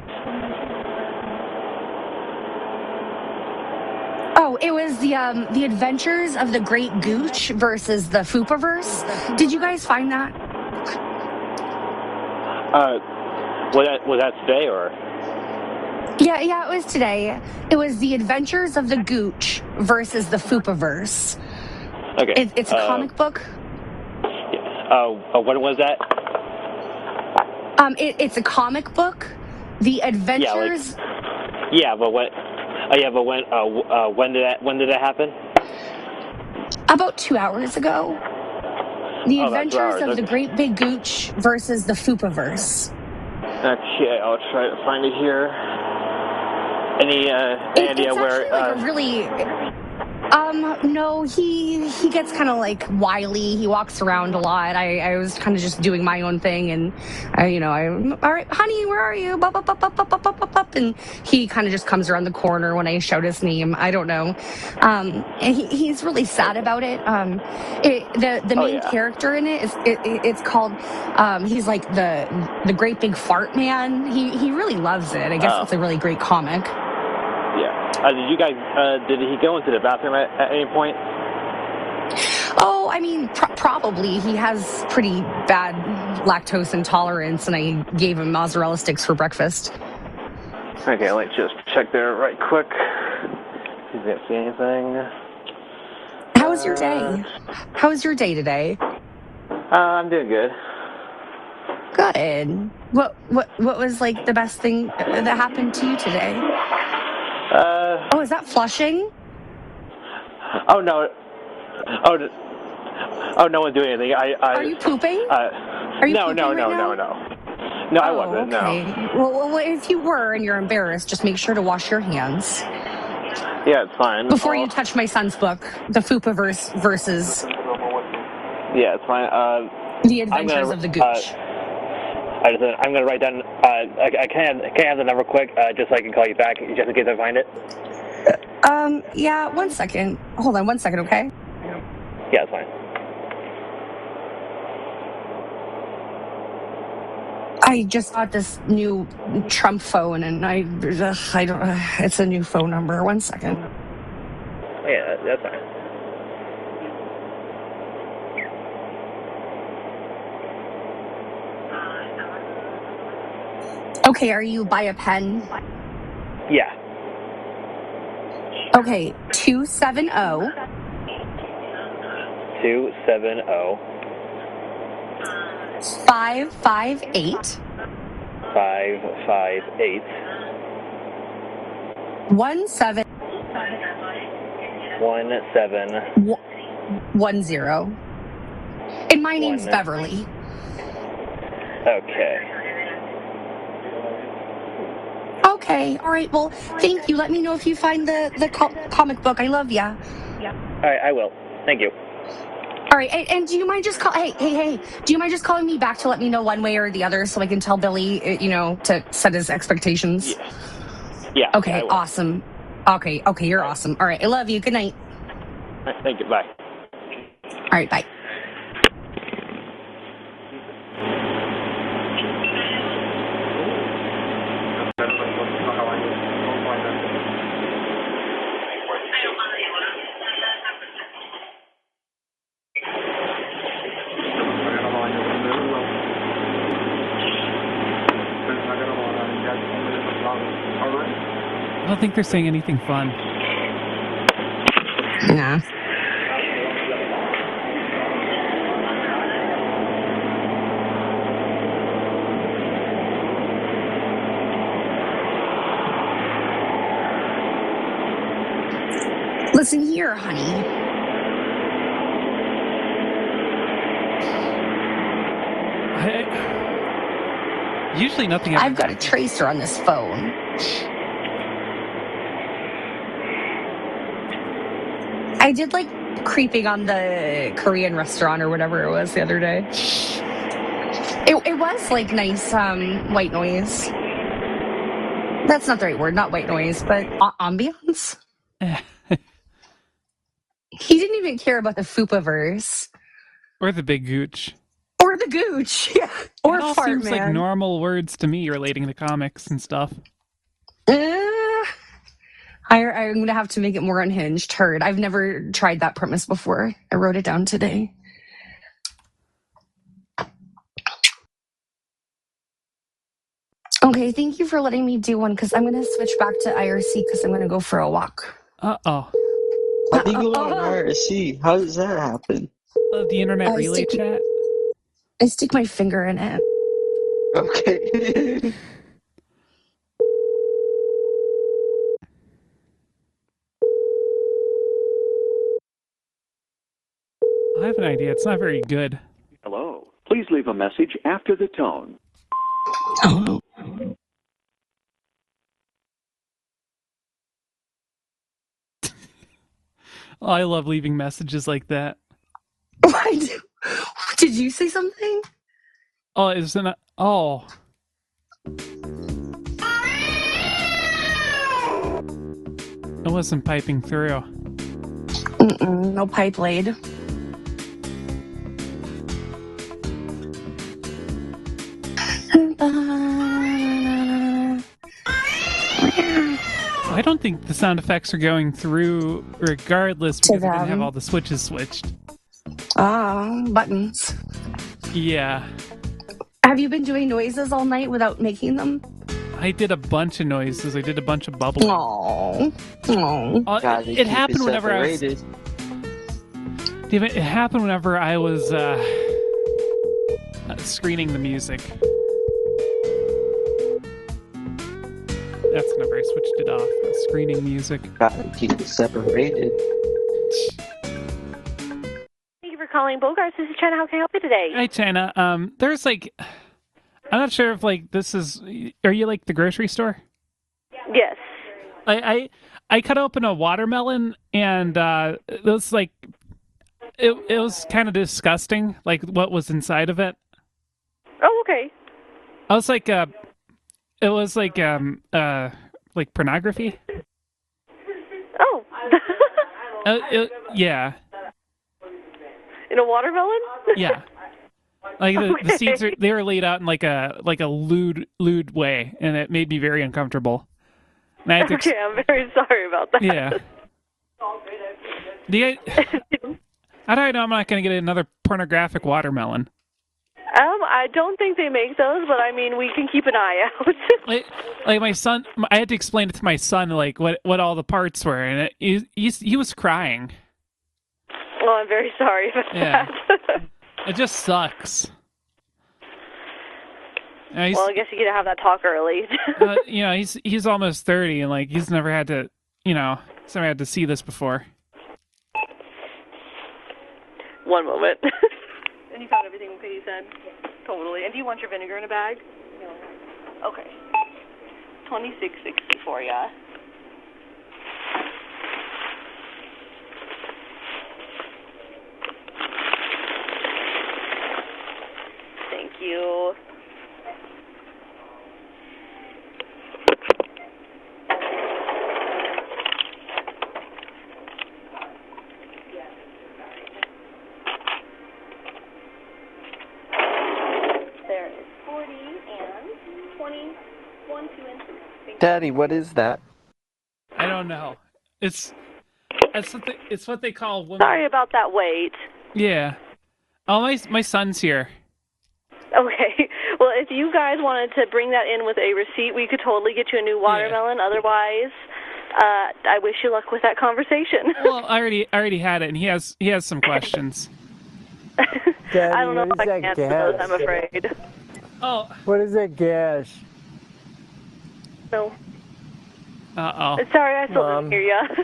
oh, it was the, um, the Adventures of the Great Gooch versus the Foopaverse. Did you guys find that? Uh, was that, was that today or? Yeah, yeah, it was today. It was the Adventures of the Gooch versus the Foopaverse. Okay. It, it's a uh, comic book. Uh, uh, when was that? Um, it, it's a comic book. The Adventures. Yeah, like, yeah but what? Uh, yeah, but when? Uh, uh, when did that? When did that happen? About two hours ago. The Oh, Adventures hours, of okay. the Great Big Gooch versus the Foopaverse. Okay, I'll try to find it here. Any, uh, any It, idea it's where? actually like uh, a really. Um, no, he he gets kind of like wily. He walks around a lot. I, I was kind of just doing my own thing, and I, you know, I'm all right, honey, where are you? Bop, bop, bop, bop, bop, bop, bop, bop, bop. And he kind of just comes around the corner when I shout his name. I don't know. Um, and he, he's really sad about it. Um, it, the the Oh, main yeah. character in it is it, it, it's called. Um, he's like the the Great Big Fart Man. He he really loves it. I guess Oh. it's a really great comic. Yeah. Uh, did you guys? Uh, did he go into the bathroom at, at any point? Oh, I mean, pr- probably. He has pretty bad lactose intolerance, and I gave him mozzarella sticks for breakfast. Okay, let's just check there right quick. See if I see anything. How was your day? How was your day today? Uh, I'm doing good. Good. What what what was like the best thing that happened to you today? Uh, oh, is that flushing? Oh no. Oh, d- oh, no one's doing anything. I. I Are you pooping? Uh, Are you no, pooping no, right no, now? no, no, no. I Oh, wasn't. okay. No. Well, well, if you were and you're embarrassed, just make sure to wash your hands Yeah, it's fine. before I'll- you touch my son's book, The Foopaverse versus Yeah, it's fine. Uh, The I'm Adventures gonna, of the Gooch. Uh, I just, I'm gonna write down. Uh, I, I can I can I have the number quick, uh, just so I can call you back, just in case I find it. Um, yeah, one second. Hold on one second, okay? Yeah, it's fine. I just got this new Trump phone, and I, ugh, I don't, uh, it's a new phone number. One second. Yeah, that, that's fine. Okay, are you by a pen? Yeah. Okay, two seven zero. Two seven zero Five five eight. five five eight One seven. one seven One zero. And my name's One. Beverly. Okay. Okay, all right. Well, thank you. Let me know if you find the the co- comic book. I love ya. All right, I will. Thank you. All right, and, and do you mind just call? Hey, hey, hey! Do you mind just calling me back to let me know one way or the other, so I can tell Billy, uh, you know, to set his expectations? Yeah. Yeah. Okay, I will. awesome. Okay, okay, you're awesome. All right, I love you. Good night. All right, thank you. Bye. All right, bye. I don't think they're saying anything fun. Nah. Listen here, honey. I, usually nothing. I've got a tracer on this phone. I did like creeping on the Korean restaurant or whatever it was the other day. It, it was like nice um, white noise. That's not the right word, not white noise, but a- ambiance. He didn't even care about the Fupaverse. Or the big gooch. Or the gooch, yeah. Or it all fart seems man. like normal words to me relating to comics and stuff. Uh, I, I'm going to have to make it more unhinged. Heard. I've never tried that premise before. I wrote it down today. Okay, thank you for letting me do one, because I'm going to switch back to I R C because I'm going to go for a walk. Uh-oh. How do you go on I R C? How does that happen? Uh, the internet I relay stick, chat? I stick my finger in it. Okay. I have an idea. It's not very good. Hello. Please leave a message after the tone. Oh. Oh, I love leaving messages like that. Did you say something? Oh, isn't it? Oh. It wasn't piping through. Mm-mm, no pipe laid. I don't think the sound effects are going through regardless because I didn't have all the switches switched. Ah, buttons. Yeah. Have you been doing noises all night without making them? I did a bunch of noises. I did a bunch of bubbling. Oh, oh. Uh, it, it happened whenever separated. I was. Damn it! It happened whenever I was uh, uh, screening the music. That's whenever I switched it off. The screening music. Gotta keep it separated. Thank you for calling Bogarts. This is China. How can I help you today? Hi, China. Um, there's like, I'm not sure if like this is. Are you like the grocery store? Yes. I I, I cut open a watermelon and uh, it was like, it it was kind of disgusting. Like what was inside of it. Oh, okay. I was like, uh, it was like um uh like pornography. Oh. uh, it, yeah. In a watermelon? Yeah. Like the, Okay. the seeds are they were laid out in like a like a lewd lewd way, and it made me very uncomfortable. And I had to ex- Okay, I'm very sorry about that. Yeah. Do you, how do I know I'm not going to get another pornographic watermelon? Um, I don't think they make those, but I mean, we can keep an eye out. Like, like my son, I had to explain it to my son, like what, what all the parts were, and it, he he's, he was crying. Well, I'm very sorry about Yeah. that. It just sucks. Uh, he's- Well, I guess you get to have that talk early. uh, you know, he's he's almost thirty, and like he's never had to, you know, he's never had to see this before. One moment. And you found everything okay, you said? Totally. And do you want your vinegar in a bag? No. Okay. twenty-six sixty for ya. Thank you. There is forty and twenty, one, two, and three. Thank you. Daddy, what is that? I don't know. It's it's what they, it's what they call women. Sorry about that wait. Yeah. Oh, my my son's here. Okay. Well, if you guys wanted to bring that in with a receipt, we could totally get you a new watermelon. Otherwise, uh, I wish you luck with that conversation. Well, I already I already had it, and he has he has some questions. Daddy, I don't know what if I is can that answer those, gas? I'm afraid. Oh. What is that gas? No. Uh oh. Sorry, I still Mom. didn't hear you.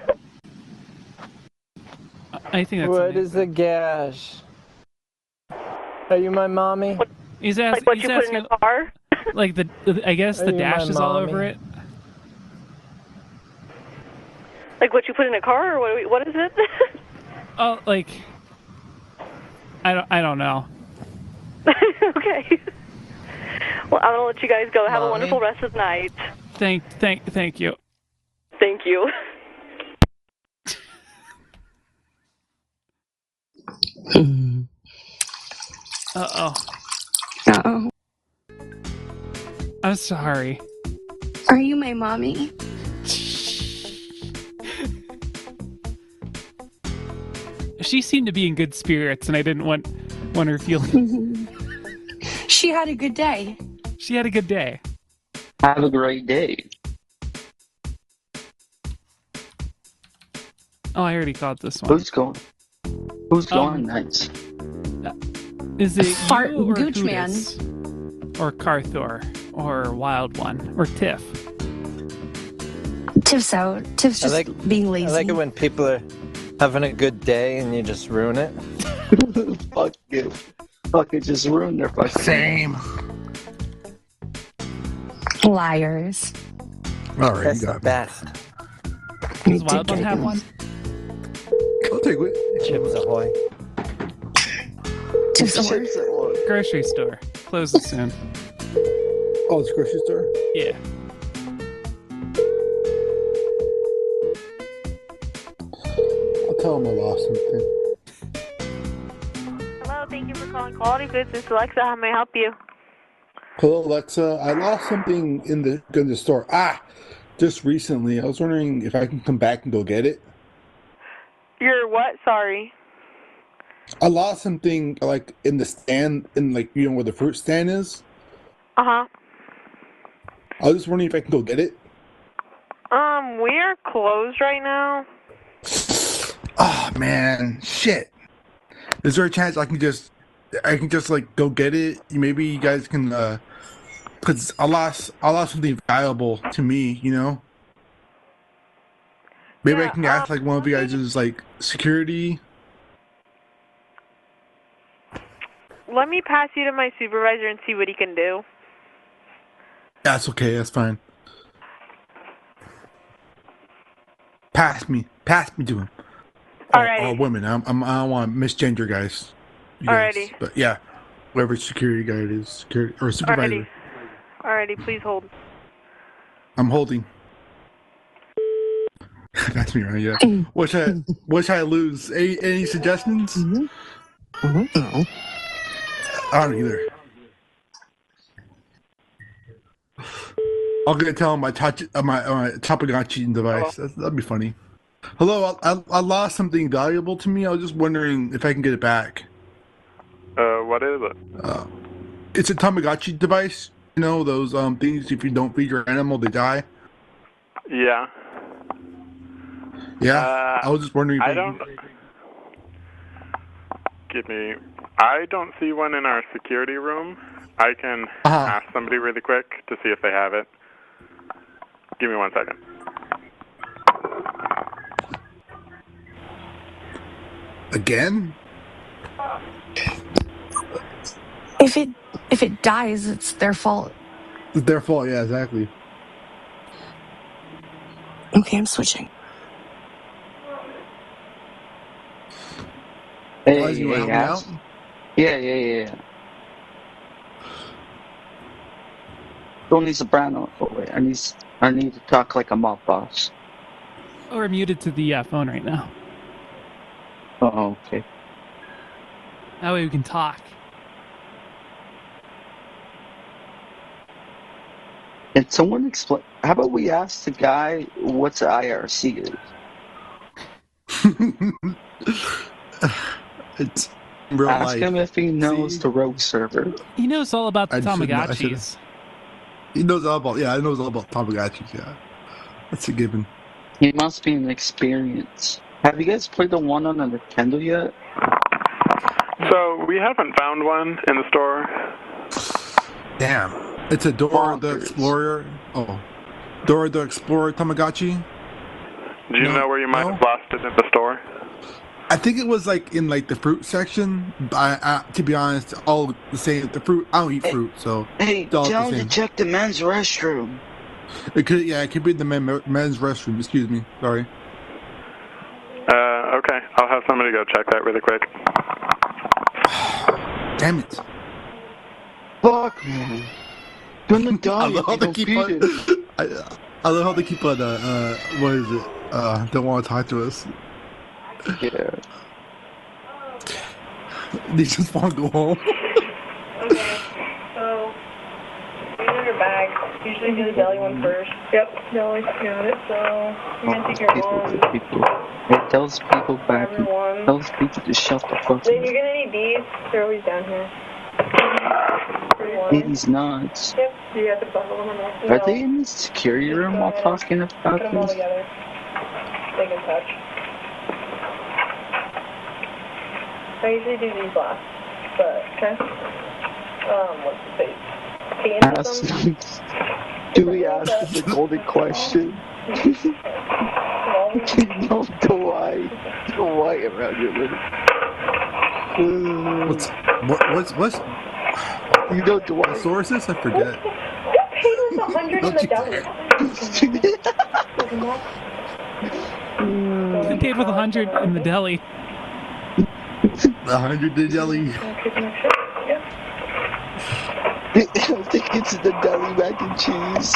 I think that's. What is the gas? Are you my mommy? He's ask, Like what he's you put in asking, a car? like the, the I guess Are the you dash my is all mommy? over it. Like what you put in a car, or what? What is it? Oh, like I don't. I don't know. Okay. Well, I'm gonna let you guys go. Have Mommy? a wonderful rest of the night. Thank, thank, thank you. Thank you. Uh oh. Uh oh. I'm sorry. Are you my mommy? She seemed to be in good spirits, and I didn't want want her feeling. She had a good day. She had a good day. Have a great day. Oh, I already caught this one. Who's going? Who's going Um, next? Is it Fart you or Gooch Man. Hootis? Or Carthor? Or Wild One? Or Tiff? Tiff's out. Tiff's I just like, being lazy. I like it when people are having a good day and you just ruin it. Fuck you. Fuck it, just ruined their fucking Same. Liars. All right, That's you the got me. best. Does Wild One have one? I'll take it. Chips Ahoy. Tiff's Ahoy. Grocery store. Closes soon. Oh, it's a grocery store? Yeah. I'll tell him I lost something. Hello, thank you for calling Quality Foods. This is Alexa. How may I help you? Hello, Alexa. I lost something in the in the store. Ah, just recently. I was wondering if I can come back and go get it. You're what? Sorry. I lost something like in the stand, in like you know where the fruit stand is. Uh huh. I was just wondering if I can go get it. Um, we are closed right now. Oh man, shit. Is there a chance I can just, I can just like go get it? Maybe you guys can, uh, cause I lost, I lost something valuable to me, you know. Maybe I can ask like one of you guys is like security. Let me pass you to my supervisor and see what he can do. That's okay. That's fine. Pass me, pass me to him. Or, Alrighty. or women. I'm, I'm, I don't want to misgender guys. You guys. Alrighty. But yeah, whoever security guard is, security or supervisor. Alrighty. Alrighty, please hold. I'm holding. That's me, right? Yeah. What should I, what should I lose? Any, any suggestions? Mm-hmm. I don't either. I'm gonna tell him my touch, uh, my uh, my Tamagotchi device. That's, that'd be funny. Hello, I, I, I lost something valuable to me. I was just wondering if I can get it back. Uh, what is it? Uh, it's a Tamagotchi device. You know those um things. If you don't feed your animal, they die. Yeah. Yeah. Uh, I was just wondering. If I I don't. Give me. I don't see one in our security room. I can Uh-huh. ask somebody really quick to see if they have it. Give me one second. Again? If it if it dies, it's their fault. It's their fault. Yeah, exactly. Okay, I'm switching. Hey, Guys, you wanna hey, help me ask- out? Yeah, yeah, yeah. Tony Soprano. Oh wait, I need I need to talk like a mob boss. Oh, we're muted to the uh, phone right now. Oh, okay. That way we can talk. Can someone explain? How about we ask the guy what's the I R C is? It's real Ask life. him if he knows the rogue server. He knows all about the I shouldn't- I Tamagotchis. shouldn't- He knows all about. Yeah, he knows all about Tamagotchis. Yeah, that's a given. He must be an experience. Have you guys played the one on the Nintendo yet? So we haven't found one in the store. Damn. It's a Dora the Explorer. Oh, Dora the Explorer Tamagotchi. Do you No, know where you might no. have lost it in the store? I think it was like in like the fruit section. I, I, to be honest, all the same. The fruit. I don't eat fruit, so Hey, it's all tell the him to same. check the men's restroom. It could, yeah, it could be the men, men's restroom. Excuse me. Sorry. Uh, okay. I'll have somebody go check that really quick? Damn it. Fuck, man. Gonna die I love how if they you keep don't on. beat it. I, I love how they keep on. Uh, uh, what is it? Uh, don't want to talk to us. Yeah. They just want to go home. Okay, so these are your bags. Usually do the deli one first. Yep, deli, got it. So you're gonna take your one. People. It tells people back. Number one. Tells people to shut the fuck Then up. you're gonna need these. They're always down here. These nuts. Yep. Do you have to bundle them or not? Are they in the security room while talking about Put them all this? together. They can touch. I usually do these last, but okay. Um, what's the face? Ask, do we ask the golden question? No, Dwight. Dwight around your little. What's what? What's what's? You know Dwight. Sources? I forget. Who paid us a hundred in the deli? They paid with a hundred in the deli. A hundred in deli. I think it's the deli mac and cheese.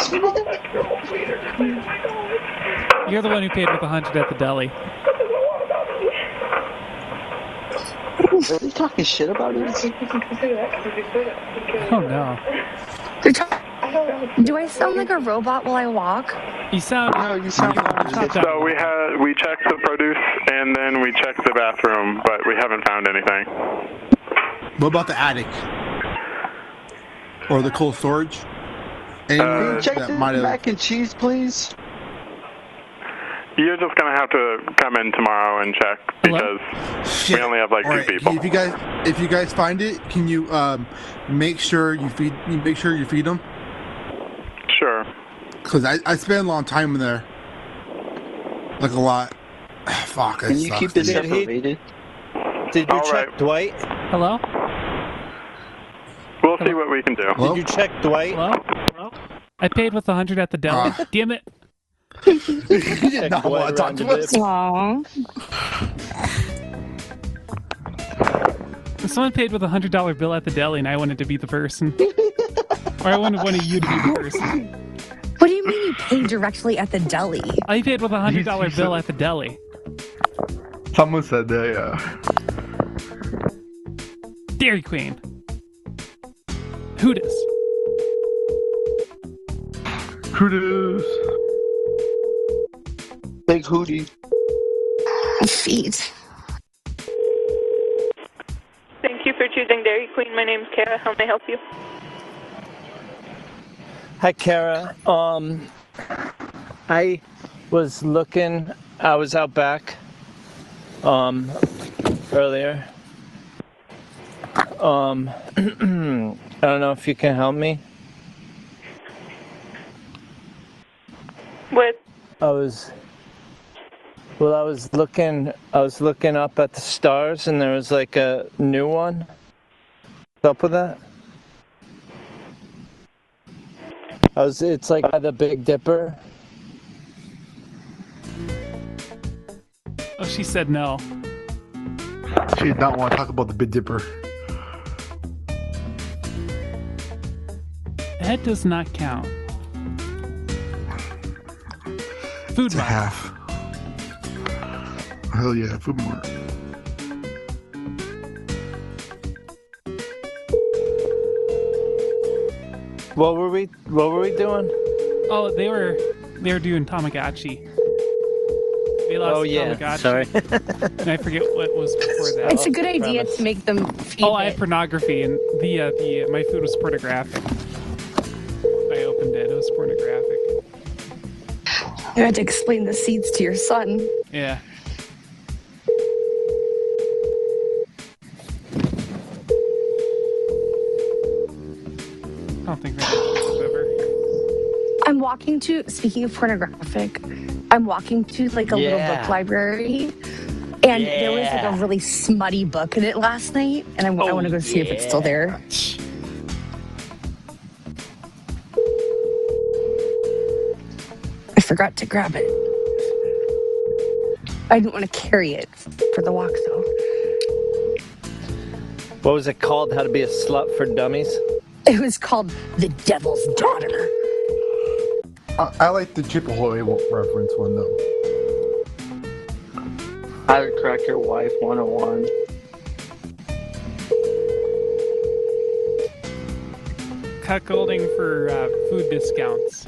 You're the one who paid with a hundred at the deli. Are they talking shit about us? Oh no. They're ta- Do I sound like a robot while I walk? You sound. No, you sound. So we had we checked the produce and then we checked the bathroom, but we haven't found anything. What about the attic? Or the cold storage? Can you check that the might have. mac and cheese, please? You're just gonna have to come in tomorrow and check because Shit. we only have like All two right, people. If you guys, if you guys find it, can you um make sure you feed, you make sure you feed them? Sure. Because I I spent a long time in there, like a lot. Fuck. Can you keep this Did he- separated? Did you All check right. Dwight? Hello? We'll see what we can do. Did you check Dwight? Hello? I paid with a hundred at the deli. Ah. Damn it. You did not want to talk to us. Aww. Someone paid with a hundred dollar bill at the deli, and I wanted to be the person, or I wanted one of you to be the person. What do you mean you paid directly at the deli? I paid with a hundred dollar bill at the deli. Someone said that, yeah. Dairy Queen. Hooters. Hooters. Big hootie. Feet. Thank you for choosing Dairy Queen. My name's Kara. How may I help you? Hi, Kara. Um, I was looking. I was out back. Um, earlier. Um, I don't know if you can help me. With I was. Well, I was looking. I was looking up at the stars, and there was like a new one. What's up with that? I was. It's like by the Big Dipper. Oh, she said no. She did not want to talk about the Big Dipper. That does not count. Food It's a Mart. half. Hell yeah, Food Mart. What were we? What were we doing? Oh, they were they were doing Tamagotchi. They lost Oh, yeah. Tamagotchi. Sorry. And I forget what was before that. It's a good idea to make them feed Oh, I had it. pornography, and the uh, the my food was pornographic. I opened it; it was pornographic. You had to explain the seeds to your son. Yeah. I don't think that was ever. I'm walking to, speaking of pornographic, I'm walking to like a little Yeah. book library. And there was like Yeah. a really smutty book in it last night. And I, w- I want to go see if it's still there. I forgot to grab it. I didn't want to carry it for the walk, though. What was it called? How to be a slut for dummies? It was called The Devil's Daughter. I, I like the Chippewa reference one, though. How to Crack Your Wife one oh one. Cuckolding for uh, food discounts.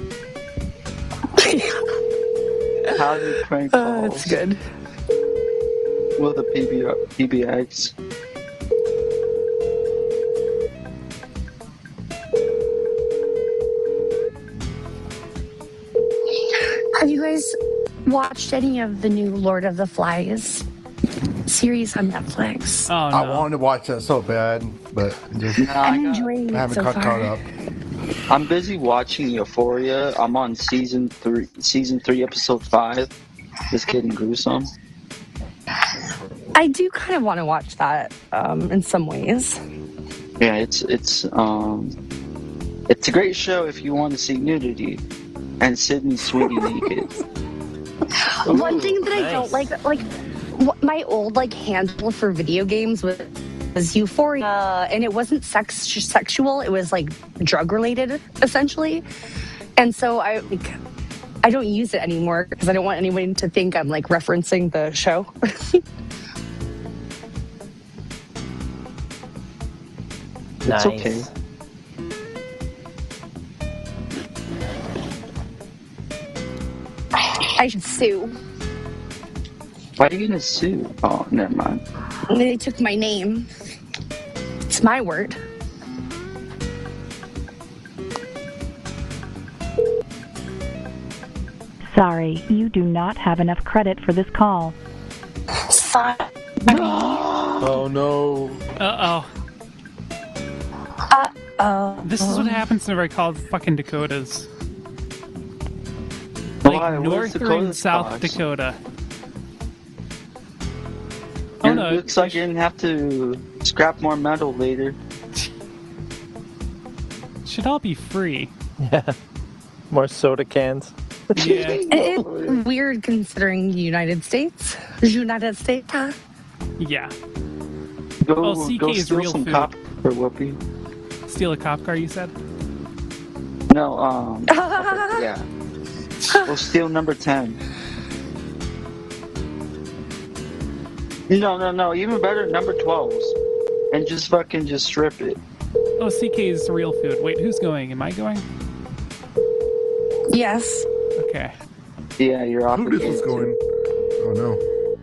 How to Prank Oh, Calls. that's good. With a P B, P B X. Have you guys watched any of the new Lord of the Flies series on Netflix? Oh, no. I wanted to watch that so bad, but just Nah, I I'm got- enjoying I it haven't so caught, far. caught up. I'm busy watching Euphoria. I'm on season three, season three, episode five. It's getting gruesome. I do kind of want to watch that um, in some ways. Yeah, it's it's um, it's a great show if you want to see nudity and Sydney Sweeney naked. One thing that I nice. don't like, like wh- my old like handle for video games was, was Euphoria, and it wasn't sex sexual. It was like drug related, essentially. And so I like I don't use it anymore because I don't want anyone to think I'm like referencing the show. It's okay. I should sue. Why are you gonna sue? Oh, never mind. They took my name. It's my word. Sorry, you do not have enough credit for this call. Sorry. Oh no. Uh-oh. Uh-oh. This is what happens whenever I call fucking Dakotas. Why? Like What North is or in Dakota's South box? Dakota. Oh It no. looks like you're gonna have to scrap more metal later. Should all be free. Yeah. More soda cans. Yeah. It's weird considering the United States. United States, huh? Yeah. Go, Oh, C K go is steal real some food. cop for Whoopi. Steal a cop car, you said? No, um, yeah. We'll steal number ten. No, no, no. Even better, number twelves, and just fucking just strip it. Oh, C K is real food. Wait, who's going? Am I going? Yes. Okay. Yeah, you're off. Who this was going? Oh no.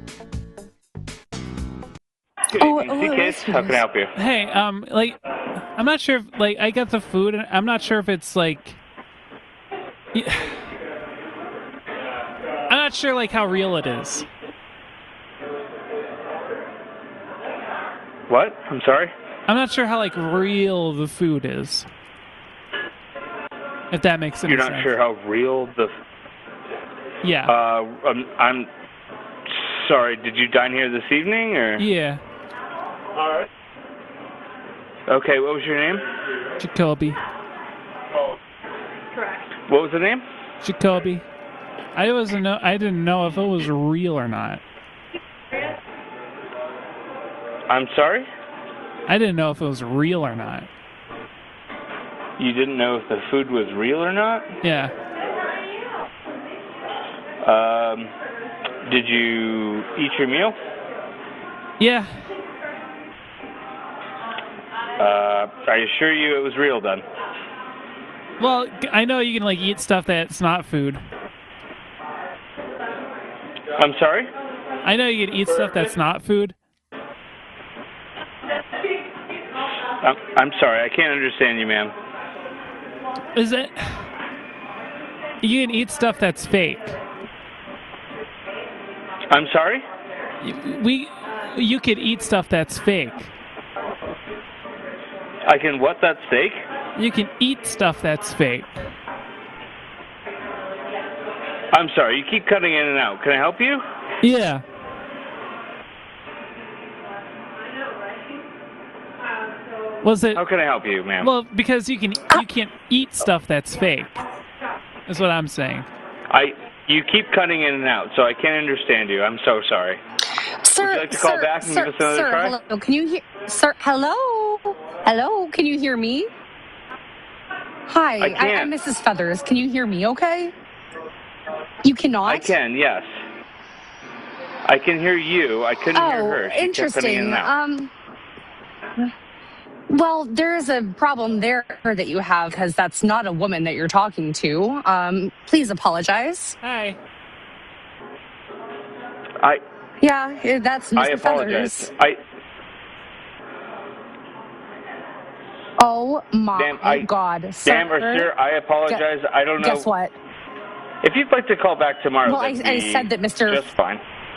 Good Oh, evening, oh, C it Ks. was How can I help you? Hey, um, like, I'm not sure if, like, I got the food, and I'm not sure if it's, like... Yeah. I'm not sure, like, how real it is. What? I'm sorry? I'm not sure how, like, real the food is. If that makes any You're sense. not sure how real the... Yeah. Uh, um, I'm sorry, did you dine here this evening, or...? Yeah. Alright. Okay, what was your name? Jacoby. Correct. What was the name? Jacoby. I wasn't know. I didn't know if it was real or not. I'm sorry? I didn't know if it was real or not. You didn't know if the food was real or not? Yeah. Um, did you eat your meal? Yeah. Uh, I assure you it was real then. Well, I know you can like eat stuff that's not food. I'm sorry? I know you can eat stuff that's not food. I'm, I'm sorry, I can't understand you, ma'am. Is it? You can eat stuff that's fake. I'm sorry? We, you could eat stuff that's fake. I can what? That's fake? You can eat stuff that's fake. I'm sorry, you keep cutting in and out. Can I help you? Yeah. Was it? How can I help you, ma'am? Well, because you can you can eat stuff that's fake. Is what I'm saying. I you keep cutting in and out, so I can't understand you. I'm so sorry. Sir, Would you like to sir, call back and sir, give us another sir, try? hello. Can you hear? Sir, hello, hello. Can you hear me? Hi, I can't. I'm Missus Feathers. Can you hear me? Okay. You cannot. I can, yes. I can hear you. I couldn't oh, hear her. She kept cutting in interesting. and out. Um. Well, there's a problem there that you have because that's not a woman that you're talking to. Um, please apologize. Hi. I. Yeah, eh, that's Mister I apologize. Feathers. I. Oh my Damn, I, God, Damn, or sir, I apologize. Gu- I don't know. Guess what? If you'd like to call back tomorrow, Well, I, that'd I be said that Mister just fine.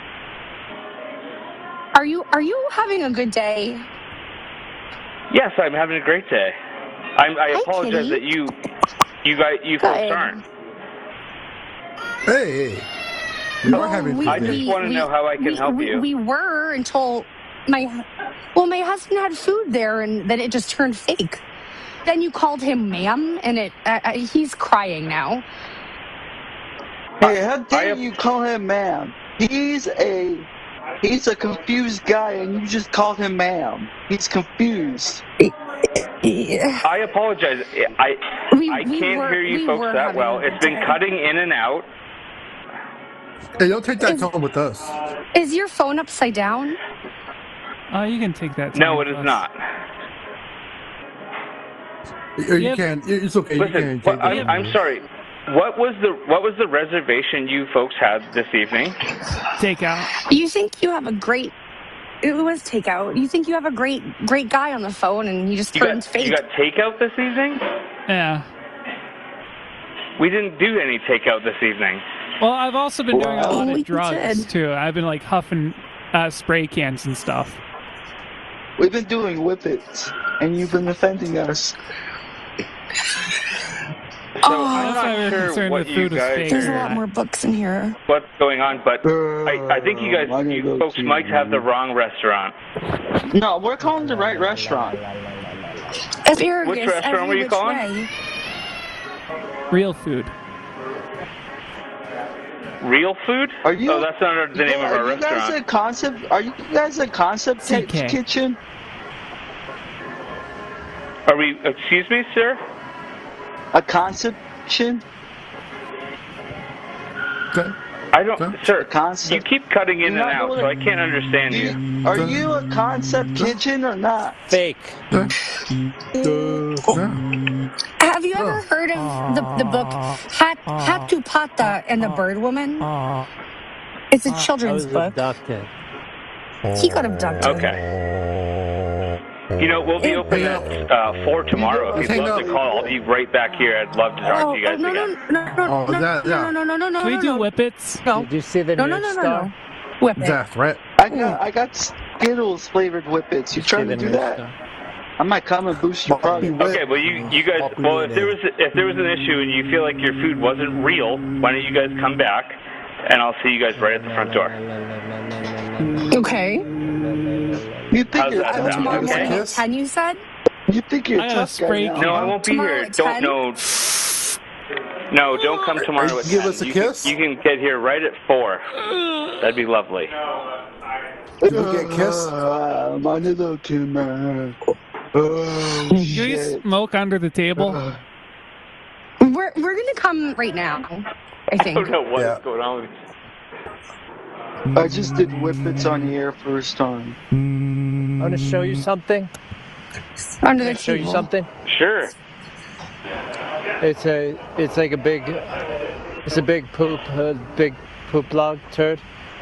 Are you are you having a good day? Yes, I'm having a great day. I'm, I Hi, apologize kitty. that you, you guys, you folks Good. aren't. Hey, hey. We Well, are having we- I food just we- want to we- know how I can we, help we, you. We were until my well, my husband had food there, and then it just turned fake. Then you called him ma'am, and it uh, uh, he's crying now. Hey, how dare you call him ma'am? He's a he's a confused guy, and you just called him ma'am. He's confused. I apologize. I We- I we can't were- hear you we folks were that having well. a good It's been day. cutting in and out. Hey, don't take that Is- tone with us. Is your phone upside down? Oh, you can take that. No, time it with is us. not. You, you Yep. can. It's okay. Listen, you can what- take I'm, that. I'm sorry. What was the what was the reservation you folks had this evening? Takeout. You think you have a great? It was takeout. You think you have a great great guy on the phone, and he just You turns got fake. you got takeout this evening? Yeah. We didn't do any takeout this evening. Well, I've also been doing a Well, lot we of drugs did. too. I've been like huffing uh, spray cans and stuff. We've been doing whippets, and you've been offending us. So Oh, I'm That's why not we're sure concerned what with you food is guys fake. There's a or lot not. more books in here. what's going on, but Uh, I, I think you guys, I'm gonna you go folks to- might have the wrong restaurant. No, we're calling the right restaurant. Asparagus Which restaurant every were you which calling? way. Real food. Real food? Are you? Oh, that's not the name Yeah, of our are you guys restaurant. a concept? Are you guys a concept C K. type kitchen? Are we? Excuse me, sir. A concept kitchen? Okay. I don't, sir. concept. You keep cutting in You're and not out, doing so it. I can't understand you. Are you a concept kitchen or not? Fake. Have you ever heard of the, the book Hat, Hatupata and the Bird Woman? It's a I children's was book. abducted. He got abducted. Okay. You know, we'll be open at uh, four tomorrow. If you'd love to call, I'll be right back here. I'd love to talk Oh, to you guys oh, no, no, again. no, no, Oh, no, that- yeah. no, no, no, no, no, Can we no, do no. whippets? No. Did you see the No, new no, no, no, star? no. Whip Is it. that a threat? I got I got Skittles flavored whippets. You Did trying see to the do new that? star? I might come and boost your Bobby product. Whip. Okay, well, you you guys, Bobby well, Whip. if there was if there was an issue and you feel like your food wasn't real, why don't you guys come back, and I'll see you guys right at the front door. Okay. You think How's you're that a tough sound? Tomorrow guy Okay. morning now? at ten, you said? You think you're a I got a tough spray guy now? can. No, I won't be Tomorrow here. at Don't ten? no. No, don't come tomorrow at Give ten. us a you kiss? Can, you can get here right at four. That'd be lovely. Did you get kissed? Uh, my little tumor. Oh, Can you shit. smoke under the table? We're, we're going to come right now, I I think. don't know what is Yeah. going on with I just did whippets on the air first time. I want to show you something. Under Can I the show you table. something? Sure. It's a, it's like a big, it's a big poop, a big poop log turd.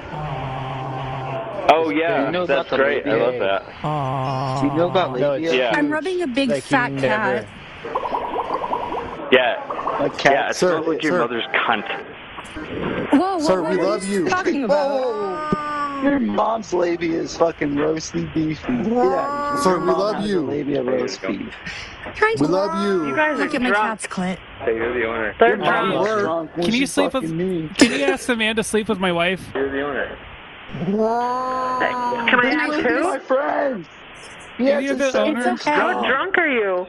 Oh yeah, You know that's about the great. I love labia? that. Do you know about No, labia? it's Yeah. I'm rubbing a big like you fat never- cat. Yeah. A cat. Yeah, it Sir, smells like your sir. mother's cunt. Whoa, whoa, Sir, whoa, we what love are you. talking about? Oh, your mom's labia is fucking roasty beefy. Get out. Sir, Your we mom love has a you. labia roast beef. Trying to We love you. You guys look are at my drunk. cat's clit. Hey, you're the owner. They're Your mom drunk. was Word. drunk when Can she you sleep with? fucking me. Can you ask Amanda to sleep with my wife? You're the owner. Can I ask You're my who? friend. You're Yes, the it's so owner? It's okay. How drunk are you?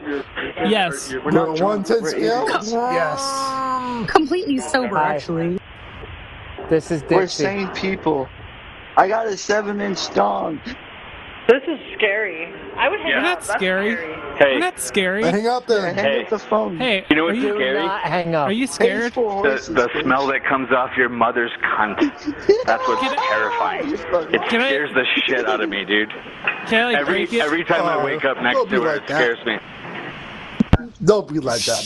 Yes. We're We're not on drunk. one ten We're scale? idiots. Yes. Completely sober, Hi. actually. This is Dixie. We're sane people. I got a seven-inch dong. This is scary. I would hang We're up. not That's scary. Hey. We're not scary. Hang up then. Hang Hey. up the phone. Hey, You know are what's you, scary? Not hang up. are you scared? Peaceful The, horses, the bitch. smell that comes off your mother's cunt. That's what's Can I- terrifying. It Can I- scares the shit out of me, dude. Can I like Every break it? every time I Oh, wake up next don't be to her, like it that. scares me. Don't be like that,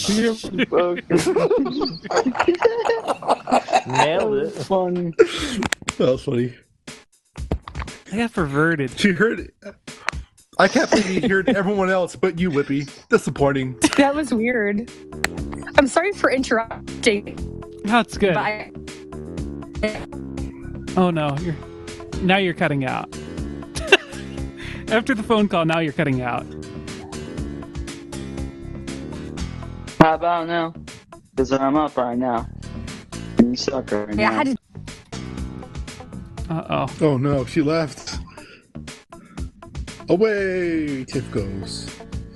man. Nailed it. Funny. That was funny. I got perverted. She heard it. I can't believe you heard everyone else but you, Whippy. Disappointing. That was weird. I'm sorry for interrupting. No, it's good. But I, Oh no, you're now you're cutting out. After the phone call, now you're cutting out. How about now? Because I'm up right now. You suck right yeah, I now. had to. Uh oh. Oh no, she left. Away, Tiff goes.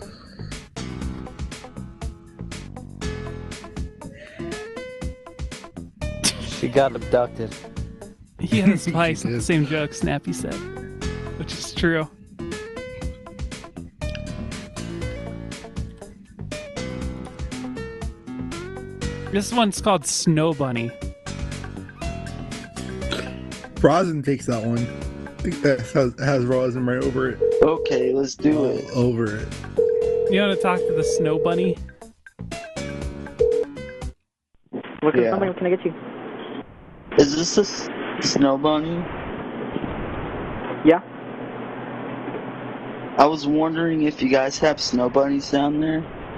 She got abducted. He had a spice with the same joke Snappy said, which is true. This one's called Snow Bunny. Rosin takes that one. I think that has, has rosin right over it. Okay, let's do it. Over it. You want to talk to the Snow Bunny? What kind Yeah. of something can I get you? Is this a s- snow bunny? Yeah. I was wondering if you guys have snow bunnies down there.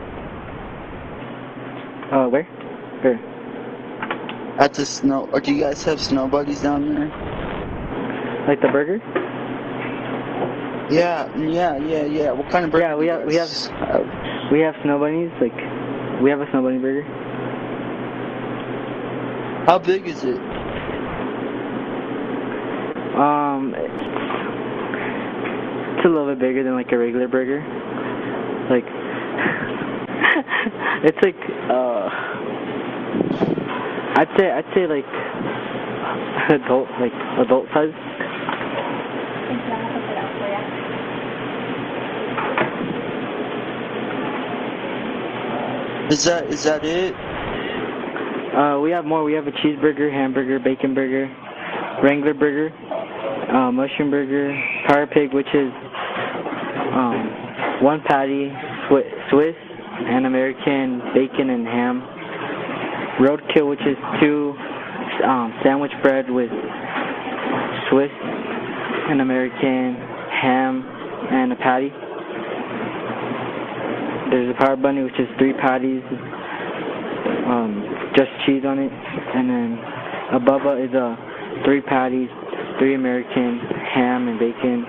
Uh, where? Where? At the snow, or do you guys have snow bunnies down there? Like the burger? Yeah, yeah, yeah, yeah. What kind of burger? Yeah, we do have you we have guys uh, we have snow bunnies. Like we have a snow bunny burger. How big is it? Um, it's a little bit bigger than like a regular burger. Like it's like uh, I'd say I'd say like adult like adult size. Is that is that it? Uh, we have more. We have a cheeseburger, hamburger, bacon burger, Wrangler burger, uh, mushroom burger, Power Pig, which is um, one patty, Swi- Swiss and American bacon and ham. Roadkill, which is two um, sandwich bread with Swiss and American ham and a patty. There's a Power Bunny, which is three patties, um, just cheese on it, and then a Bubba is a three patties, three American, ham and bacon.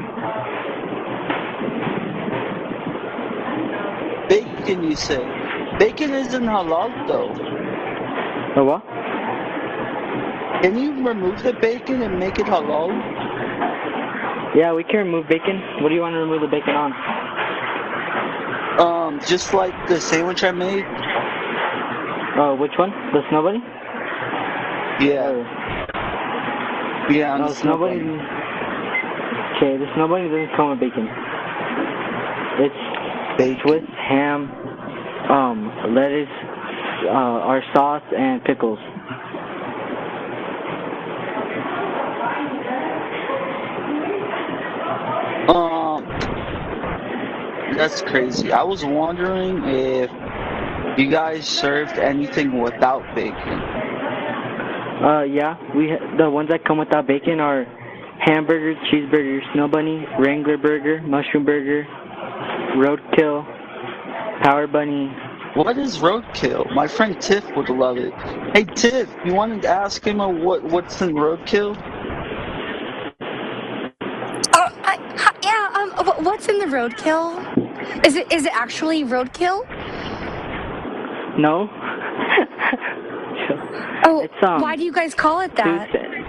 Bacon, you say? Bacon isn't halal though. A what? Can you remove the bacon and make it halal? Yeah, we can remove bacon. What do you want to remove the bacon on? Um, just like the sandwich I made. Oh, which one? The snow bunny? Yeah. Or... Yeah, No, the the snow bunny. Okay, the snow bunny doesn't come with bacon. It's bacon. Swiss ham, um, lettuce, uh, our sauce, and pickles. Um, that's crazy. I was wondering if you guys served anything without bacon. Uh, yeah, we ha- the ones that come without bacon are hamburger, cheeseburger, snow bunny, Wrangler burger, mushroom burger, roadkill, Power Bunny. What is roadkill? My friend Tiff would love it. Hey Tiff, you wanted to ask him uh, what what's in roadkill? Oh, I, hi- yeah. Um, wh- what's in the roadkill? Is it is it actually roadkill? No. Oh, It's, um, why do you guys call it that?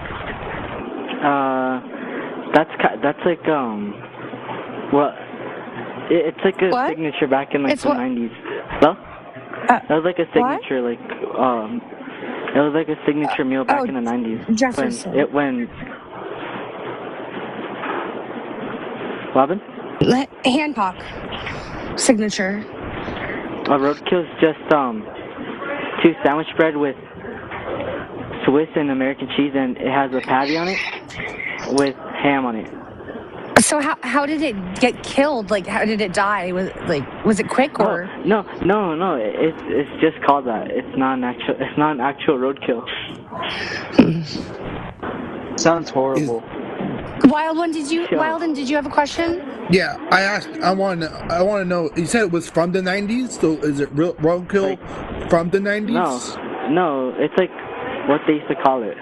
Uh, that's ki- that's like um, well, it, it's like a What? signature back in like It's the what- nineties. Well, Uh, that was like a what? signature, like um, It was like a signature meal back oh, in the nineties. Jefferson. When it when. Robin? Le- Hancock. Signature. A roadkill's just um two sandwich bread with Swiss and American cheese, and it has a patty on it with ham on it. So how how did it get killed? Like how did it die? Was like was it quick or? Oh, no, no, no. It's it's just called that. It's not an actual. It's not an actual roadkill. Sounds horrible. Wild one, did you? Wild one, did you have a question? Yeah, I asked. I want to. I want to know. You said it was from the nineties. So is it real roadkill like, from the nineties? No, no. It's like what they used to call it.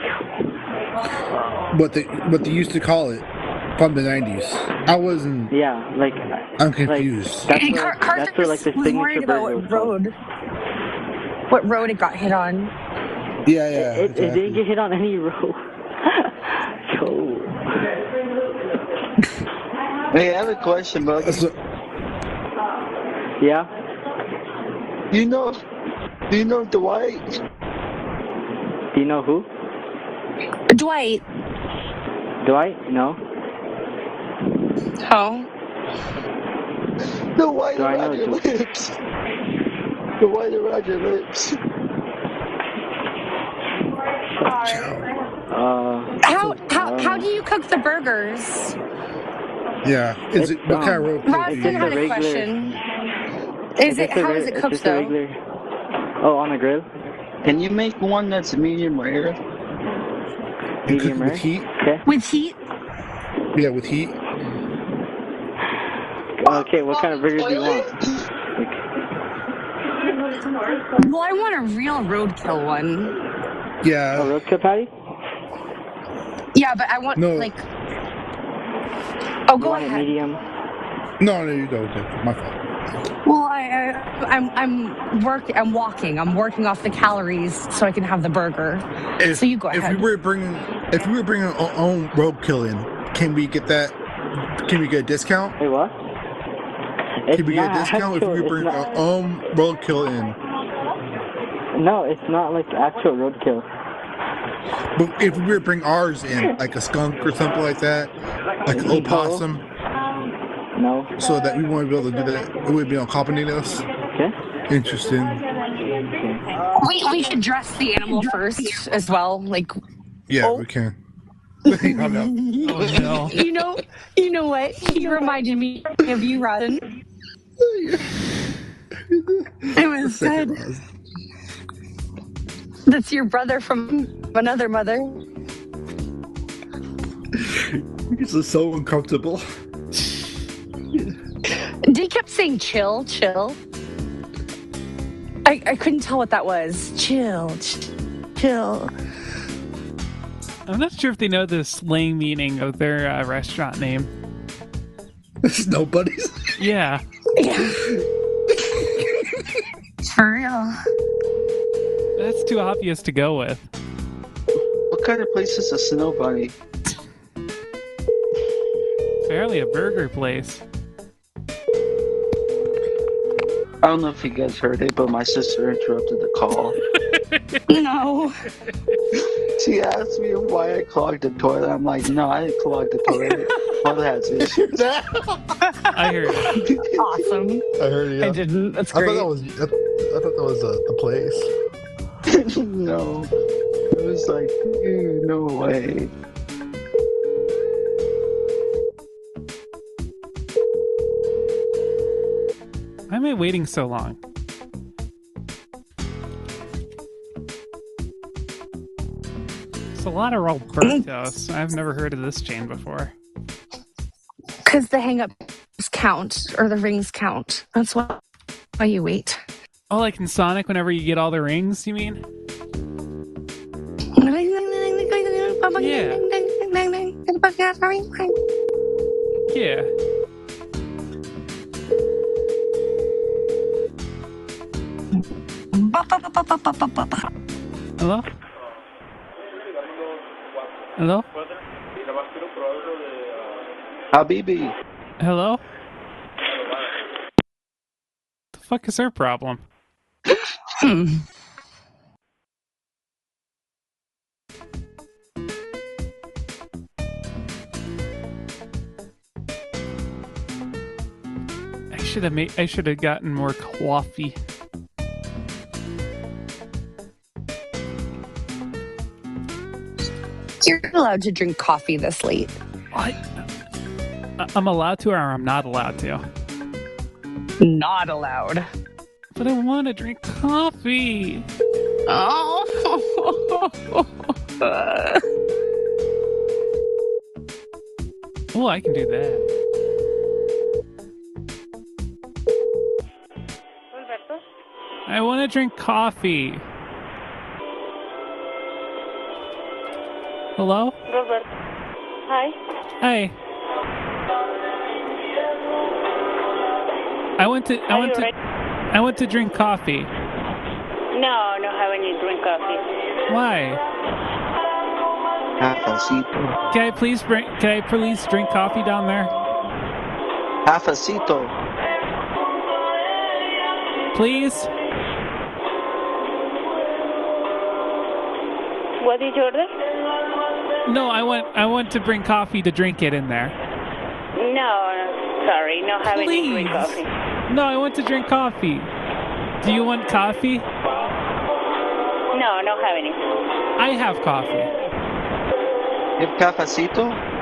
What they what they used to call it from the nineties. I wasn't. Yeah, like I'm confused. Like, that's And where, Car- that's where like the was signature worried about burger what road. What road it got hit on? Yeah, yeah. It, exactly. it didn't get hit on any road. Yo. Hey, I have a question, bud. Yeah? You know, do you know Dwight? Do you know who? Dwight. Dwight? No. Oh. The white Do I around know your Dwight? lips. The white around your lips. Uh, How how how do you cook the burgers? Yeah. Is it It's, what kind of um, roadkill? do Robson you had use? a regular- question. Is it just a how re- is it it's cooked just a though? regular- Oh, on the grill? Can you make one that's medium rare? You cook Medium it rare? with heat? Okay. With heat? Yeah, with heat. Okay, what kind of burger do you want? Well, I want a real roadkill one. Yeah. A roadkill patty? Yeah, but I want No. like. Oh, You go want it ahead. medium? No, no, you go. Okay, my fault. Well, I, I I'm I'm work I'm walking. I'm working off the calories so I can have the burger. If, so you go if ahead. we were bringing, if we were bringing our own roadkill in, can we get that? Can we get a discount? Hey, what? Can we get a not discount if actual- we it's bring not- our own roadkill in? No, it's not like actual roadkill. But if we were to bring ours in, like a skunk or something like that, like an opossum, no, so that we wouldn't be able to do that, it would be accompanying us. Okay. Interesting. We we should dress the animal first as well. Like Yeah, we can. Oh, no. Oh, no. you know you know what? You reminded me of you, Robin. It was good. That's your brother from another mother. This is so uncomfortable. They kept saying chill, chill. I, I couldn't tell what that was. Chill, ch- chill. I'm not sure if they know the slang meaning of their uh, restaurant name. Snow buddies? Yeah. Yeah. For real. That's too obvious to go with. What kind of place is a snow bunny? Apparently a burger place. I don't know if you guys heard it, but my sister interrupted the call. No. She asked me why I clogged the toilet. I'm like, no, I didn't clog the toilet. Toilet has issues. I heard it. Awesome. I heard it. Yeah. I didn't. That's I great. thought that was. I, I thought that was uh, the place. No. It was like, ew, no way. Why am I waiting so long? It's a lot of Robertos. I've never heard of this chain before. Because the hang-ups count, or the rings count. That's why, why you wait. Oh, like in Sonic, whenever you get all the rings, you mean? Yeah. Hello? Hello? Habibi. Hello? The fuck is her problem? Hmm. should have made. I should have gotten more coffee. You're allowed to drink coffee this late. I, I'm allowed to, or I'm not allowed to. Not allowed. But I want to drink coffee. Oh. Oh, I can do that. I want to drink coffee. Hello? Robert. Hi. Hey. I went to I Are went you to ready? I went to drink coffee. No, no have any drink coffee. Why? Cafecito. Can I please bring can I please drink coffee down there? Cafecito. Please? What did you order? No, I want I want to bring coffee to drink it in there. No, sorry, no have any drink coffee. No, I want to drink coffee. Do you want coffee? No, no have any. I have coffee. You have cafecito?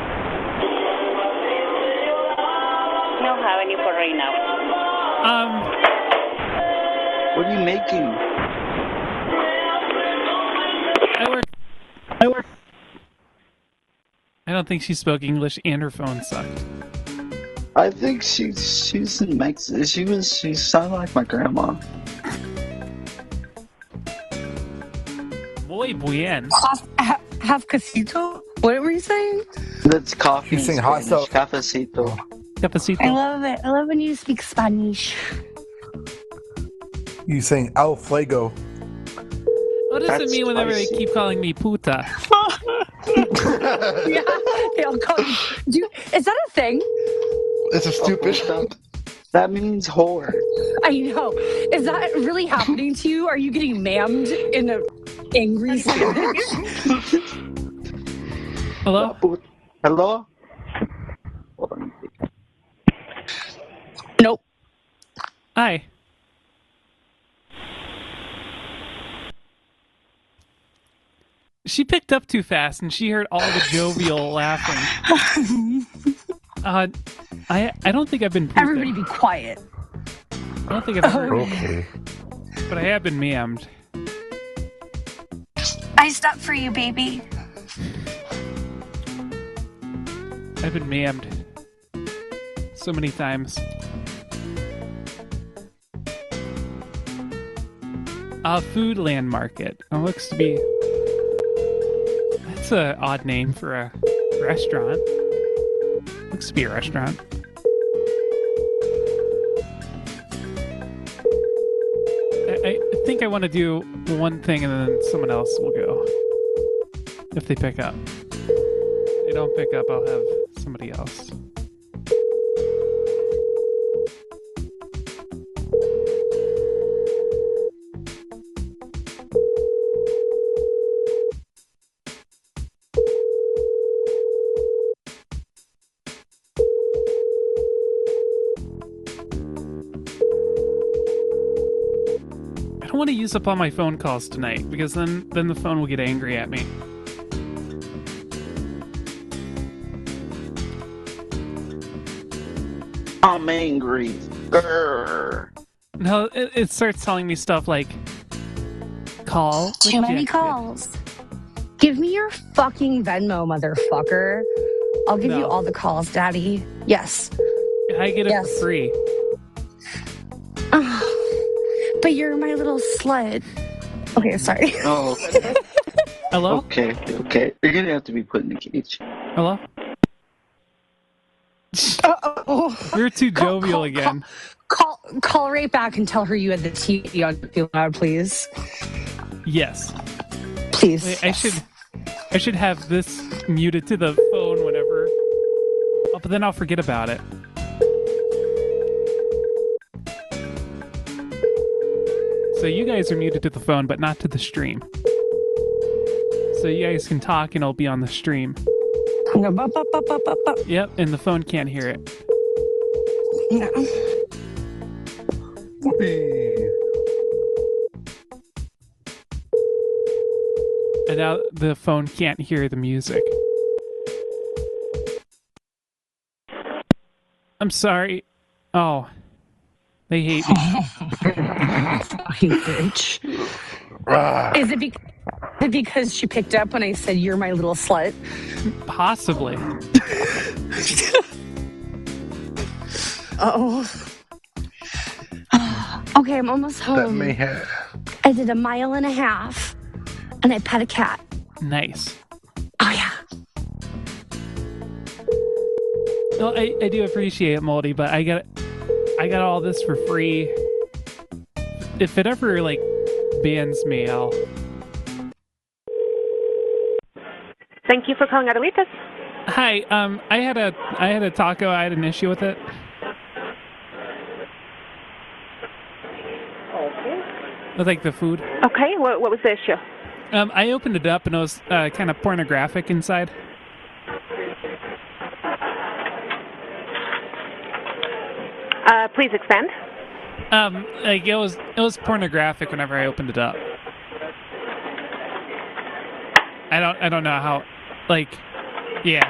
No have any for right now. Um. What are you making? I work. I work. I don't think she spoke English, and her phone sucked. I think she's she's in Mexico. She was she sounded like my grandma. Muy bien. Ha- have casito? What were you saying? That's coffee. He's saying hot Spanish. stuff. Cafecito. Cafecito. I love it. I love when you speak Spanish. You saying al fuego? What does That's it mean whenever spicy. they keep calling me puta? Yeah, they'll call you. Do, is that a thing? It's a stupid. That means whore. I know. Is that really happening to you? Are you getting mammed in a angry Spanish? Hello? Hello? Nope. Hi. She picked up too fast, and she heard all the jovial laughing. Uh, I I don't think I've been. pooped Everybody in. be quiet. I don't think I've ever. Okay. But I have been mammed. Iced up for you, baby. I've been mammed so many times. A food land market. It looks to be. That's an odd name for a restaurant. Looks to be a restaurant. I, I think I want to do one thing and then someone else will go. If they pick up. If they don't pick up, I'll have somebody else. I don't want to use up all my phone calls tonight because then then the phone will get angry at me. I'm angry. Grr. No, it, it starts telling me stuff like call. Too many rejected. calls. Give me your fucking Venmo, motherfucker. I'll give No. you all the calls, daddy. Yes. I get it Yes. for free. But you're my little slut. Okay, sorry. Oh, okay. Hello? Okay, okay. You're gonna have to be put in the cage. Hello? Uh-oh. You're too Call- jovial call- again. Call call right back and tell her you had the T V on too loud, please. Yes. Please. Wait, I yes. should I should have this muted to the phone whenever. Oh, but then I'll forget about it. So you guys are muted to the phone, but not to the stream. So you guys can talk and I'll be on the stream. Go, bup, bup, bup, bup, bup, bup. Yep, and the phone can't hear it. No. Whoopee. And now the phone can't hear the music. I'm sorry. Oh. They hate me. Fucking bitch. Is it, be- is it because she picked up when I said you're my little slut? Possibly. Oh. Okay, I'm almost home. That may have. I did a mile and a half, and I pet a cat. Nice. Oh, yeah. Well, I, I do appreciate it, Moldy, but I got I got all this for free. If it ever, like, bans me, I'll... Thank you for calling Adelitas. Hi, um, I had a I had a taco. I had an issue with it. Okay. With, like, the food. Okay, what, what was the issue? Um, I opened it up and it was uh, kind of pornographic inside. Uh, please expand. Um, like it was it was pornographic whenever I opened it up. I don't I don't know how, like, yeah.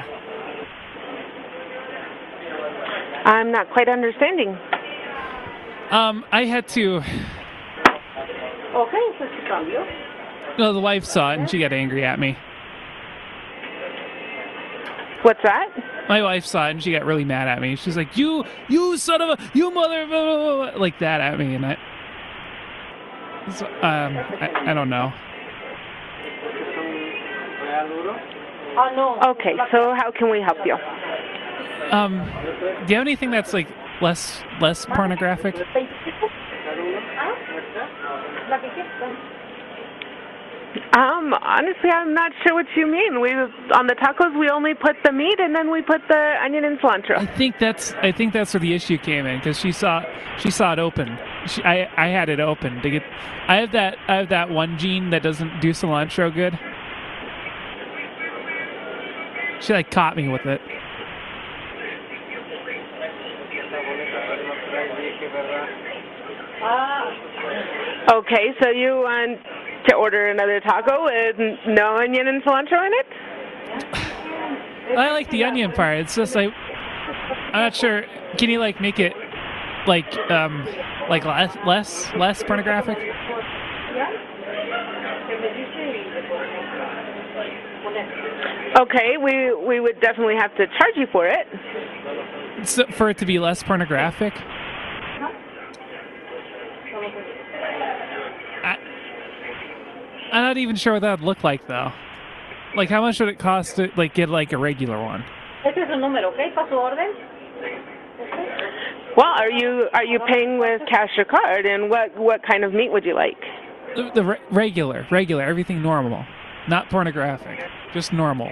I'm not quite understanding. Um, I had to. Okay, pues cambio. No, the wife saw it and she got angry at me. What's that? My wife saw it and she got really mad at me. She's like, "You, you son of a, you mother," blah, blah, blah, like that at me, and I, so, um, I, I don't know. Okay, so how can we help you? Um, do you have anything that's like less less pornographic? Um, honestly, I'm not sure what you mean. We on the tacos, we only put the meat and then we put the onion and cilantro. I think that's I think that's where the issue came in because she saw she saw it open. She, I I had it open to get. I have that I have that one gene that doesn't do cilantro good. She like caught me with it. Okay, so you want to order another taco with no onion and cilantro in it? I like the onion part. It's just like I'm not sure. Can you like make it like um like less less less pornographic? Okay, we we would definitely have to charge you for it. So, for it to be less pornographic? I, I'm not even sure what that would look like though. Like how much would it cost to like get like a regular one? Este es el número, ¿ok? ¿Para su orden? Well, are you are you paying with cash or card? And what what kind of meat would you like? The, the re- regular, regular, everything normal, not pornographic, just normal.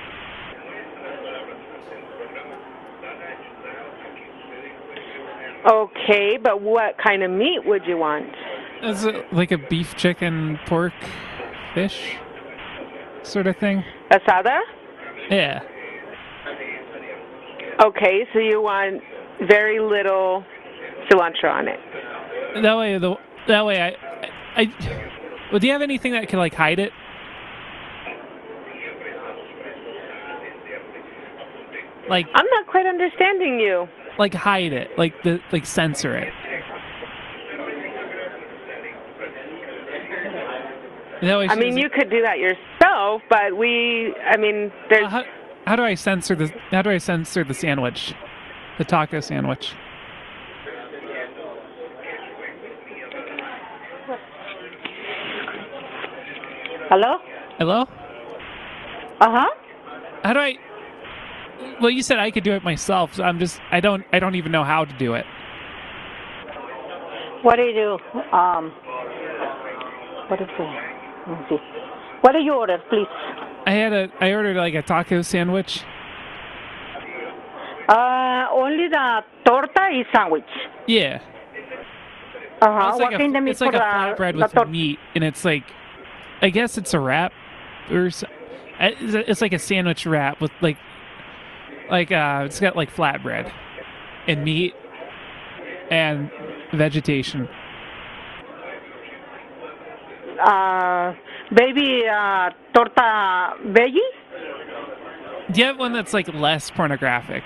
Okay, but what kind of meat would you want? Is it like a beef, chicken, pork, fish sort of thing? Asada? Yeah. Okay, so you want very little cilantro on it. That way, the that way, I, I, well, do you have anything that can like hide it? Like I'm not quite understanding you. Like hide it, like the like censor it. That way I mean, you could do that yourself, but we, I mean, there's. Uh, how, how do I censor the? How do I censor the sandwich, the taco sandwich? Hello? Hello? Uh-huh. How do I? Well, you said I could do it myself, so I'm just. I don't. I don't even know how to do it. What do you do? Um. What is it? Let me see. What do you order, please? I had a. I ordered like a taco sandwich. Uh, only the torta is sandwich. Yeah. Uh-huh. It's What like kind a, of meat it's like for a the, flatbread the with torta? meat, and it's like, I guess it's a wrap, or so- it's it's like a sandwich wrap with like, like uh, it's got like flatbread, and meat. and vegetation. Uh, baby uh, torta veggie? Do you have one that's like less pornographic?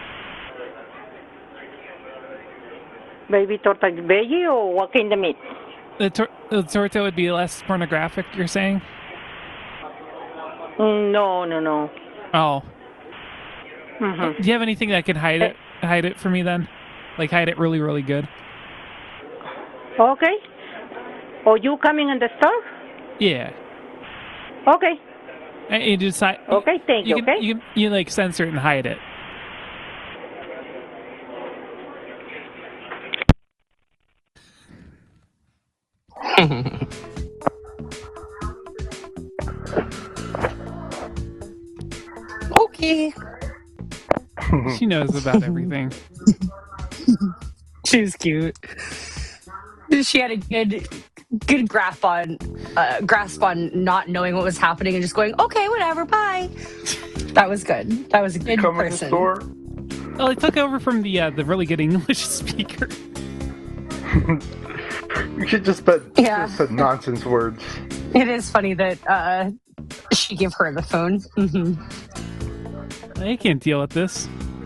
Baby torta veggie or what kind of meat? The, tor- the torta would be less pornographic, you're saying? No, no, no. Oh. Mm-hmm. Do you have anything that could hide it hide it for me then? Like hide it really, really good? Okay. Or you coming in the store? Yeah. Okay. And you just hi- Okay, thank you, can, okay? You, can, you like censor it and hide it. Okay. She knows about everything. She was cute. She had a good, good grasp on, uh, grasp on not knowing what was happening and just going, "Okay, whatever, bye." That was good. That was a good Come in the person. store. Well, I took over from the uh, the really good English speaker. You should just said, Yeah. just said nonsense words. It is funny that uh, she gave her the phone. Mm-hmm. I can't deal with this.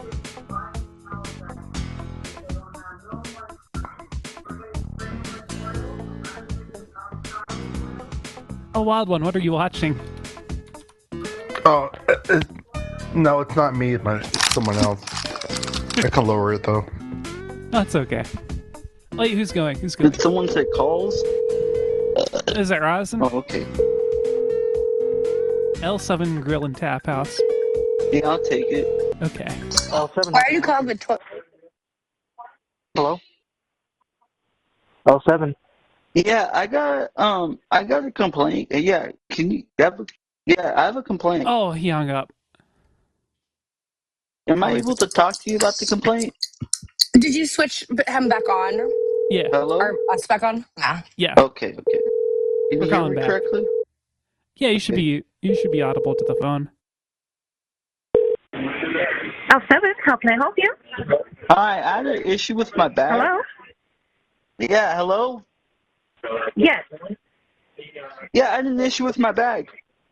A wild one. What are you watching? Oh, it, it, no, it's not me. It's, my, it's someone else. I can lower it though. That's okay. Wait, who's going? Who's going? Did someone say calls? Is that Rosin? Oh, okay. L seven Grill and Tap House. Yeah, I'll take it. Okay. L seven. Why are you calling the tw- Hello? L seven. Yeah, I got um, I got a complaint. Uh, Yeah, can you? Have a, yeah, I have a complaint. Oh, he hung up. Am I able to talk to you about the complaint? Did you switch him back on? Yeah. Hello? Or us back on? Nah. Yeah. Okay, okay. Can We're you hear calling me back. correctly? Yeah, you should be you should be audible to the phone. L seven, how can I help you? Hi, I had an issue with my bag. Hello? Yeah, hello? Yes. Yeah, I had an issue with my bag.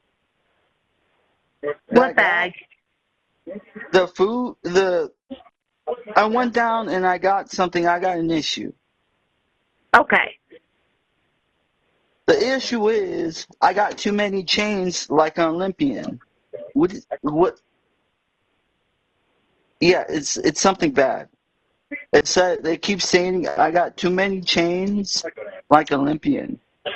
What bag? The food, the... I went down and I got something, I got an issue. Okay. The issue is, I got too many chains like an Olympian. What, what... Yeah, it's it's something bad. It said, they keep saying I got too many chains like Olympian.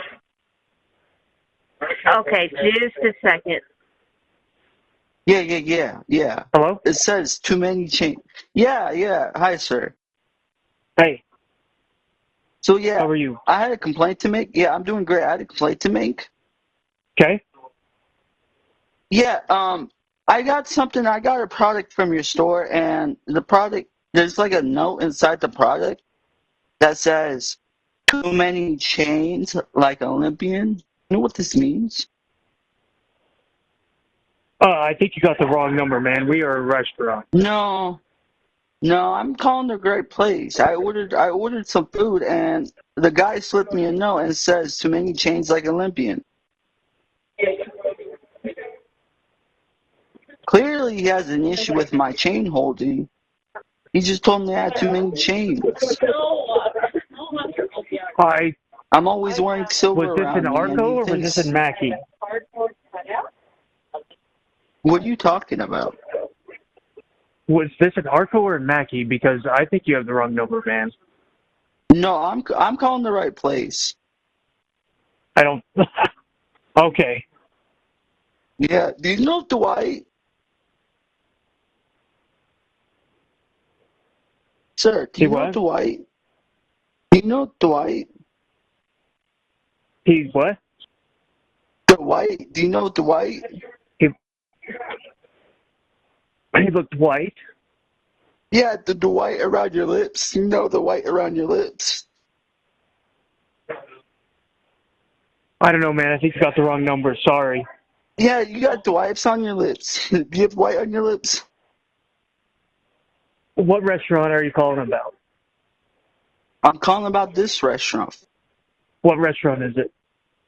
Okay, just a second. Yeah, yeah, yeah, yeah. Hello? It says too many chains. Yeah, yeah. Hi, sir. Hey. So, yeah. How are you? I had a complaint to make. Yeah, I'm doing great. I had a complaint to make. Okay. Yeah, um, I got something. I got a product from your store, and the product, there's like a note inside the product that says too many chains like Olympian. You know what this means? Uh, I think you got the wrong number, man. We are a restaurant. No, no, I'm calling the great place. I ordered, I ordered some food, and the guy slipped me a note and says too many chains like Olympian. Clearly, he has an issue with my chain holding. He just told me I had too many chains. I. I'm always wearing silver. Was this around in me, and Arco he or was thinks- this in Mackey? What are you talking about? Was this in Arco or in Mackey? Because I think you have the wrong number, man. No, I'm I'm calling the right place. I don't. Okay. Yeah. Do you know Dwight? Sir, do you He know what? Dwight? Do you know Dwight? He's what? Dwight? Do you know Dwight? He, he looked white. Yeah, the, the white around your lips. You know the white around your lips. I don't know, man. I think you got the wrong number. Sorry. Yeah, you got the wipes on your lips. Do you have white on your lips? What restaurant are you calling about? I'm calling about this restaurant. What restaurant is it?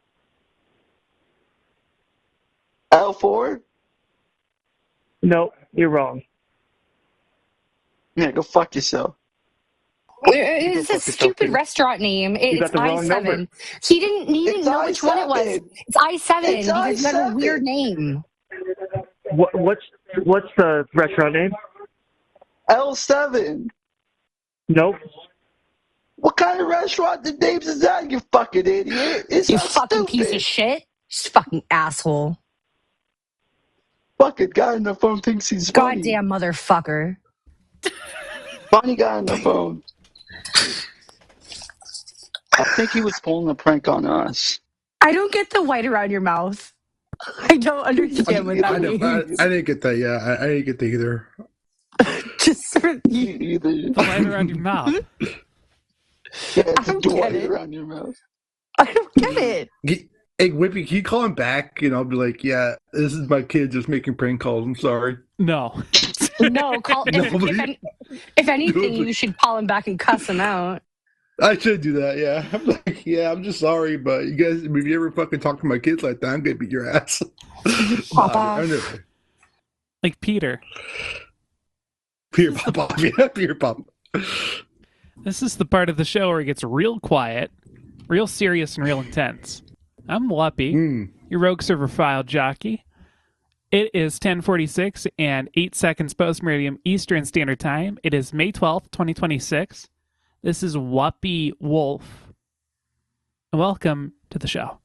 L four? No, you're wrong. Yeah, go fuck yourself. It's a stupid restaurant name. It, You got it's the I wrong seven. number. He didn't. He didn't It's know which one it was. I seven. It's I seven It's because you have a I seven. weird name. What, what's what's the restaurant name? L seven. Nope. What kind of restaurant the names is that, you fucking idiot? It's You not fucking stupid. piece of shit. Just fucking asshole. Fucking guy on the phone thinks he's funny. Goddamn motherfucker. Funny guy on the phone. I think he was pulling a prank on us. I don't get the white around your mouth. I don't understand what I, that know, I, means. I didn't get that. Yeah, I, I didn't get that either. Just sort of, either. The light around your mouth. Yeah, I don't the get white it. around your mouth. I don't get it. He- Hey, Whippy, can you call him back? You know, be like, yeah, this is my kid just making prank calls. I'm sorry. No. No, call. No, if, but if, he- any, if anything, No, but- you should call him back and cuss him out. I should do that, yeah. I'm like, yeah, I'm just sorry, but you guys, if you ever fucking talk to my kids like that, I'm gonna beat your ass. Pop Nah, off. I'm never- Like Peter. Peter Pop off, yeah, Peter Pop. This is the part of the show where it gets real quiet, real serious, and real intense. I'm Whuppy, Mm. your Rogue Server file jockey. It is ten forty-six and eight seconds post-meridian Eastern Standard Time. It is May twelfth, twenty twenty-six. This is Whuppy Wolf. And welcome to the show.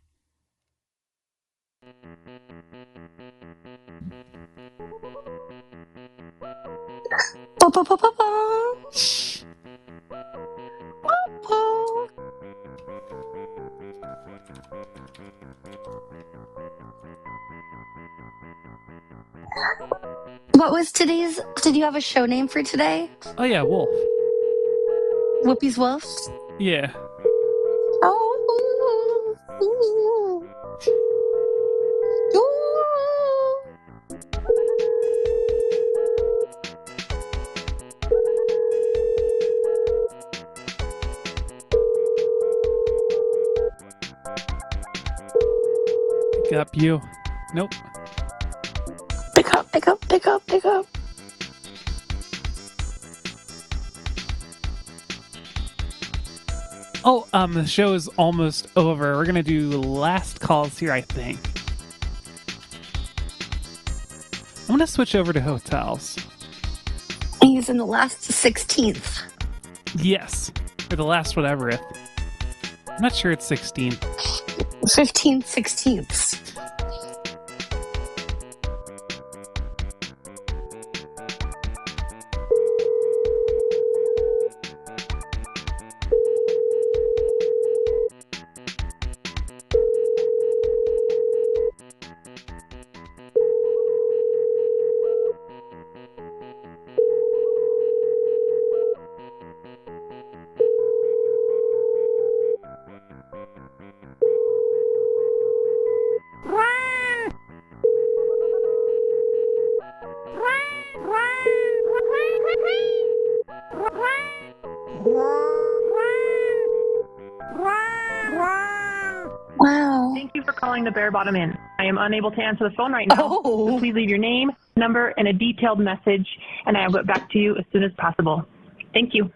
Ba, ba, ba, ba, ba. Ba, ba. What was today's? Did you have a show name for today? Oh yeah, Wolf. Whoopi's Wolves? Yeah. Oh. Ooh. Ooh. Pick up you. Nope. Pick up, pick up, pick up, pick up. Oh, um, the show is almost over. We're gonna do last calls here, I think. I'm gonna switch over to hotels. He's in the last sixteenth. Yes. Or the last whatever. If I'm not sure it's sixteen. fifteen sixteenths. Wow. Thank you for calling the Bare Bottom Inn. I am unable to answer the phone right now. Oh. So please leave your name, number, and a detailed message, and I will get back to you as soon as possible. Thank you.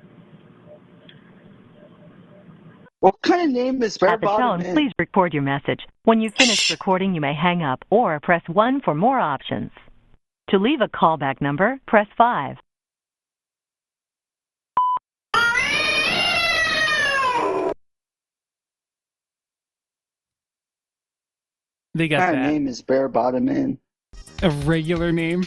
What kind of name is Bare At the Bottom tone, Inn? please record your message. When you finish recording, you may hang up or press one for more options. To leave a callback number, press five. They got What kind that. of name is Bare Bottom Inn? A regular name.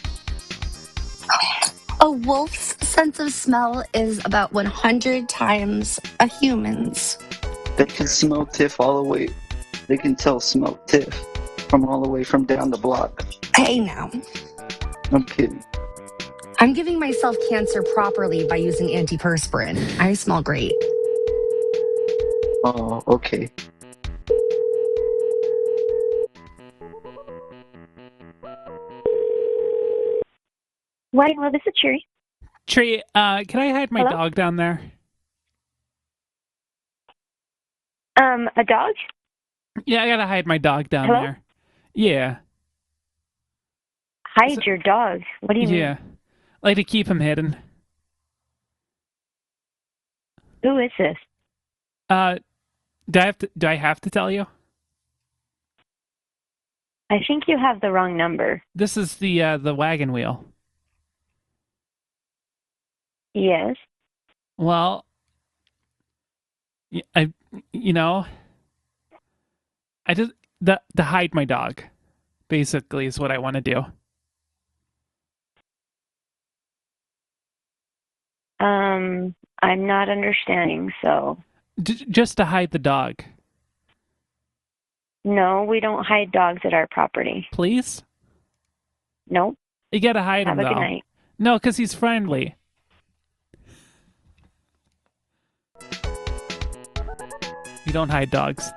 A wolf's sense of smell is about one hundred times a human's. They can smell Tiff all the way. They can tell smell Tiff from all the way from down the block. Hey now. I'm kidding. I'm giving myself cancer properly by using antiperspirant. I smell great. Oh, okay. Right, well, this is Cherry. Trey, uh, can I hide my Hello? dog down there? Um, a dog? Yeah, I gotta hide my dog down Hello? there. Yeah. Hide your dog? What do you Yeah. Like to keep him hidden. mean? Who is this? Uh, do I have to? Do I have to tell you? I think you have the wrong number. This is the uh, the wagon wheel. Yes. Well, y- I, you know, I just the to hide my dog, basically, is what I want to do. Um, I'm not understanding, so. D- just to hide the dog. No, we don't hide dogs at our property. Please? Nope. You gotta hide Have him a though. good night. No, because he's friendly. You don't hide dogs.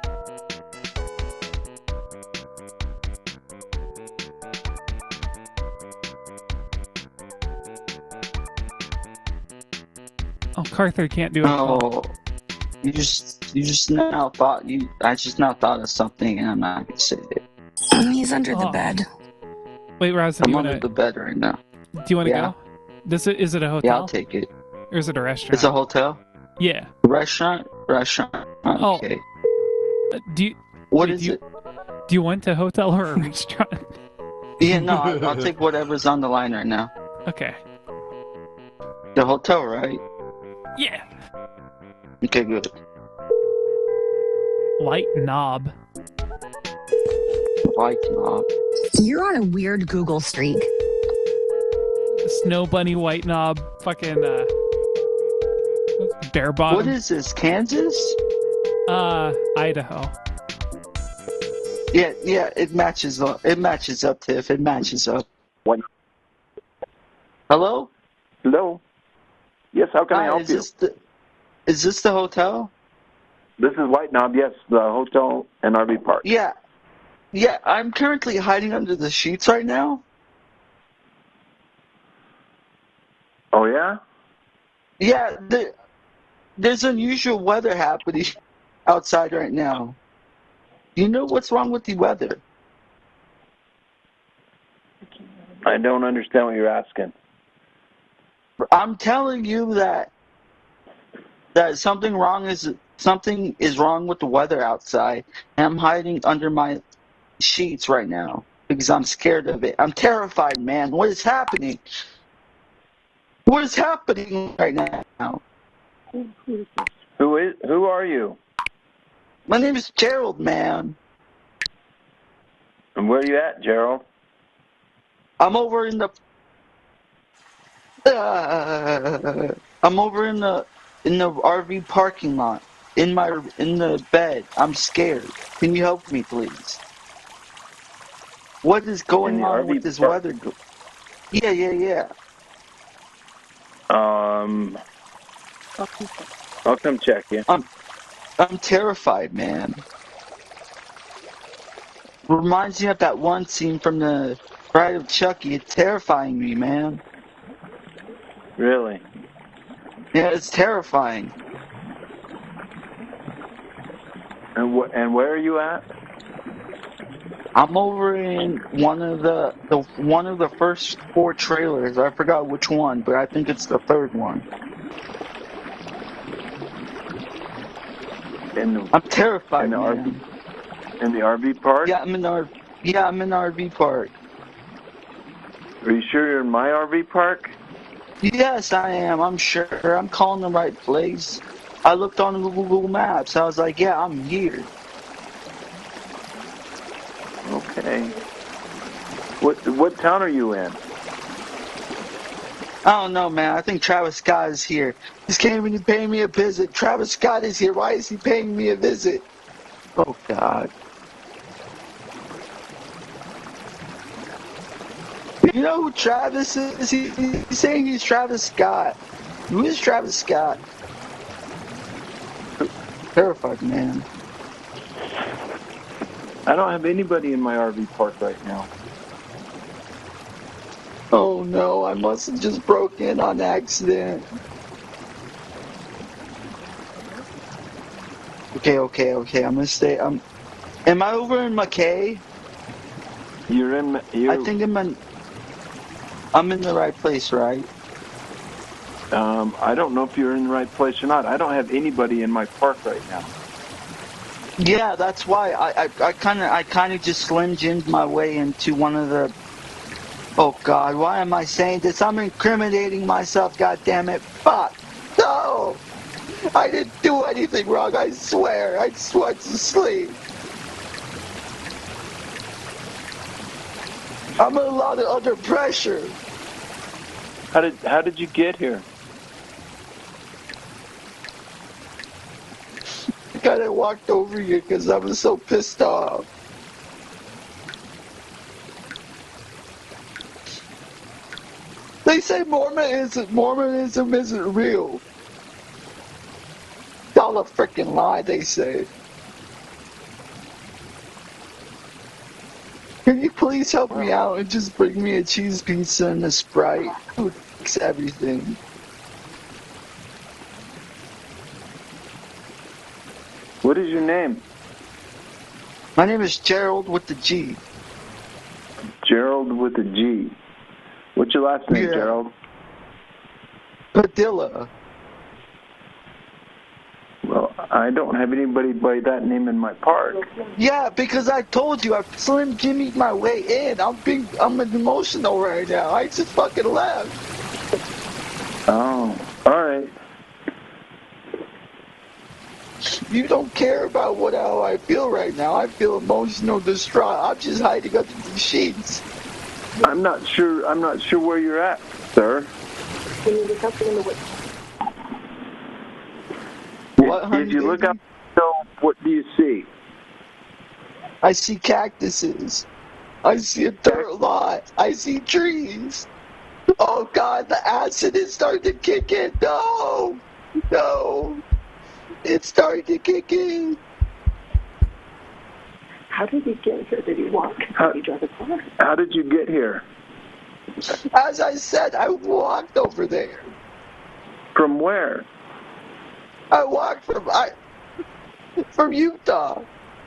Oh, Carther can't do it. Oh, you just you just now thought you. I just now thought of something, and I'm not gonna say it. He's under the Oh. bed. Wait, Rosin, I'm do you under wanna the bed right now. do you wanna Yeah. go? This is, is it a hotel? Yeah, I'll take it. Or is it a restaurant? It's a hotel. Yeah. Restaurant. Restaurant. Okay. Uh, do you? What wait, is do you, it? Do you want a hotel or a restaurant? Yeah, no, I'll, I'll take whatever's on the line right now. Okay. The hotel, right? Yeah. Okay, good. White knob. White knob. You're on a weird Google streak. Snow bunny, white knob, fucking uh, bear bottom. What is this? Kansas? Uh, Idaho. Yeah, yeah, it matches up. It matches up, Tiff. It matches up. What? Hello? Hello. Yes, how can Hi, I help is you? This the, is this the hotel? This is White Knob. Yes, the hotel and R V park. Yeah. Yeah, I'm currently hiding under the sheets right now. Oh yeah. Yeah, the, there's unusual weather happening outside right now. Do you know what's wrong with the weather? I don't understand what you're asking. I'm telling you that that something wrong is something is wrong with the weather outside, and I'm hiding under my sheets right now because I'm scared of it. I'm terrified, man. What is happening? What is happening right now? Who is? Who are you? My name is Gerald, man. And where are you at, Gerald? I'm over in the. Uh, I'm over in the in the R V parking lot. In my in the bed. I'm scared. Can you help me, please? What is going In the on R V with this park? weather? Go- yeah, yeah, yeah. Um, I'll come check you. I'm I'm terrified, man. Reminds me of that one scene from the Bride of Chucky. It's terrifying me, man. Really? Yeah, it's terrifying. And wh- and where are you at? I'm over in one of the, the one of the first four trailers. I forgot which one, but I think it's the third one. In the, I'm terrified, in the man. R V in the R V park? Yeah, I'm in the R- yeah, I'm in the R V park. Are you sure you're in my R V park? Yes, I am. I'm sure. I'm calling the right place. I looked on Google Maps. I was like, yeah, I'm here. Okay. What what town are you in? I don't know, man. I think Travis Scott is here. He's came and he paying me a visit. Travis Scott is here. Why is he paying me a visit? Oh, God. You know who Travis is? He, he's saying he's Travis Scott. Who is Travis Scott? Terrified, man. I don't have anybody in my R V park right now. Oh, no. I must have just broke in on accident. Okay, okay, okay. I'm gonna stay. Um, am I over in McKay? You're in. You're, I think I'm in. I'm in the right place, right? Um, I don't know if you're in the right place or not. I don't have anybody in my park right now. Yeah, that's why I I kind of I kind of just slim jimmed my way into one of the. Oh God, why am I saying this? I'm incriminating myself. God damn it! Fuck! No, I didn't do anything wrong. I swear. I swear to sleep. I'm a lot of under pressure. How did How did you get here? I kind of walked over here because I was so pissed off. They say Mormonism, Mormonism isn't real. It's all a freaking lie, they say. Can you please help me out and just bring me a cheese pizza and a Sprite? It would fix everything. What is your name? My name is Gerald with the G. Gerald with a G. What's your last name, Yeah. Gerald? Padilla. Well, I don't have anybody by that name in my park. Yeah, because I told you I slim jimmied my way in. I'm being, I'm emotional right now. I just fucking left. Oh, all right. You don't care about what how I feel right now. I feel emotional distraught. I'm just hiding under the sheets. I'm not sure. I'm not sure where you're at, sir. What, honey, if you look baby? up, so what do you see? I see cactuses. I see a dirt lot. I see trees. Oh God, the acid is starting to kick in. No, no, it's starting to kick in. How did he get here? Did he walk? How, did he drive a car? How did you get here? As I said, I walked over there. From where? I walked from I from Utah.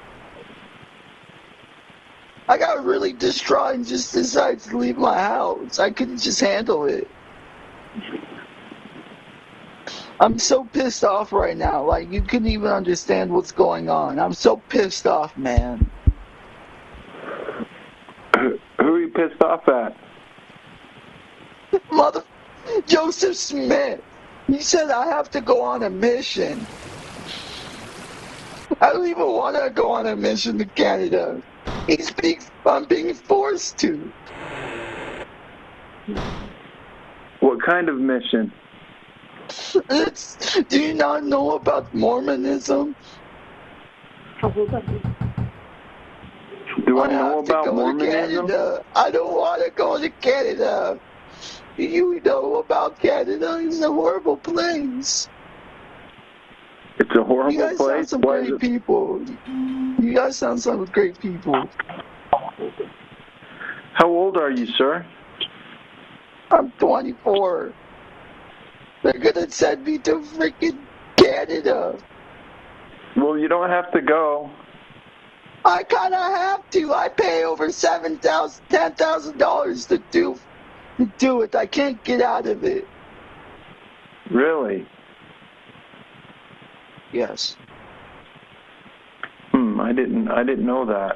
I got really distraught and just decided to leave my house. I couldn't just handle it. I'm so pissed off right now. Like, you couldn't even understand what's going on. I'm so pissed off, man. Who, who are you pissed off at? Mother... Joseph Smith. He said I have to go on a mission. I don't even want to go on a mission to Canada. He's being... I'm being forced to. What kind of mission? It's, do you not know about Mormonism? How old are you? Do I, I know have to about go Mormonism? To Canada. I don't want to go to Canada. You know about Canada. It's a horrible place. It's a horrible You guys place. sound some Why great is it- people. You guys sound some great people. How old are you, sir? I'm twenty-four. They're gonna send me to freaking Canada. Well, you don't have to go. I kinda have to. I pay over seven thousand, ten thousand dollars to do, to do it. I can't get out of it. Really? Yes. Hmm. I didn't. I didn't know that.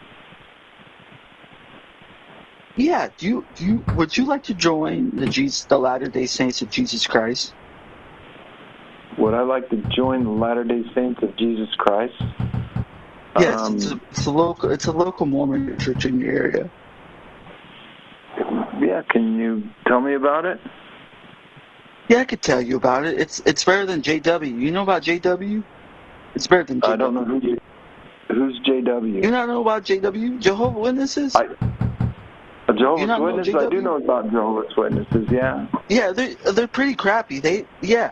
Yeah. Do you? Do you? Would you like to join the Jesus, the Latter-day Saints of Jesus Christ? Would I like to join the Latter-day Saints of Jesus Christ? Yes. Um, It's a, it's a local. It's a local Mormon church in your area. Yeah. Can you tell me about it? Yeah, I could tell you about it. It's it's better than J W. You know about J W? It's better than J W. I don't know who. You, who's J W? You not know about J W? Jehovah's Witnesses? I, a Jehovah's You not know Witnesses? J I W? do know about Jehovah's Witnesses. Yeah. Yeah, they they're pretty crappy. They yeah.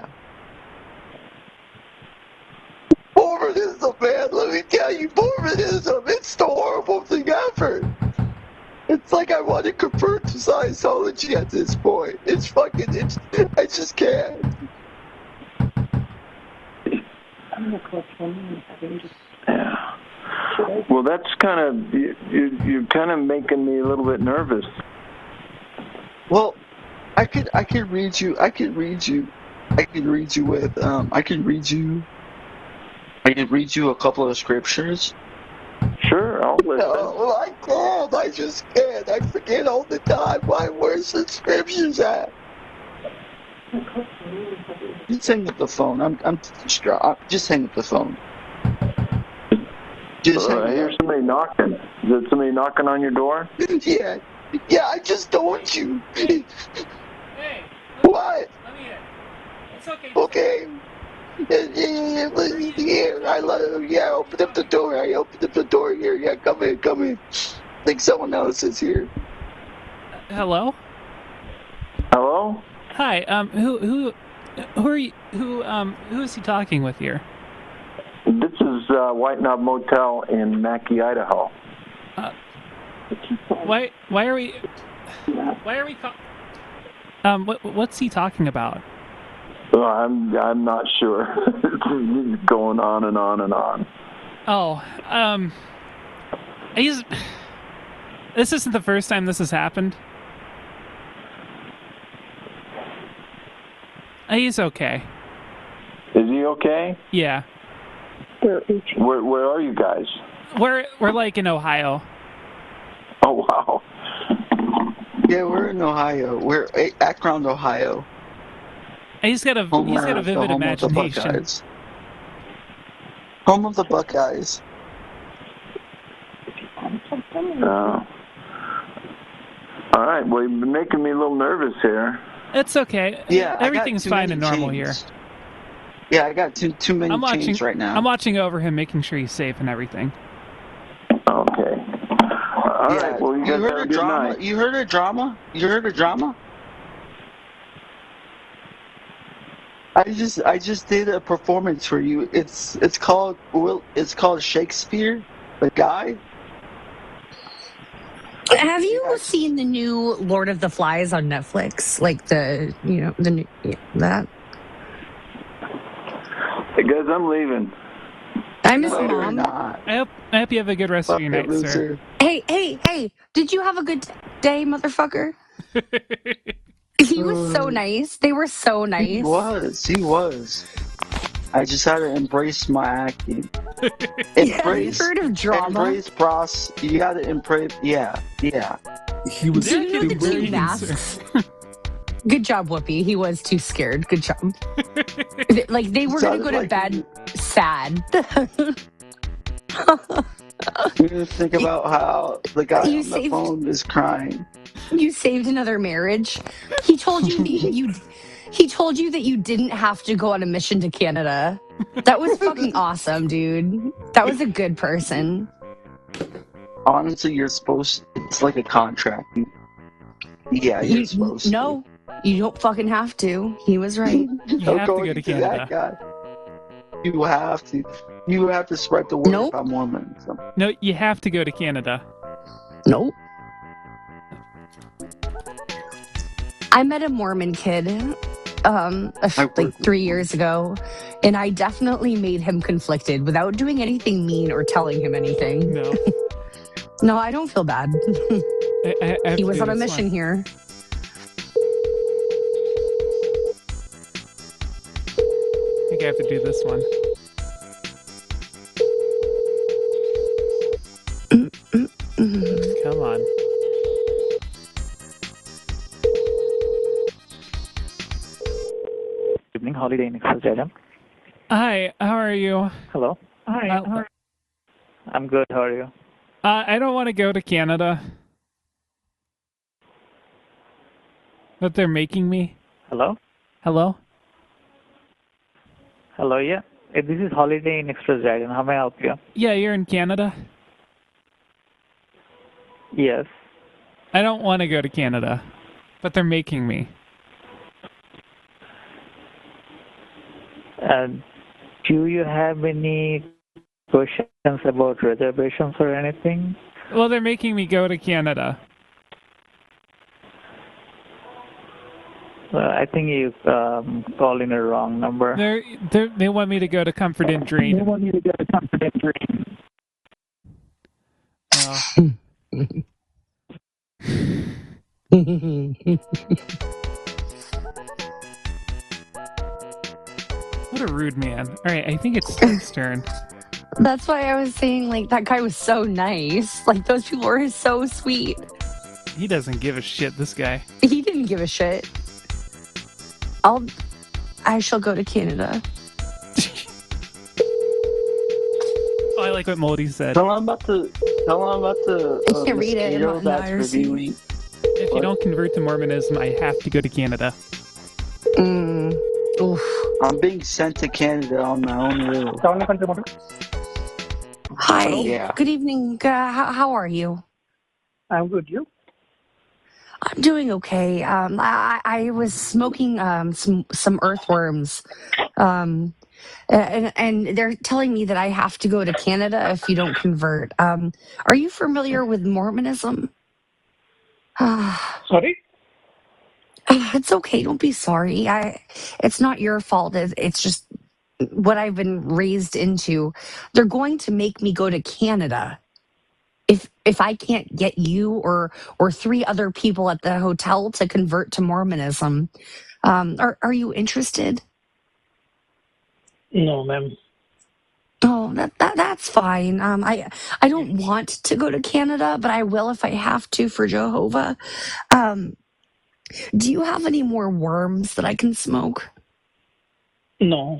Mormonism, man. Let me tell you, Mormonism. It's the horrible thing ever. It's like I want to convert to Scientology at this point. It's fucking. It's. I just can't. Yeah. Well, that's kind of you, you, you're kind of making me a little bit nervous. Well, I could I could read you I could read you I could read you with um I could read you I could read you a couple of scriptures. Sure, I'll listen. No, I can't. I just can't. I forget all the time. Why? Where's the scriptures at? Just hang up the phone. I'm I'm distraught. Just hang up the phone. Just uh, I hear somebody knocking. Is it somebody knocking on your door? Yeah. Yeah, I just told you. Hey. What? Let me in. It's okay. Okay. Yeah, yeah, yeah, here, I love, yeah, open up the door. I opened up the door here. Yeah, come in, come in. I think someone else is here. Hello? Hello? Hi, um, who, who, who are you, who, um, who is he talking with here? This is uh, White Knob Motel in Mackay, Idaho. Uh, why, why are we, why are we, call, um, what, what's he talking about? Well, I'm I'm not sure. It's going on and on and on. Oh, um, he's. This isn't the first time this has happened. He's okay. Is he okay? Yeah. Where Where are you guys? We're we're like in Ohio. Oh wow. Yeah, we're in Ohio. We're Akron, Ohio. He's got a home he's got a vivid home imagination. Of the home of the Buckeyes. Uh, all right. Well, you're making me a little nervous here. It's okay. Yeah, everything's fine and normal chains. here. Yeah, I got too too many I'm watching chains right now. I'm watching over him, making sure he's safe and everything. Okay. All yeah, right. Well, you, you guys heard have a of good drama? night. You heard of drama? You heard of drama? I just I just did a performance for you. It's it's called Will it's called Shakespeare, the guy. Have you seen the new Lord of the Flies on Netflix? Like the you know the new yeah, that. Hey guys, I'm leaving. I miss No, mom. Not. I hope I hope you have a good rest Fuck of your that night, sir. loser. Hey hey hey! Did you have a good day, motherfucker? He was so nice. They were so nice. He was. He was. I just had to embrace my acting. Embrace. Yeah, heard of drama? Embrace pros. You got to embrace. Yeah. Yeah. He was. Do you know the two masks? Good job, Whoopi. He was too scared. Good job. Like they were gonna go to like bed sad. You think about how the guy You on saved- the phone is crying. You saved another marriage. He told you that you. He told you that you didn't have to go on a mission to Canada. That was fucking awesome, dude. That was a good person. Honestly, you're supposed. It's like a contract. Yeah, you're You, supposed. to. no, you don't fucking have to. He was right. You have to go to Canada. That guy. You have to. You have to spread the word Nope. about Mormons. No, you have to go to Canada. Nope. I met a Mormon kid um, a f- like three years ago, and I definitely made him conflicted without doing anything mean or telling him anything. No. No, I don't feel bad. I, I, I have He to was do on a this mission one. here. I think I have to do this one. Come on. Evening, Holiday Inn Express, Adam. Hi, how are you? Hello. Hi. Uh, how are you? I'm good. How are you? Uh, I don't want to go to Canada. But they're making me. Hello. Hello? Hello. Yeah. Eh, This is Holiday Inn Express, Adam. How may I help you? Yeah, you're in Canada? Yes. I don't want to go to Canada. But they're making me. Uh, do you have any questions about reservations or anything? Well, they're making me go to Canada. Uh, I think you um, called in a wrong number. They're, they're, they want me to go to Comfort and Dream. They want me to go to Comfort and Dream. What a rude man. All right, I think it's Steve's turn. That's why I was saying, like, that guy was so nice. Like, those people were so sweet. He doesn't give a shit, this guy. He didn't give a shit. I'll... I shall go to Canada. Oh, I like what Moldy said. Tell him about the. Tell him about the. I can't uh, read it. mosquito I'm not that's I R C. reviewing. If you don't convert to Mormonism, I have to go to Canada. Mm. Oof. I'm being sent to Canada on my own will. Hi. Yeah. Good evening. Uh, how, how are you? I'm good. You? I'm doing okay. Um, I, I was smoking um, some some earthworms, um, and, and they're telling me that I have to go to Canada if you don't convert. Um, are you familiar with Mormonism? Sorry? It's okay. Don't be sorry. I. It's not your fault. It, it's just what I've been raised into. They're going to make me go to Canada. If if I can't get you or or three other people at the hotel to convert to Mormonism, um, are are you interested? No, ma'am. Oh, that, that that's fine. Um, I I don't want to go to Canada, but I will if I have to for Jehovah. Um, do you have any more worms that I can smoke? No.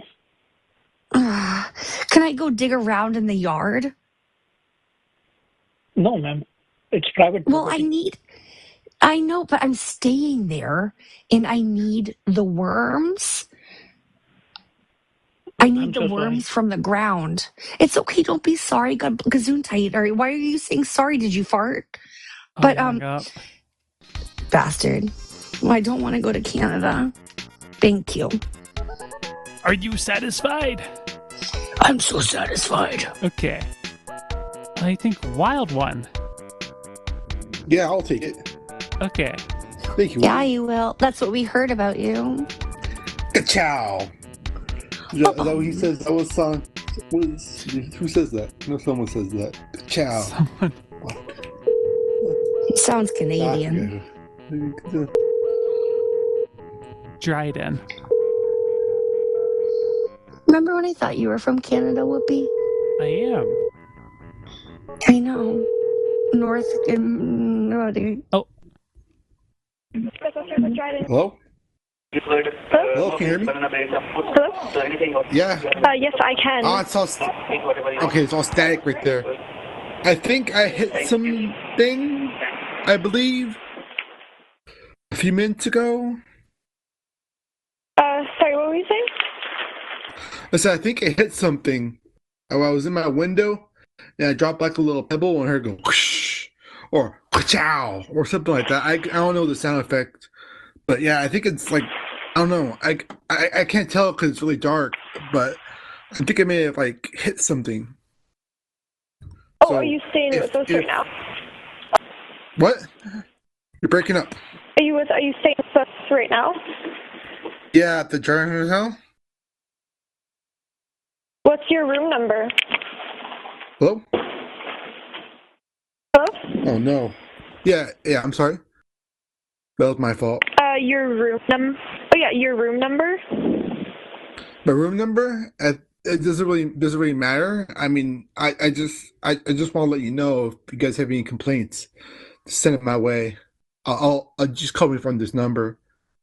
Can I go dig around in the yard? No, ma'am. It's private Well, property. I need. I know, but I'm staying there, and I need the worms. I need I'm the so sorry. worms from the ground. It's okay. Don't be sorry. God, gazoon Or why are you saying sorry? Did you fart? But um, bastard. Well, I don't want to go to Canada. Thank you. Are you satisfied? I'm so satisfied. Okay. I think Wild One. Yeah, I'll take it. Okay. Thank you. Yeah, you will. That's what we heard about you. Ka-chow. Is that, is that what he says? That was song. What is, who says that? No, someone says that. Ka-chow. Someone. Sounds Canadian. Dryden. Remember when I thought you were from Canada, Whoopi? I am. I know. North. Um, oh. Hello? Hello, can you hear me? Hello? Yeah. Uh, yes, I can. Oh, it's all st- okay, it's all static right there. I think I hit something, I believe, a few minutes ago. Uh, sorry, what were you saying? I said, I think I hit something. Oh, I was in my window, and I dropped like a little pebble, and I heard go whoosh, or ka-chow, or something like that. I, I don't know the sound effect, but yeah, I think it's like, I don't know. I, I, I can't tell because it's really dark, but I think I may have like hit something. Oh, So are you staying if- with us if- right now? What? You're breaking up. Are you with? Are you staying with us right now? Yeah, at the German Hotel. What's your room number? Hello? Hello? Oh no. Yeah, yeah. I'm sorry. That was my fault. Uh, your room num. Oh yeah, your room number. My room number? Uh, It doesn't really doesn't really matter. I mean, I, I just I, I just want to let you know if you guys have any complaints, send it my way. I'll, I'll, I'll just call me from this number.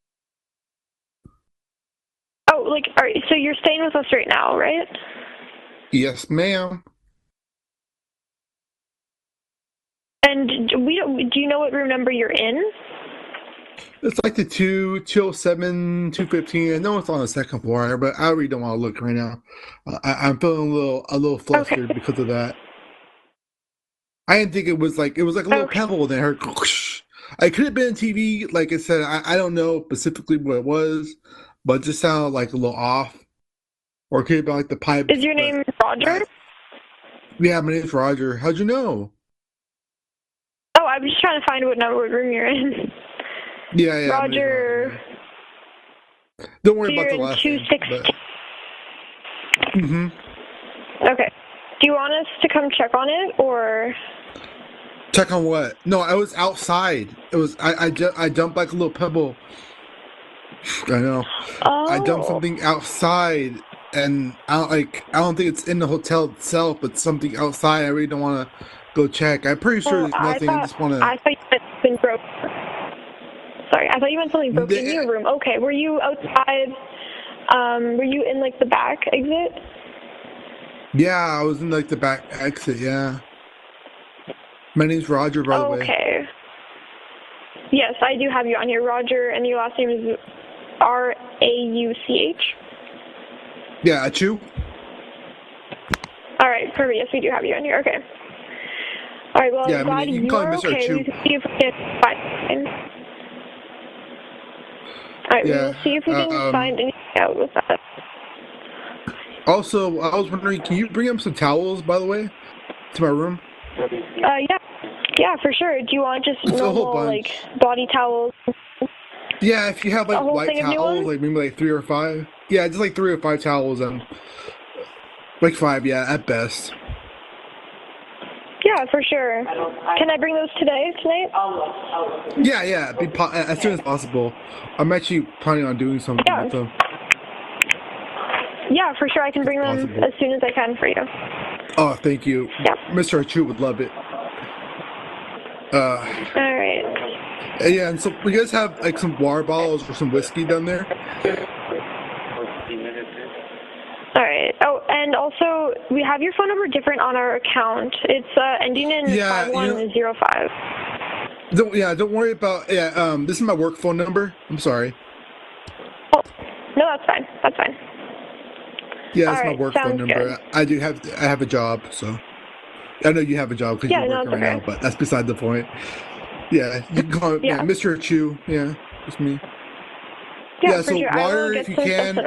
Oh, like, all right. So you're staying with us right now, right? Yes, ma'am. And d- we don't. Do you know what room number you're in? It's like the two, two oh seven, two fifteen. I know it's on the second floor, but I really don't want to look right now. Uh, I, I'm feeling a little, a little flustered Okay. because of that. I didn't think it was like it was like a little Okay. pebble. Then I heard. Whoosh. I could have been on T V. Like I said, I, I don't know specifically what it was, but it just sounded like a little off. Or it could have been like the pipe. Is your name Roger? Yeah, my name's Roger. How'd you know? Oh, I was just trying to find what number what room you're in. Yeah, yeah. my name's Roger. Don't worry So about you're the in last two name. sixteen. Mm-hmm. Okay. Do you want us to come check on it, or? Check on what? No, I was outside. It was I I, ju- I jumped like a little pebble. I know. Oh. I dumped something outside, and I don't, like I don't think it's in the hotel itself, but something outside. I really don't want to go check. I'm pretty sure Oh, there's I nothing. I, thought, just want I to. thought you meant something broke. Sorry, I thought you meant something broke in your room. Okay, were you outside? Um, were you in like the back exit? Yeah, I was in like the back exit. Yeah. My name's Roger, by the way. Okay. Yes, I do have you on here, Roger, and your last name is R A U C H. Yeah, Achu. All right, perfect. Yes, we do have you on here. Okay. All right. Well, Yeah, I I'm mean, glad you can call me you're Mister okay. Achu. We can see if we can find. All right, Yeah, we will see if we can um, find anything out with that. Also, I was wondering, can you bring up some towels, by the way, to my room? Uh, yeah, yeah, for sure. Do you want just It's a whole normal bunch. like body towels? Yeah, if you have like A whole white thing of new towels, ones? like maybe like three or five. Yeah, just like three or five towels, and like five, yeah, at best. Yeah, for sure. Can I bring those today, tonight? Yeah, yeah, be po- as soon as possible. I'm actually planning on doing something Yeah. with them. Yeah, for sure. I can bring them possible. as soon as I can for you. Oh, thank you. Yeah. Mister Achu would love it. Uh, All right. yeah, and so you guys have like some water bottles or some whiskey down there? All right. Oh, and also we have your phone number different on our account. It's uh, ending in Yeah, five you one know- zero five. Don't, yeah, don't worry about. Yeah, um, this is my work phone number. I'm sorry. No, that's fine. That's fine. Yeah, that's All my right, work phone sounds number. good. I do have I have a job, so I know you have a job because Yeah, you're no, working it's right okay. now. But that's beside the point. Yeah, you can call yeah. Yeah. Mister Chu. Yeah, it's me. Yeah, Yeah, for so sure. I will water get if you some stuff can. set up.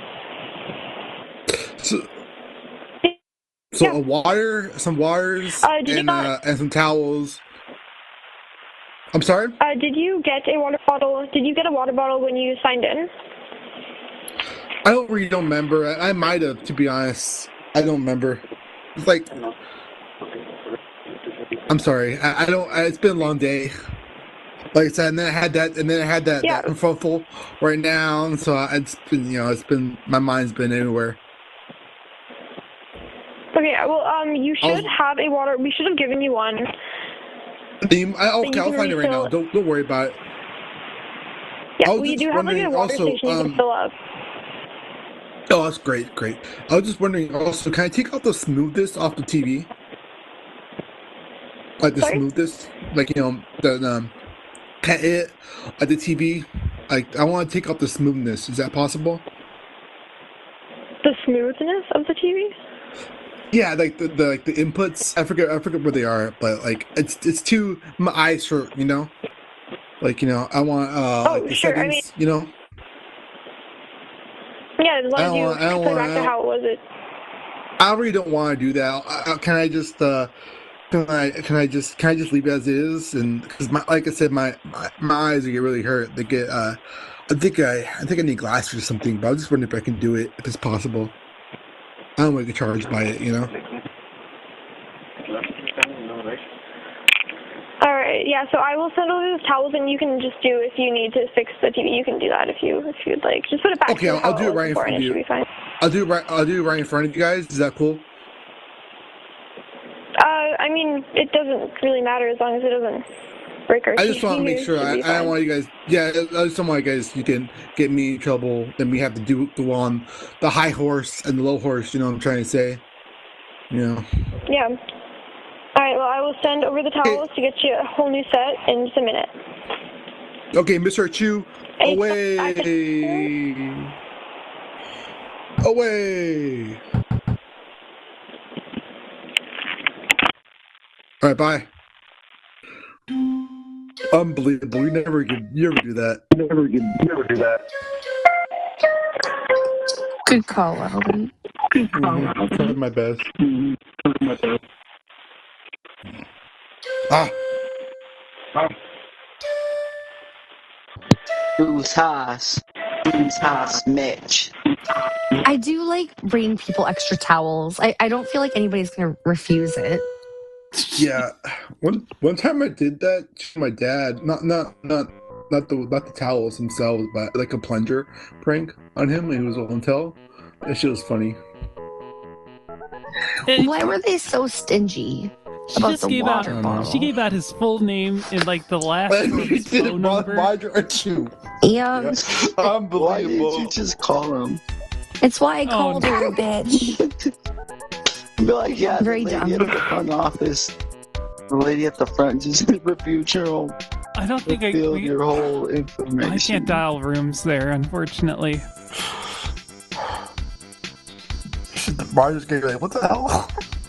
So, so a water, some waters, Uh, did you and not- uh, and some towels. I'm sorry. Uh, did you get a water bottle? Did you get a water bottle when you signed in? I don't really don't remember. I, I might have, to be honest. I don't remember. It's like, I'm sorry. I, I don't. I, it's been a long day. Like I said, and then I had that, and then I had that, Yeah. that kerfuffle right now, and so I, it's been, you know, it's been my mind's been everywhere. Okay. Well, um, you I was- should have a water. We should have given you one. You- I, okay, you I'll can find it right now. refill- Don't don't worry about it. Yeah, I was we just do have like a wondering water also, station you um, can fill up. Oh, that's great, great. I was just wondering also, can I take out the smoothness off the T V? Like the Sorry? smoothness, like you know, the um, can it at the T V? Like I want to take out the smoothness. Is that possible? The smoothness of the T V. Yeah, like the, the like the inputs. I forget I forget where they are, but like it's it's too my eyes hurt. You know, like you know I want uh Oh, like the sure, I settings. You know. Yeah, as long I as don't you want- I don't put it want- back I to don't- how it was. It. I really don't want to do that. I, I, can I just uh, can I can I just can I just leave it as is? And because my like I said, my, my my eyes get really hurt. They get uh, I think I I think I need glasses or something. But I was just wondering if I can do it if it's possible. I don't want to get charged by it, you know. All right. Yeah. So I will send over those towels, and you can just do if you need to fix the T V. You can do that if you if you'd like. Just put it back. Okay, to I'll, how I'll do it was right in before, front of and it you. should be fine. I'll do it right. I'll do it right in front of you guys. Is that cool? Uh, I mean, it doesn't really matter as long as it doesn't break our I just want to T V. make sure. It should I, be I don't fine. want you guys. Yeah, I just don't want you guys. You can get me in trouble. Then we have to do go on the high horse and the low horse. You know what I'm trying to say? You know. Yeah. All right. Well, I will send over the towels to get you a whole new set in just a minute. Okay, Mister Chu, Hey, away, away. All right, bye. Unbelievable! You never could. You ever do that? Never could. You never do that. Good call, Alvin. Good call. Mm-hmm. Tried my best. Mm-hmm. Tried my best. Ah. Ah. Who's house? Toss Mitch. I do like bringing people extra towels. I, I don't feel like anybody's gonna refuse it. Yeah, one one time I did that to my dad. Not not not not the not the towels themselves, but like a plunger prank on him. He was on tell. That shit was funny. Why were they so stingy She about just the gave out. water bottle? She gave out his full name and like the last And of he his did phone my- number. my direction. Yeah. Unbelievable. Why did you just call him? It's why I Oh, called no. her a bitch. Be like, yeah, the Very lady dumb. at the front office. The lady at the front just reviewed your whole, I don't think I. revealed We, your whole information. I can't dial rooms there, unfortunately. Roger's getting like, what the hell?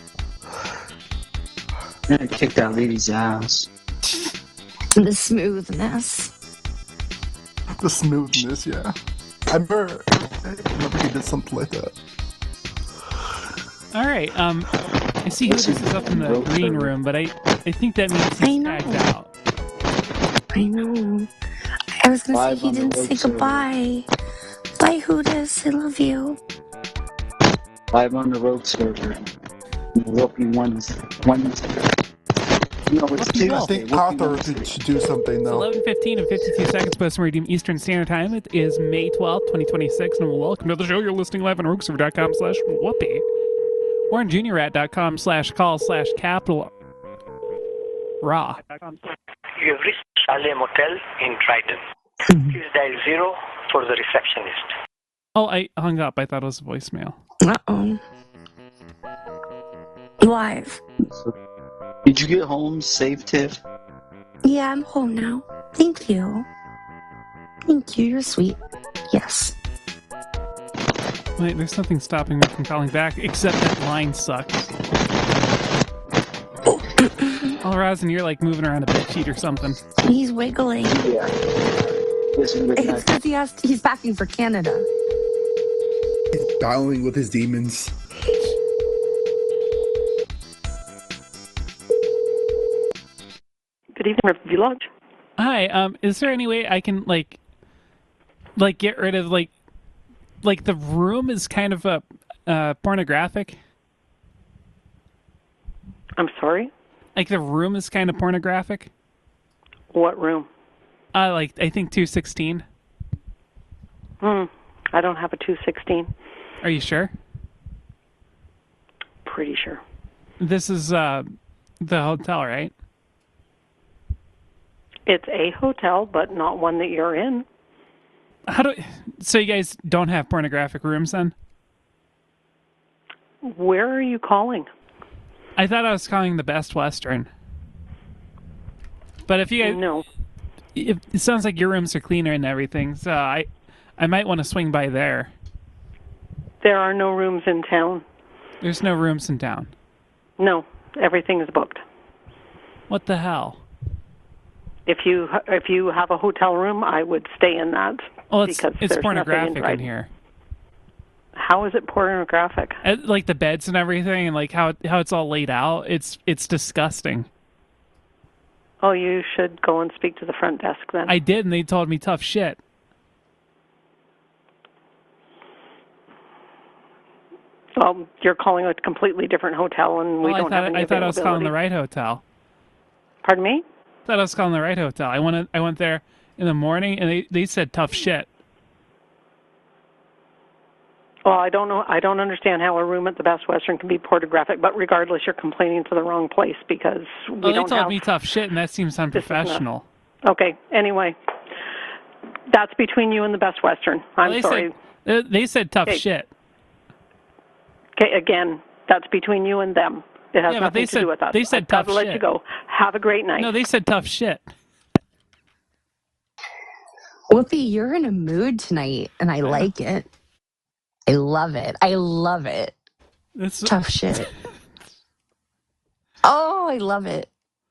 I'm gonna kick that lady's ass. The smoothness. The smoothness, yeah. I remember, I remember he did something like that. All right. Um, I see who this is up in the green room, but I I think that means he's tagged out. I know. I was gonna Live say he on the didn't say road server. goodbye. Bye, Hooters. I love you. Live on the road server. Whoopi one's one. No, it's Whoopi Tuesday. Wolf. I think Whoopi Arthur Wednesday. should do something It's though. eleven fifteen and fifty-two seconds post meridian Eastern Standard Time. It is May twelfth, twenty twenty-six, and welcome to the show. You're listening live on rogueserver.com slash whoopee or on juniorrat.com slash call slash capital raw. You have reached Chalet Motel in Triton. Please dial zero for the receptionist. Oh, I hung up. I thought it was a voicemail. Uh-oh. Live. Did you get home safe, Tiff? Yeah, I'm home now. Thank you. Thank you. You're sweet. Yes. Wait, there's nothing stopping me from calling back except that line sucks. Oh, Rosin, you're like moving around a bed sheet or something. He's wiggling. Yeah. Listen, good It's night. because he has to, he's packing for Canada. He's battling with his demons. Good evening, Riverview Lodge. Hi, um, is there any way I can like, like get rid of like, like the room is kind of a uh, pornographic. I'm sorry? Like the room is kind of pornographic. What room? Uh, like I think two sixteen. Hmm. I don't have a two sixteen. Are you sure? Pretty sure. This is uh, the hotel, right? It's a hotel, but not one that you're in. How do? So you guys don't have pornographic rooms then? Where are you calling? I thought I was calling the Best Western. But if you guys, no, it, it sounds like your rooms are cleaner and everything, so I, I might want to swing by there. There are no rooms in town. There's no rooms in town. No, everything is booked. What the hell? If you if you have a hotel room, I would stay in that. Well, it's because it's there's pornographic nothing in, in, here. How is it pornographic? Uh, like the beds and everything, and like how how it's all laid out. It's it's disgusting. Oh, you should go and speak to the front desk then. I did, and they told me tough shit. Well, you're calling a completely different hotel, and we Well, don't I thought have any I thought I was calling the availability. right hotel. Pardon me? I thought I was calling the right hotel. I went I went there in the morning, and they, they said tough shit. Well, I don't know. I don't understand how a room at the Best Western can be pornographic. But regardless, you're complaining to the wrong place because we Well, they don't told have. me tough shit, and that seems This is not- unprofessional. Okay. Anyway, that's between you and the Best Western. I'm Well, they sorry. Said, uh, they said tough Okay. shit. Okay. Again, that's between you and them. It has Yeah, but nothing they to said- do with us. they said I've got tough to let shit. you go. Have a great night. No, they said tough shit. Whoopi, you're in a mood tonight, and I like it. I love it. I love it. That's tough shit. Oh, I love it.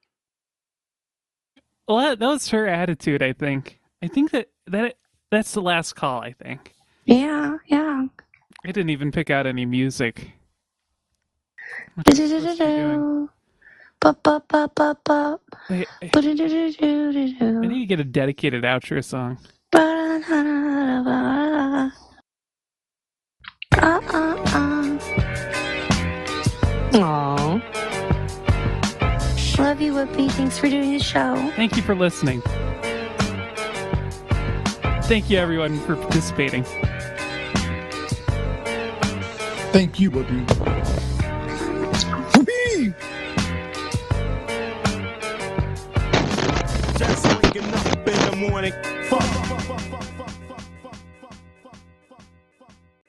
Well, that, that was her attitude. I think. I think that that that's the last call. I think. Yeah, yeah. I didn't even pick out any music. What am I supposed to be doing? Bup, bup, bup, bup, bup. Wait, I Ba-do-do-do-do-do-do. I need to get a dedicated outro song. Aww. Love you, Whoopi. Thanks for doing the show. Thank you for listening. Thank you, everyone, for participating. Thank you, Whoopi. Whoopi! Just waking up in the morning. Fuck, fuck, fuck, fuck, fuck.